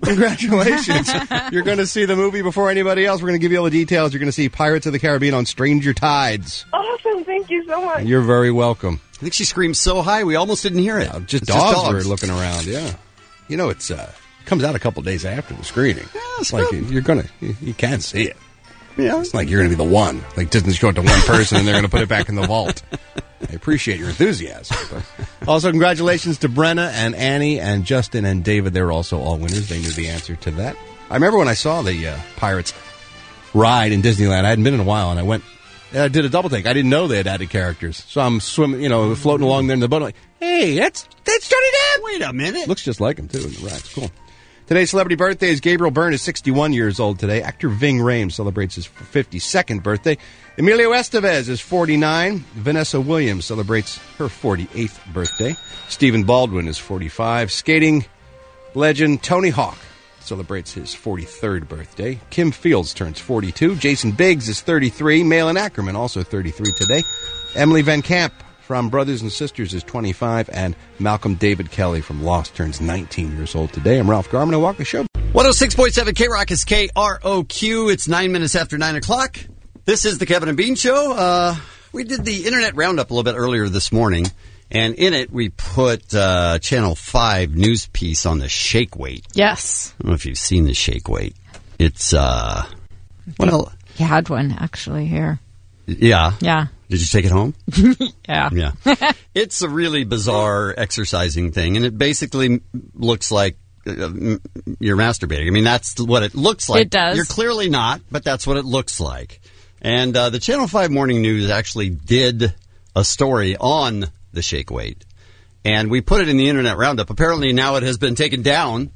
Congratulations. You're going to see the movie before anybody else. We're going to give you all the details. You're going to see Pirates of the Caribbean on Stranger Tides. Awesome. Thank you so much. You're very welcome. I think she screamed so high we almost didn't hear it. Yeah, just, It's dogs just dogs were looking around, yeah. You know, it's uh, comes out a couple days after the screening. Yeah, it's like you, you're going to, you, you can see it. Yeah. It's like you're going to be the one. Like, doesn't show it to one person and they're going to put it back in the vault. I appreciate your enthusiasm. But also, congratulations to Brenna and Annie and Justin and David. They were also all winners. They knew the answer to that. I remember when I saw the uh, Pirates ride in Disneyland. I hadn't been in a while, and I went and I did a double take. I didn't know they had added characters. So I'm swimming, you know, floating along there in the boat. I'm like, hey, that's, that's Johnny Depp. Wait a minute. Looks just like him, too, in the racks. Cool. Today's celebrity birthdays. Gabriel Byrne is sixty-one years old today. Actor Ving Rhames celebrates his fifty-second birthday. Emilio Estevez is forty-nine. Vanessa Williams celebrates her forty-eighth birthday. Stephen Baldwin is forty-five. Skating legend Tony Hawk celebrates his forty-third birthday. Kim Fields turns forty-two. Jason Biggs is thirty-three. Malin Ackerman also thirty-three today. Emily Van Camp from Brothers and Sisters is twenty-five, and Malcolm David Kelly from Lost turns nineteen years old today. I'm Ralph Garman. I walk the show. one oh six point seven K-Rock is K R O Q. It's nine minutes after nine o'clock. This is the Kevin and Bean Show. Uh, we did the Internet Roundup a little bit earlier this morning, and in it we put uh, Channel five news piece on the shake weight. Yes. I don't know if you've seen the shake weight. It's, uh, well... You had one, actually, here. Yeah. Yeah. Did you take it home? Yeah. Yeah. It's a really bizarre exercising thing, and it basically looks like uh, you're masturbating. I mean, that's what it looks like. It does. You're clearly not, but that's what it looks like. And uh, the Channel five Morning News actually did a story on the shake weight, and we put it in the Internet Roundup. Apparently now it has been taken down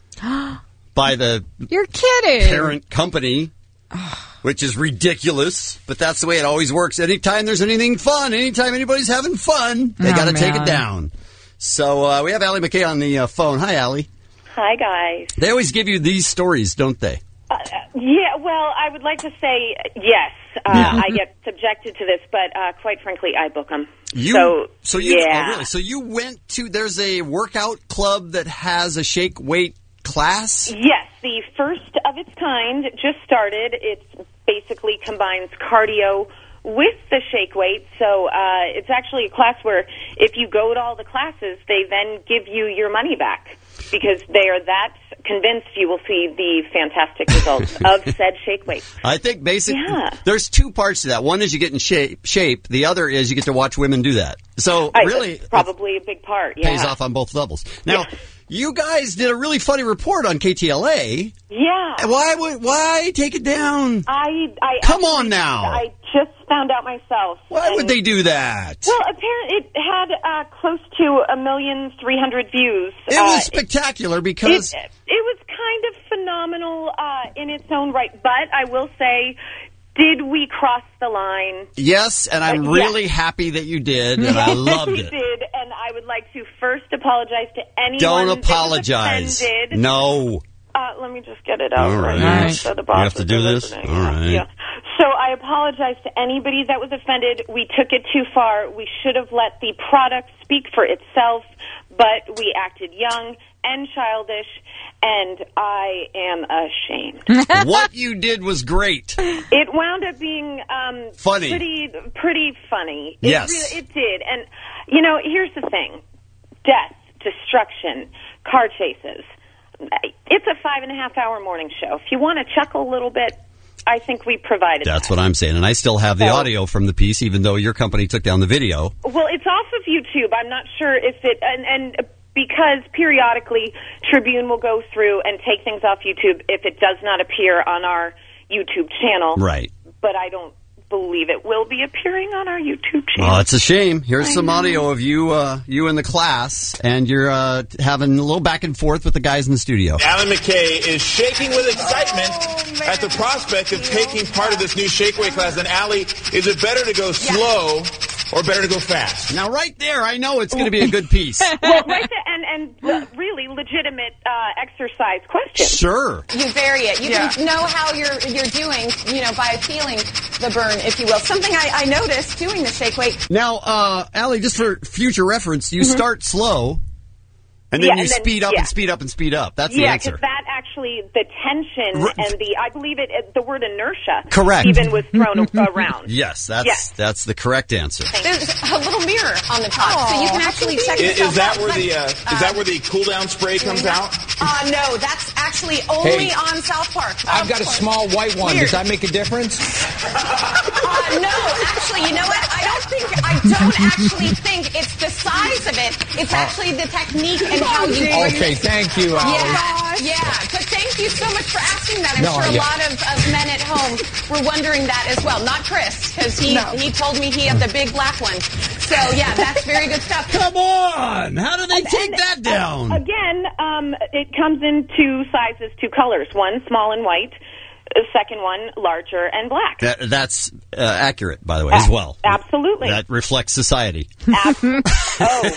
by the You're kidding. parent company, which is ridiculous, but that's the way it always works. Anytime there's anything fun, anytime anybody's having fun, they Oh, got to take man. it down. So uh, we have Allie McKay on the uh, phone. Hi, Allie. Hi, guys. They always give you these stories, don't they? Uh, yeah, well, I would like to say yes. Uh, Yeah. I get subjected to this, but uh, quite frankly, I book them. You, so, so you, yeah. oh, really? So you went to, there's a workout club that has a shake weight class? Yes, the first of its kind just started. It basically combines cardio with the shake weight. So uh, it's actually a class where if you go to all the classes, they then give you your money back because they are that convinced you will see the fantastic results of said shake weight. I think basically Yeah. there's two parts to that. One is you get in shape, shape. The other is you get to watch women do that. So I- really, that's probably a big part. it Yeah. pays off on both levels. Now, you guys did a really funny report on K T L A. Yeah. Why would why take it down? I, I Come actually- on now. I just found out myself. Why And- would they do that? Well, apparently it had uh, close to a million three hundred views. It Uh, was spectacular because it, it was kind of phenomenal uh, in its own right. But I will say, did we cross the line? yes, and I'm Uh, really yes. happy that you did, and I loved we it. did, and I would like to first apologize to anyone Don't that was apologize. offended. No. Uh, let me just get it out All right right. now. So the You have boss to is do this? listening. All right. Yeah. So I apologize to anybody that was offended. We took it too far. We should have let the product speak for itself, but we acted young and childish, and I am ashamed. What you did was great. It wound up being um, Funny. pretty, pretty funny. It Yes. really, it did. And you know, here's the thing: death, destruction, car chases. It's a five and a half hour morning show. If you want to chuckle a little bit, I think we provided. That's that. what I'm saying, and I still have the So- audio from the piece, even though your company took down the video. Well, it's off of YouTube. I'm not sure if it, and, and because periodically Tribune will go through and take things off YouTube if it does not appear on our YouTube channel. Right. But I don't believe it will be appearing on our YouTube channel. Well, it's a shame. Here's I some know. audio of you, uh, you in the class, and you're uh, having a little back and forth with the guys in the studio. Alan McKay is shaking with excitement at the prospect of taking part of this new shake weight class. And Allie, is it better to go slow or better to go fast? Now, right there, I know it's going to be a good piece. Well, right there, and, and uh, really legitimate uh, exercise question. Sure. You vary it. You Yeah. can know how you're you're doing, you know, by feeling the burn, if you will. Something I, I noticed doing the shake weight. Now, uh, Allie, just for future reference, you start slow, and then Mm-hmm. Yeah, you and then- speed up yeah. and speed up and speed up. That's the yeah, answer. because that actually the tension R- and the, I believe it, it, the word inertia Correct. even was thrown around. Yes, that's Yes. that's the correct answer. There's a little mirror on the top, so you can actually check Is, yourself is that out. where the uh, But, is that where the cool down spray comes out? Uh, no, that's actually only Hey, on South Park. I've Of got a course. small white one. Weird. Does that make a difference? Uh, no, actually, you know what? I don't think, I don't actually think it's the size of it. It's actually the technique and how you use Okay, it. thank you, Allie. Yeah, yeah. But thank you so much for asking that. I'm No, sure a yeah. lot of, of men at home were wondering that as well. Not Chris, because he, No. he told me he had the big black one. So, yeah, that's very good stuff. Come on! How do they take And, that uh, down? Again, um, it comes in two sizes, two colors. One small and white. The second one larger and black. That, that's uh, accurate, by the way, as well. Absolutely. That reflects society. Ab- oh,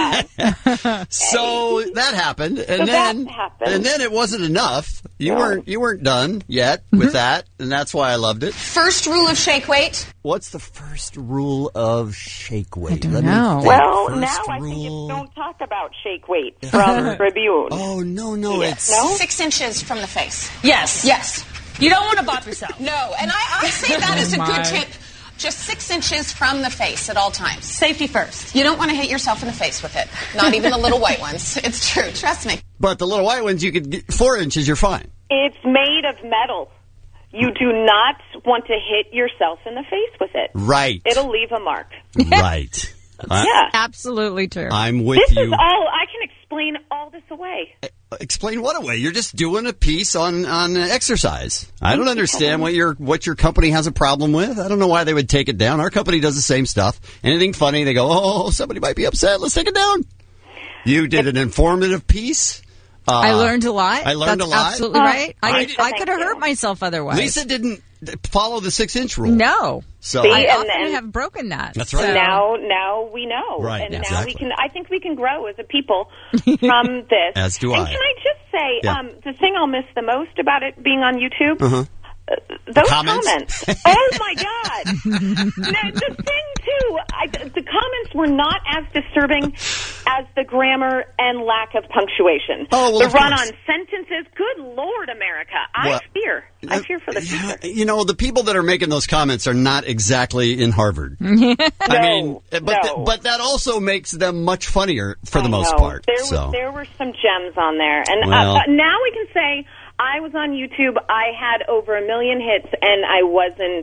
uh, So that happened, and So that then happened. and then it wasn't enough. You No. weren't you weren't done yet with that, and that's why I loved it. First rule of shake weight. What's the first rule of shake weight? I don't Let me know. think. well, First now I think rule- it's don't talk about shake weight from Tribune. Oh no, no, it's No? Six inches from the face. Yes. Yes. You don't want to bop yourself. No, and I, I say that as a Oh, my. good tip. Just six inches from the face at all times. Safety first. You don't want to hit yourself in the face with it. Not even the little white ones. It's true. Trust me. But the little white ones, you could get four inches. You're fine. It's made of metal. You do not want to hit yourself in the face with it. Right. It'll leave a mark. Right. I, Yeah. Absolutely true. I'm with This you. is all, I can explain all this away. Explain what away? You're just doing a piece on on exercise. I don't understand what your what your company has a problem with. I don't know why they would take it down. Our company does the same stuff. Anything funny, they go, "Oh, somebody might be upset. Let's take it down." You did an informative piece. Uh, I learned a lot. I learned That's a lot. absolutely right. I, I I, did- could have hurt myself otherwise. Lisa didn't follow the six inch rule. No. So See, I and- often and- have broken that. That's right. So- Now, now we know, Right, and now exactly. we can. I think we can grow as a people from this. As do and I. can I just say, Yeah. um, the thing I'll miss the most about it being on YouTube, Uh-huh. uh, those Comments? comments. Oh my God! Now, the thing too, I, the comments were not as disturbing as the grammar and lack of punctuation. Oh, well, the of run-on course. sentences. Good Lord, America! I Well, fear. I fear for the future. You know, the people that are making those comments are not exactly in Harvard. I mean, but no. th- but that also makes them much funnier for the I most know. part. There, so was, there were some gems on there. And Well. uh, uh, now we can say I was on YouTube. I had over a million hits, and I wasn't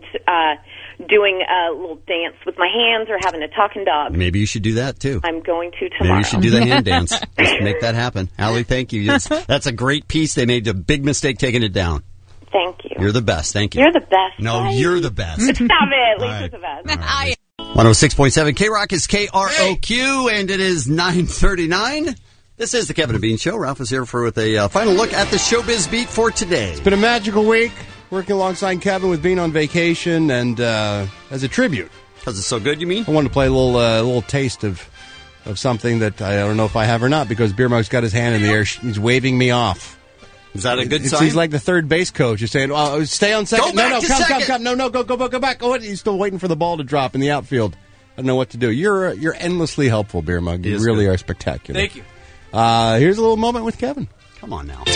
uh, doing a little dance with my hands or having a talking dog. maybe you should do that too. I'm going to Maybe tomorrow. you should do the hand dance. Just make that happen. Allie, thank you. That's, that's a great piece. They made a big mistake taking it down. Thank you. You're the best. Thank you. You're the best. No, Bye. you're the best. Stop it. All Lisa's right. the best. I one oh six point seven K-Rock is K R O Q, and it is nine thirty-nine. This is the Kevin and Bean Show. Ralph is here for with a uh, final look at the showbiz beat for today. It's been a magical week working alongside Kevin with being on vacation, and uh, as a tribute, because it's so good. You mean? I wanted to play a little uh, little taste of of something that I don't know if I have or not, because Beer Mug's got his hand in the air. He's waving me off. Is that a good It's- sign? He's like the third base coach. He's saying, oh, "Stay on second. Go back no, no, to come, come, second." come. No, no, go, go, go, go back. Oh, he's still waiting for the ball to drop in the outfield. I don't know what to do. You're uh, you're endlessly helpful, Beer Mug. You He is really good. are spectacular. Thank you. Uh, here's a little moment with Kevin. Come on now.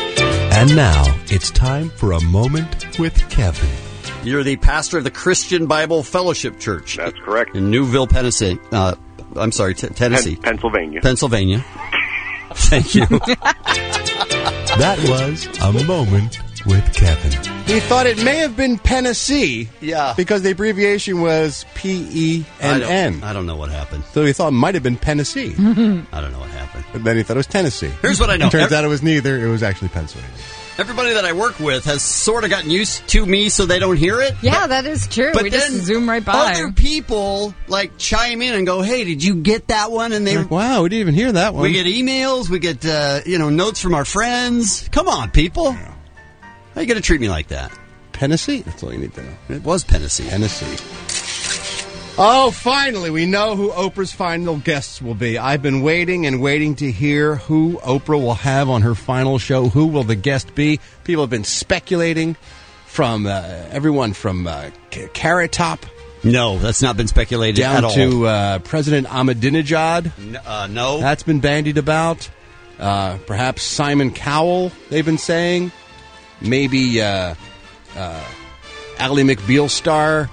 And now it's time for a moment with Kevin. You're the pastor of the Christian Bible Fellowship Church. That's correct. In Newville, Tennessee. Uh, I'm sorry, t- Tennessee. Pen- Pennsylvania. Pennsylvania. Thank you. That was a moment with Kevin. He thought it may have been Tennessee. Yeah. Because the abbreviation was P E N N. I don't know what happened. So he thought it might have been Tennessee. I don't know what happened. But then he thought it was Tennessee. Here's what I know. It turns Every- out it was neither. It was actually Pennsylvania. Everybody that I work with has sort of gotten used to me so they don't hear it. Yeah, that is true. But we then just zoom right by. Other people like chime in and go, "Hey, did you get that one?" And they Like, wow, we didn't even hear that one. we get emails, we get uh, you know notes from our friends. Come on, people. How you going to treat me like that? Tennessee. That's all you need to know. It was Tennessee. Tennessee. Oh, finally, we know who Oprah's final guests will be. I've been waiting and waiting to hear who Oprah will have on her final show. Who will the guest be? People have been speculating from uh, everyone from uh, C- Carrot Top No, that's not been speculated down at all. to uh, President Ahmadinejad. N- uh, no. That's been bandied about. Uh, perhaps Simon Cowell, they've been saying. Maybe uh, uh, Ally McBeal-Star.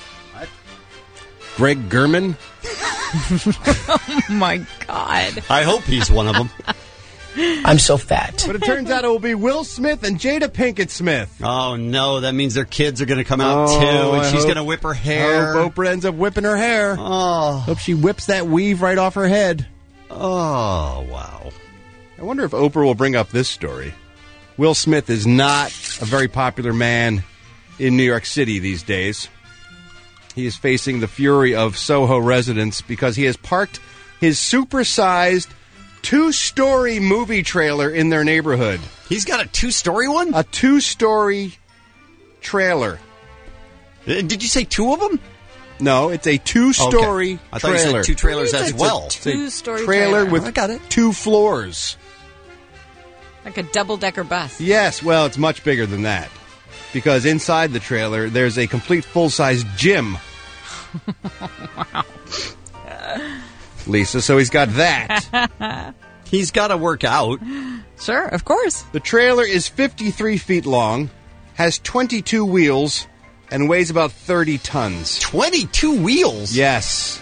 Greg Gurman. Oh, my God. I hope he's one of them. I'm so fat. But it turns out it will be Will Smith and Jada Pinkett Smith. Oh, no. That means their kids are going to come out, Oh, too, and I she's hope- going to whip her hair. I hope Oprah ends up whipping her hair. Oh. Hope she whips that weave right off her head. Oh, wow. I wonder if Oprah will bring up this story. Will Smith is not a very popular man in New York City these days. He is facing the fury of Soho residents because he has parked his supersized two-story movie trailer in their neighborhood. He's got a two-story one? A two-story trailer. Did you say two of them? No, it's a two-story Okay. I thought you trailer. said two trailers It's as a well. It's a two-story trailer trailer. with I got it. two floors. Like a double-decker bus. Yes, well, it's much bigger than that. Because inside the trailer, there's a complete full-size gym. Wow. Lisa, so he's got that. He's got to work out. Sure, of course. The trailer is fifty-three feet long, has twenty-two wheels, and weighs about thirty tons. twenty-two wheels? Yes.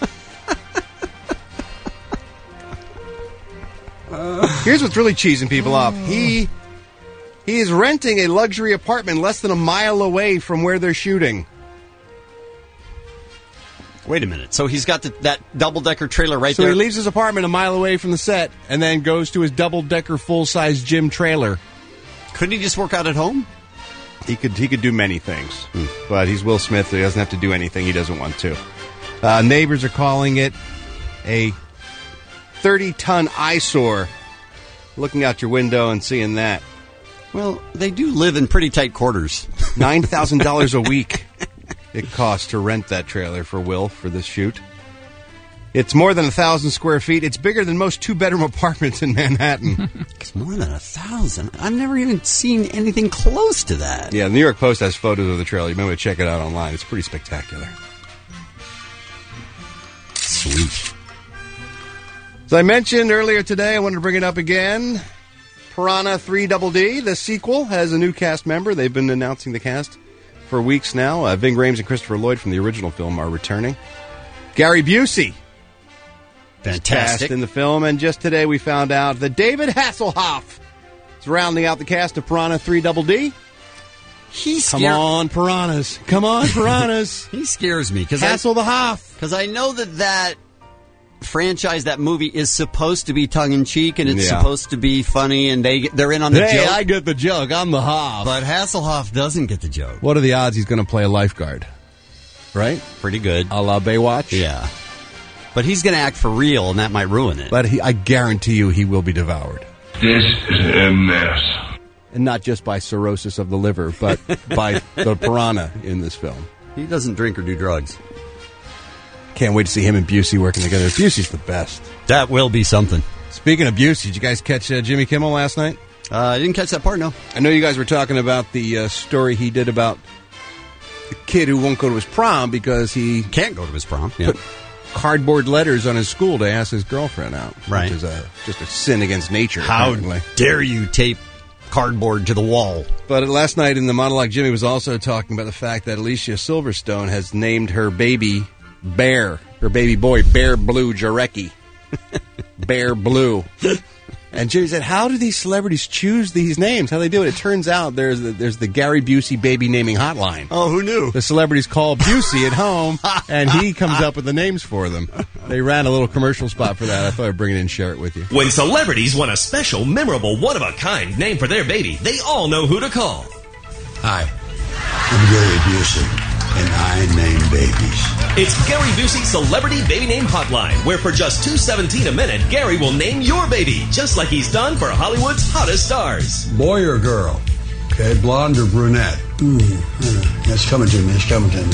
Here's what's really cheesing people up. He he is renting a luxury apartment less than a mile away from where they're shooting. Wait a minute. So he's got the, that double-decker trailer right so there? he leaves his apartment a mile away from the set and then goes to his double-decker full-size gym trailer. Couldn't he just work out at home? He could he could do many things, hmm. but he's Will Smith, so he doesn't have to do anything he doesn't want to. Uh, neighbors are calling it a thirty-ton eyesore. Looking out your window and seeing that. Well, they do live in pretty tight quarters. nine thousand dollars a week it costs to rent that trailer for Will for this shoot. It's more than a thousand square feet. It's bigger than most two-bedroom apartments in Manhattan. It's more than a thousand. I've never even seen anything close to that. Yeah, the New York Post has photos of the trailer. You may want to check it out online. It's pretty spectacular. Sweet. As I mentioned earlier today, I wanted to bring it up again. Piranha three D D, the sequel, has a new cast member. They've been announcing the cast for weeks now. Uh, Ving Rhames and Christopher Lloyd from the original film are returning. Gary Busey. Fantastic. Cast in the film. And just today we found out that David Hasselhoff is rounding out the cast of Piranha three D D. He Come on, Piranhas. Come on, Piranhas. He scares me. Cause Hassel I, the Hoff. Because I know that that franchise, that movie, is supposed to be tongue-in-cheek, and it's Yeah. supposed to be funny, and they, they're in on the Hey, joke. I get the joke. I'm the Hoff. But Hasselhoff doesn't get the joke. What are the odds he's going to play a lifeguard? Right? Pretty good. A la Baywatch? Yeah. But he's going to act for real, and that might ruin it. But he, I guarantee you he will be devoured. This is a mess. And not just by cirrhosis of the liver, but by the piranha in this film. He doesn't drink or do drugs. Can't wait to see him and Busey working together. Busey's the best. That will be something. Speaking of Busey, did you guys catch uh, Jimmy Kimmel last night? Uh, I didn't catch that part, no. I know you guys were talking about the uh, story he did about the kid who won't go to his prom because he can't go to his prom. Yeah. Put cardboard letters on his school to ask his girlfriend out. Right. Which is a, just a sin against nature. How apparently. dare you tape cardboard to the wall? But last night in the monologue, Jimmy was also talking about the fact that Alicia Silverstone has named her baby Bear, her baby boy, Bear Blue Jarecki. Bear Blue. And Jimmy said, how do these celebrities choose these names? How do they do it? It turns out there's the, there's the Gary Busey baby naming hotline. Oh, who knew? The celebrities call Busey at home, and he comes up with the names for them. They ran a little commercial spot for that. I thought I'd bring it in and share it with you. When celebrities want a special, memorable, one-of-a-kind name for their baby, they all know who to call. Hi, I'm Gary Busey, and I name babies. It's Gary Busey Celebrity Baby Name Hotline, where for just two seventeen a minute, Gary will name your baby, just like he's done for Hollywood's hottest stars. Boy or girl? Okay, blonde or brunette? Ooh, uh, it's coming to me, it's coming to me.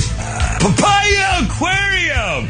Papaya Aquarium!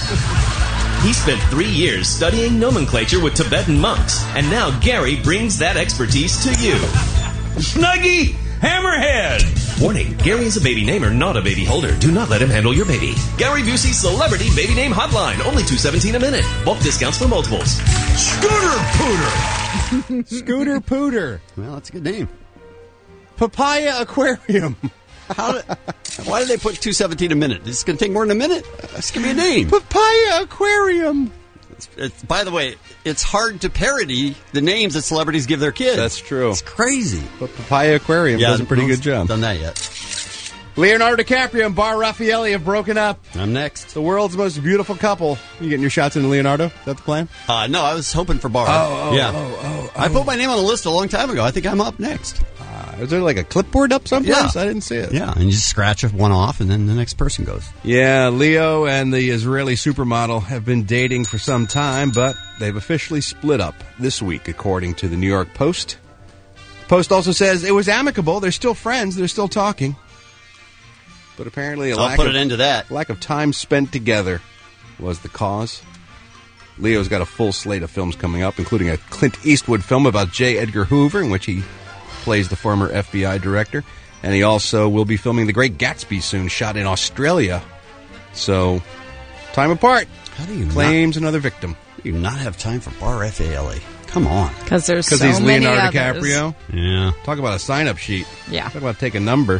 He spent three years studying nomenclature with Tibetan monks, and now Gary brings that expertise to you. Snuggie Hammerhead! Warning, Gary is a baby namer, not a baby holder. Do not let him handle your baby. Gary Busey's Celebrity Baby Name Hotline. Only two seventeen a minute. Bulk discounts for multiples. Scooter Pooter. Scooter Pooter. Well, that's a good name. Papaya Aquarium. How did, why did they put two seventeen a minute? It's going to take more than a minute. This could be a name. Papaya Aquarium. It's, it's, by the way, it's hard to parody the names that celebrities give their kids. That's true. It's crazy. But Papaya Aquarium yeah, does a pretty good job. Done that yet. Leonardo DiCaprio and Bar Raffaelli have broken up. I'm next. The world's most beautiful couple. You getting your shots into Leonardo? Is that the plan? Uh, no, I was hoping for Bar. Oh, oh, yeah. oh, oh, oh. I put my name on the list a long time ago. I think I'm up next. Uh, is there like a clipboard up someplace? Yeah. I didn't see it. Yeah, and you just scratch one off, and then the next person goes. Yeah, Leo and the Israeli supermodel have been dating for some time, but they've officially split up this week, according to the New York Post. The Post also says it was amicable. They're still friends. They're still talking. But apparently a I'll lack put of, it into that. lack of time spent together was the cause. Leo's got a full slate of films coming up, including a Clint Eastwood film about J. Edgar Hoover, in which he plays the former F B I director. And he also will be filming The Great Gatsby soon, shot in Australia. So, time apart. How do you Claims not, another victim. How do you not have time for Bar Raffaelli? Come on. Because there's so he's many Leonardo others. DiCaprio. Yeah. Talk about a sign-up sheet. Yeah. Talk about take a number.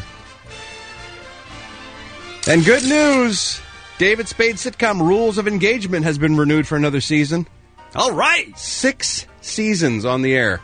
And good news! David Spade's sitcom Rules of Engagement has been renewed for another season. All right! Six seasons on the air.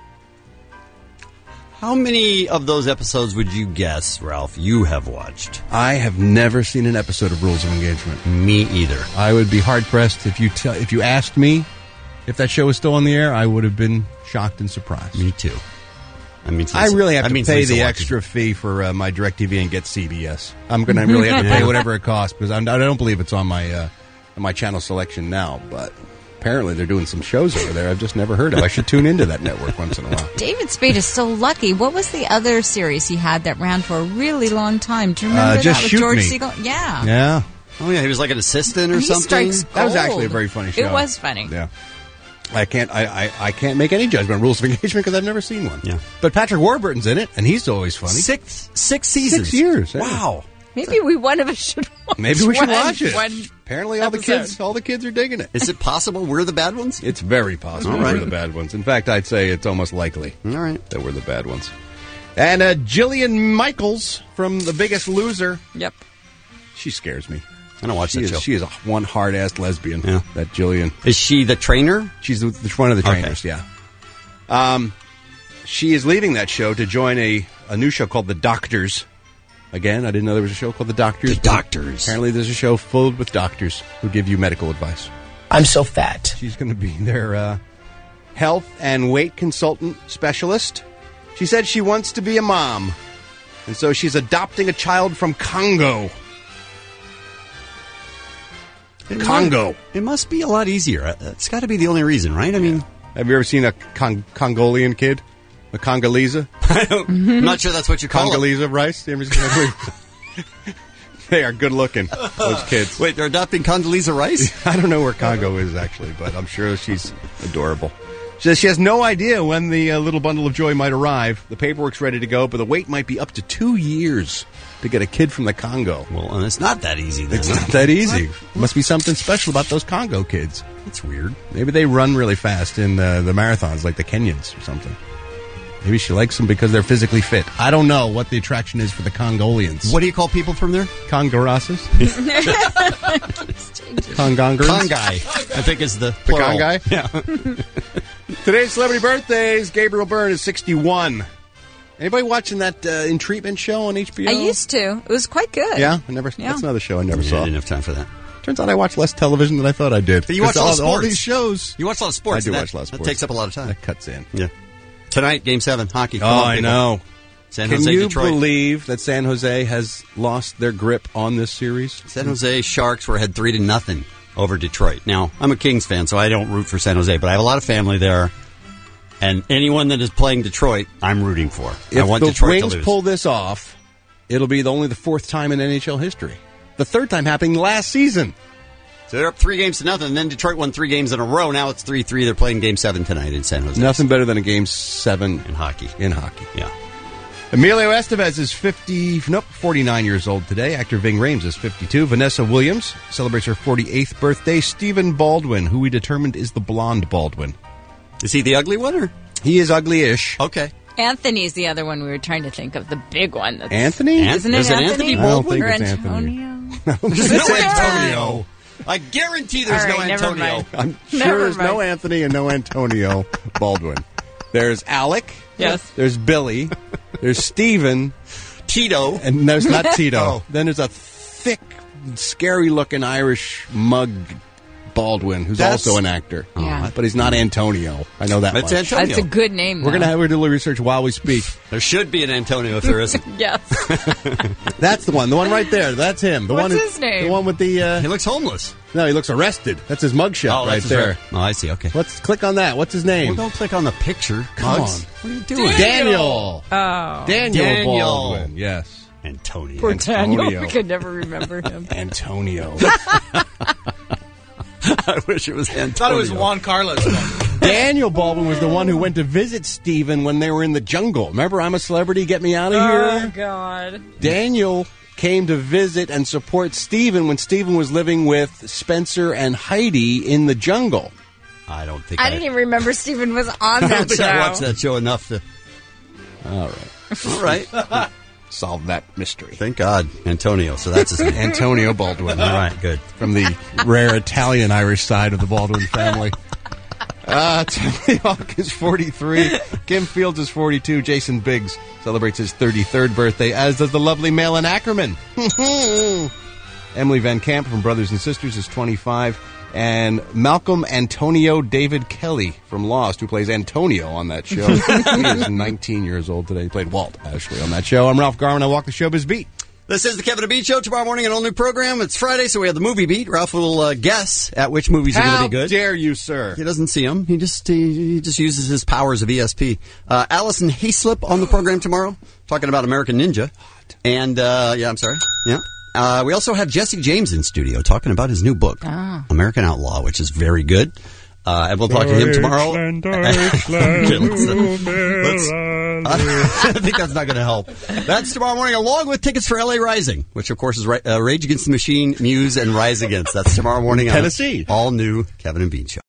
How many of those episodes would you guess, Ralph, you have watched? I have never seen an episode of Rules of Engagement. Me either. I would be hard-pressed if you tell, if you asked me if that show was still on the air, I would have been shocked and surprised. Me too. I mean, I really have I to mean, pay the Lisa extra fee for uh, my DirecTV and get C B S. I'm going to really have to pay whatever it costs because I'm, I don't believe it's on my uh, on my channel selection now. But apparently they're doing some shows over there I've just never heard of. I should tune into that network once in a while. David Spade is so lucky. What was the other series he had that ran for a really long time? Do you remember Uh, Just that with Shoot George Me. Siegel? Yeah. Yeah. Oh, yeah, he was like an assistant or He something. strikes That was gold. actually a very funny show. It was funny. Yeah. I can't. I, I, I can't make any judgment on Rules of Engagement because I've never seen one. Yeah. But Patrick Warburton's in it, and he's always funny. Six six seasons. Six years. Yeah. Wow. Maybe we one of us should watch Maybe we should one- watch it. one Apparently, all the episode. kids, all the kids are digging it. Is it possible we're the bad ones? It's very possible All right. we're the bad ones. In fact, I'd say it's almost likely All right. that we're the bad ones. And uh, Jillian Michaels from The Biggest Loser. Yep. She scares me. I don't watch She that is, show. she is a one hard-assed lesbian. Yeah. That Jillian. Is she the trainer? She's the, the, one of the Okay. trainers. Yeah. Um, she is leaving that show to join a, a new show called The Doctors. Again, I didn't know there was a show called The Doctors. The but Doctors. Apparently, there's a show filled with doctors who give you medical advice. I'm so fat. She's going to be their uh, health and weight consultant specialist. She said she wants to be a mom, and so she's adopting a child from Congo. It Congo. Must, it must be a lot easier. Uh, It's got to be the only reason, right? I mean, Have you ever seen a Cong- Congolian kid? A Congolese? I'm not sure that's what you call it. Congolese rice? You ever seen that? They are good looking, those kids. Wait, they're adopting Condoleezza Rice? I don't know where Congo is, actually, but I'm sure she's adorable. She says she has no idea when the uh, little bundle of joy might arrive. The paperwork's ready to go, but the wait might be up to two years to get a kid from the Congo. Well, and it's not that easy then. It's not that easy. Must be something special about those Congo kids. That's weird. Maybe they run really fast in uh, the marathons like the Kenyans or something. Maybe she likes them because they're physically fit. I don't know what the attraction is for the Congolians. What do you call people from there? Congorasses? Congongers? Congai, I think is the The plural. Congai? Yeah. Today's celebrity birthdays. Gabriel Byrne is sixty-one. Anybody watching that uh, In Treatment show on H B O? I used to. It was quite good. Yeah, I never. Yeah. That's another show I never Yeah, I saw. didn't have time for that. Turns out I watch less television than I thought I did. But you watch a all, lot of all sports. these shows. You watch a lot of sports. I do and that, watch a lot of sports. That takes up a lot of time. That cuts in. Yeah. Tonight, Game Seven, hockey. Come Oh, on, I people. know. San Can Jose, you Detroit. believe that San Jose has lost their grip on this series? San Jose Sharks were ahead three to nothing over Detroit. Now, I'm a Kings fan, so I don't root for San Jose, but I have a lot of family there, and anyone that is playing Detroit, I'm rooting for. If I want the Detroit Wings to lose. pull this off, it'll be the, only the fourth time in N H L history. The third time happening last season. So they're up three games to nothing, and then Detroit won three games in a row. Now it's three three. They're playing Game seven tonight in San Jose. Nothing better than a game seven in hockey. In hockey. Yeah. Emilio Estevez is fifty, nope, forty-nine years old today. Actor Ving Rhames is fifty-two. Vanessa Williams celebrates her forty-eighth birthday. Stephen Baldwin, who we determined is the blonde Baldwin. Is he the ugly one, or? He is ugly-ish. Okay. Anthony's the other one we were trying to think of, the big one. That's, Anthony? Isn't it Is it Anthony? Anthony I don't Baldwin? think Or it's Anthony. Antonio? There's no Antonio. I guarantee there's All right, no never Antonio. mind. I'm sure Never there's no mind. Anthony and no Antonio Baldwin. There's Alec. Yes. There's Billy. There's Stephen. Tito. And there's not Tito. Oh. Then there's a thick, scary-looking Irish mug Baldwin, who's That's- also an actor. Yeah. But he's not Antonio. I know that That's much. Antonio. That's a good name, We're though. going to have we're doing research while we speak. There should be an Antonio if there isn't. Yes. That's the one. The one right there. That's him. The What's one who- his name? The one with the... Uh, He looks homeless. no, he looks arrested. That's his mugshot Oh, right that's his there. red- Oh, I see. Okay. Let's click on that. What's his name? Well, don't click on the picture. Come Mugs. on. What are you doing? Daniel. Oh. Daniel, Daniel. Baldwin. Yes. Antonio. Poor Daniel. Antonio. We could never remember him. Antonio. I wish it was Antonio. I thought it was Juan Carlos. Daniel Baldwin was the one who went to visit Stephen when they were in the jungle. Remember, I'm a Celebrity, get me out of Oh, here? God. Daniel came to visit and support Stephen when Stephen was living with Spencer and Heidi in the jungle. I don't think I I, didn't even remember Stephen was on I that don't think show. I watched that show enough to. All right. All right. Solve that mystery. Thank God. Antonio. So that's his name. Antonio Baldwin. All right. Good. From the rare Italian-Irish side of the Baldwin family. Uh, Tony Hawk is forty-three. Kim Fields is forty-two. Jason Biggs celebrates his thirty-third birthday, as does the lovely Malin Ackerman. Emily Van Camp from Brothers and Sisters is twenty-five. And Malcolm Antonio David Kelly from Lost, who plays Antonio on that show. He is nineteen years old today. He played Walt, actually, on that show. I'm Ralph Garman. I walk the showbiz beat. This is the Kevin and Bean Show. Tomorrow morning, an all-new program. It's Friday, so we have the movie beat. Ralph will uh, guess at which movies are going How to be good. dare you, sir? He doesn't see them. He just he, he just uses his powers of E S P. Uh, Allison Hayslip on the program tomorrow, talking about American Ninja. And, uh, yeah, I'm sorry. Yeah. Uh, we also have Jesse James in studio talking about his new book, Ah. American Outlaw, which is very good. Uh, and we'll talk to him tomorrow. Deutschland, Okay, let's, uh, Deutschland, let's- I think that's not going to help. That's tomorrow morning, along with tickets for L A Rising, which, of course, is uh, Rage Against the Machine, Muse, and Rise Against. That's tomorrow morning on Tennessee. all new Kevin and Bean Show.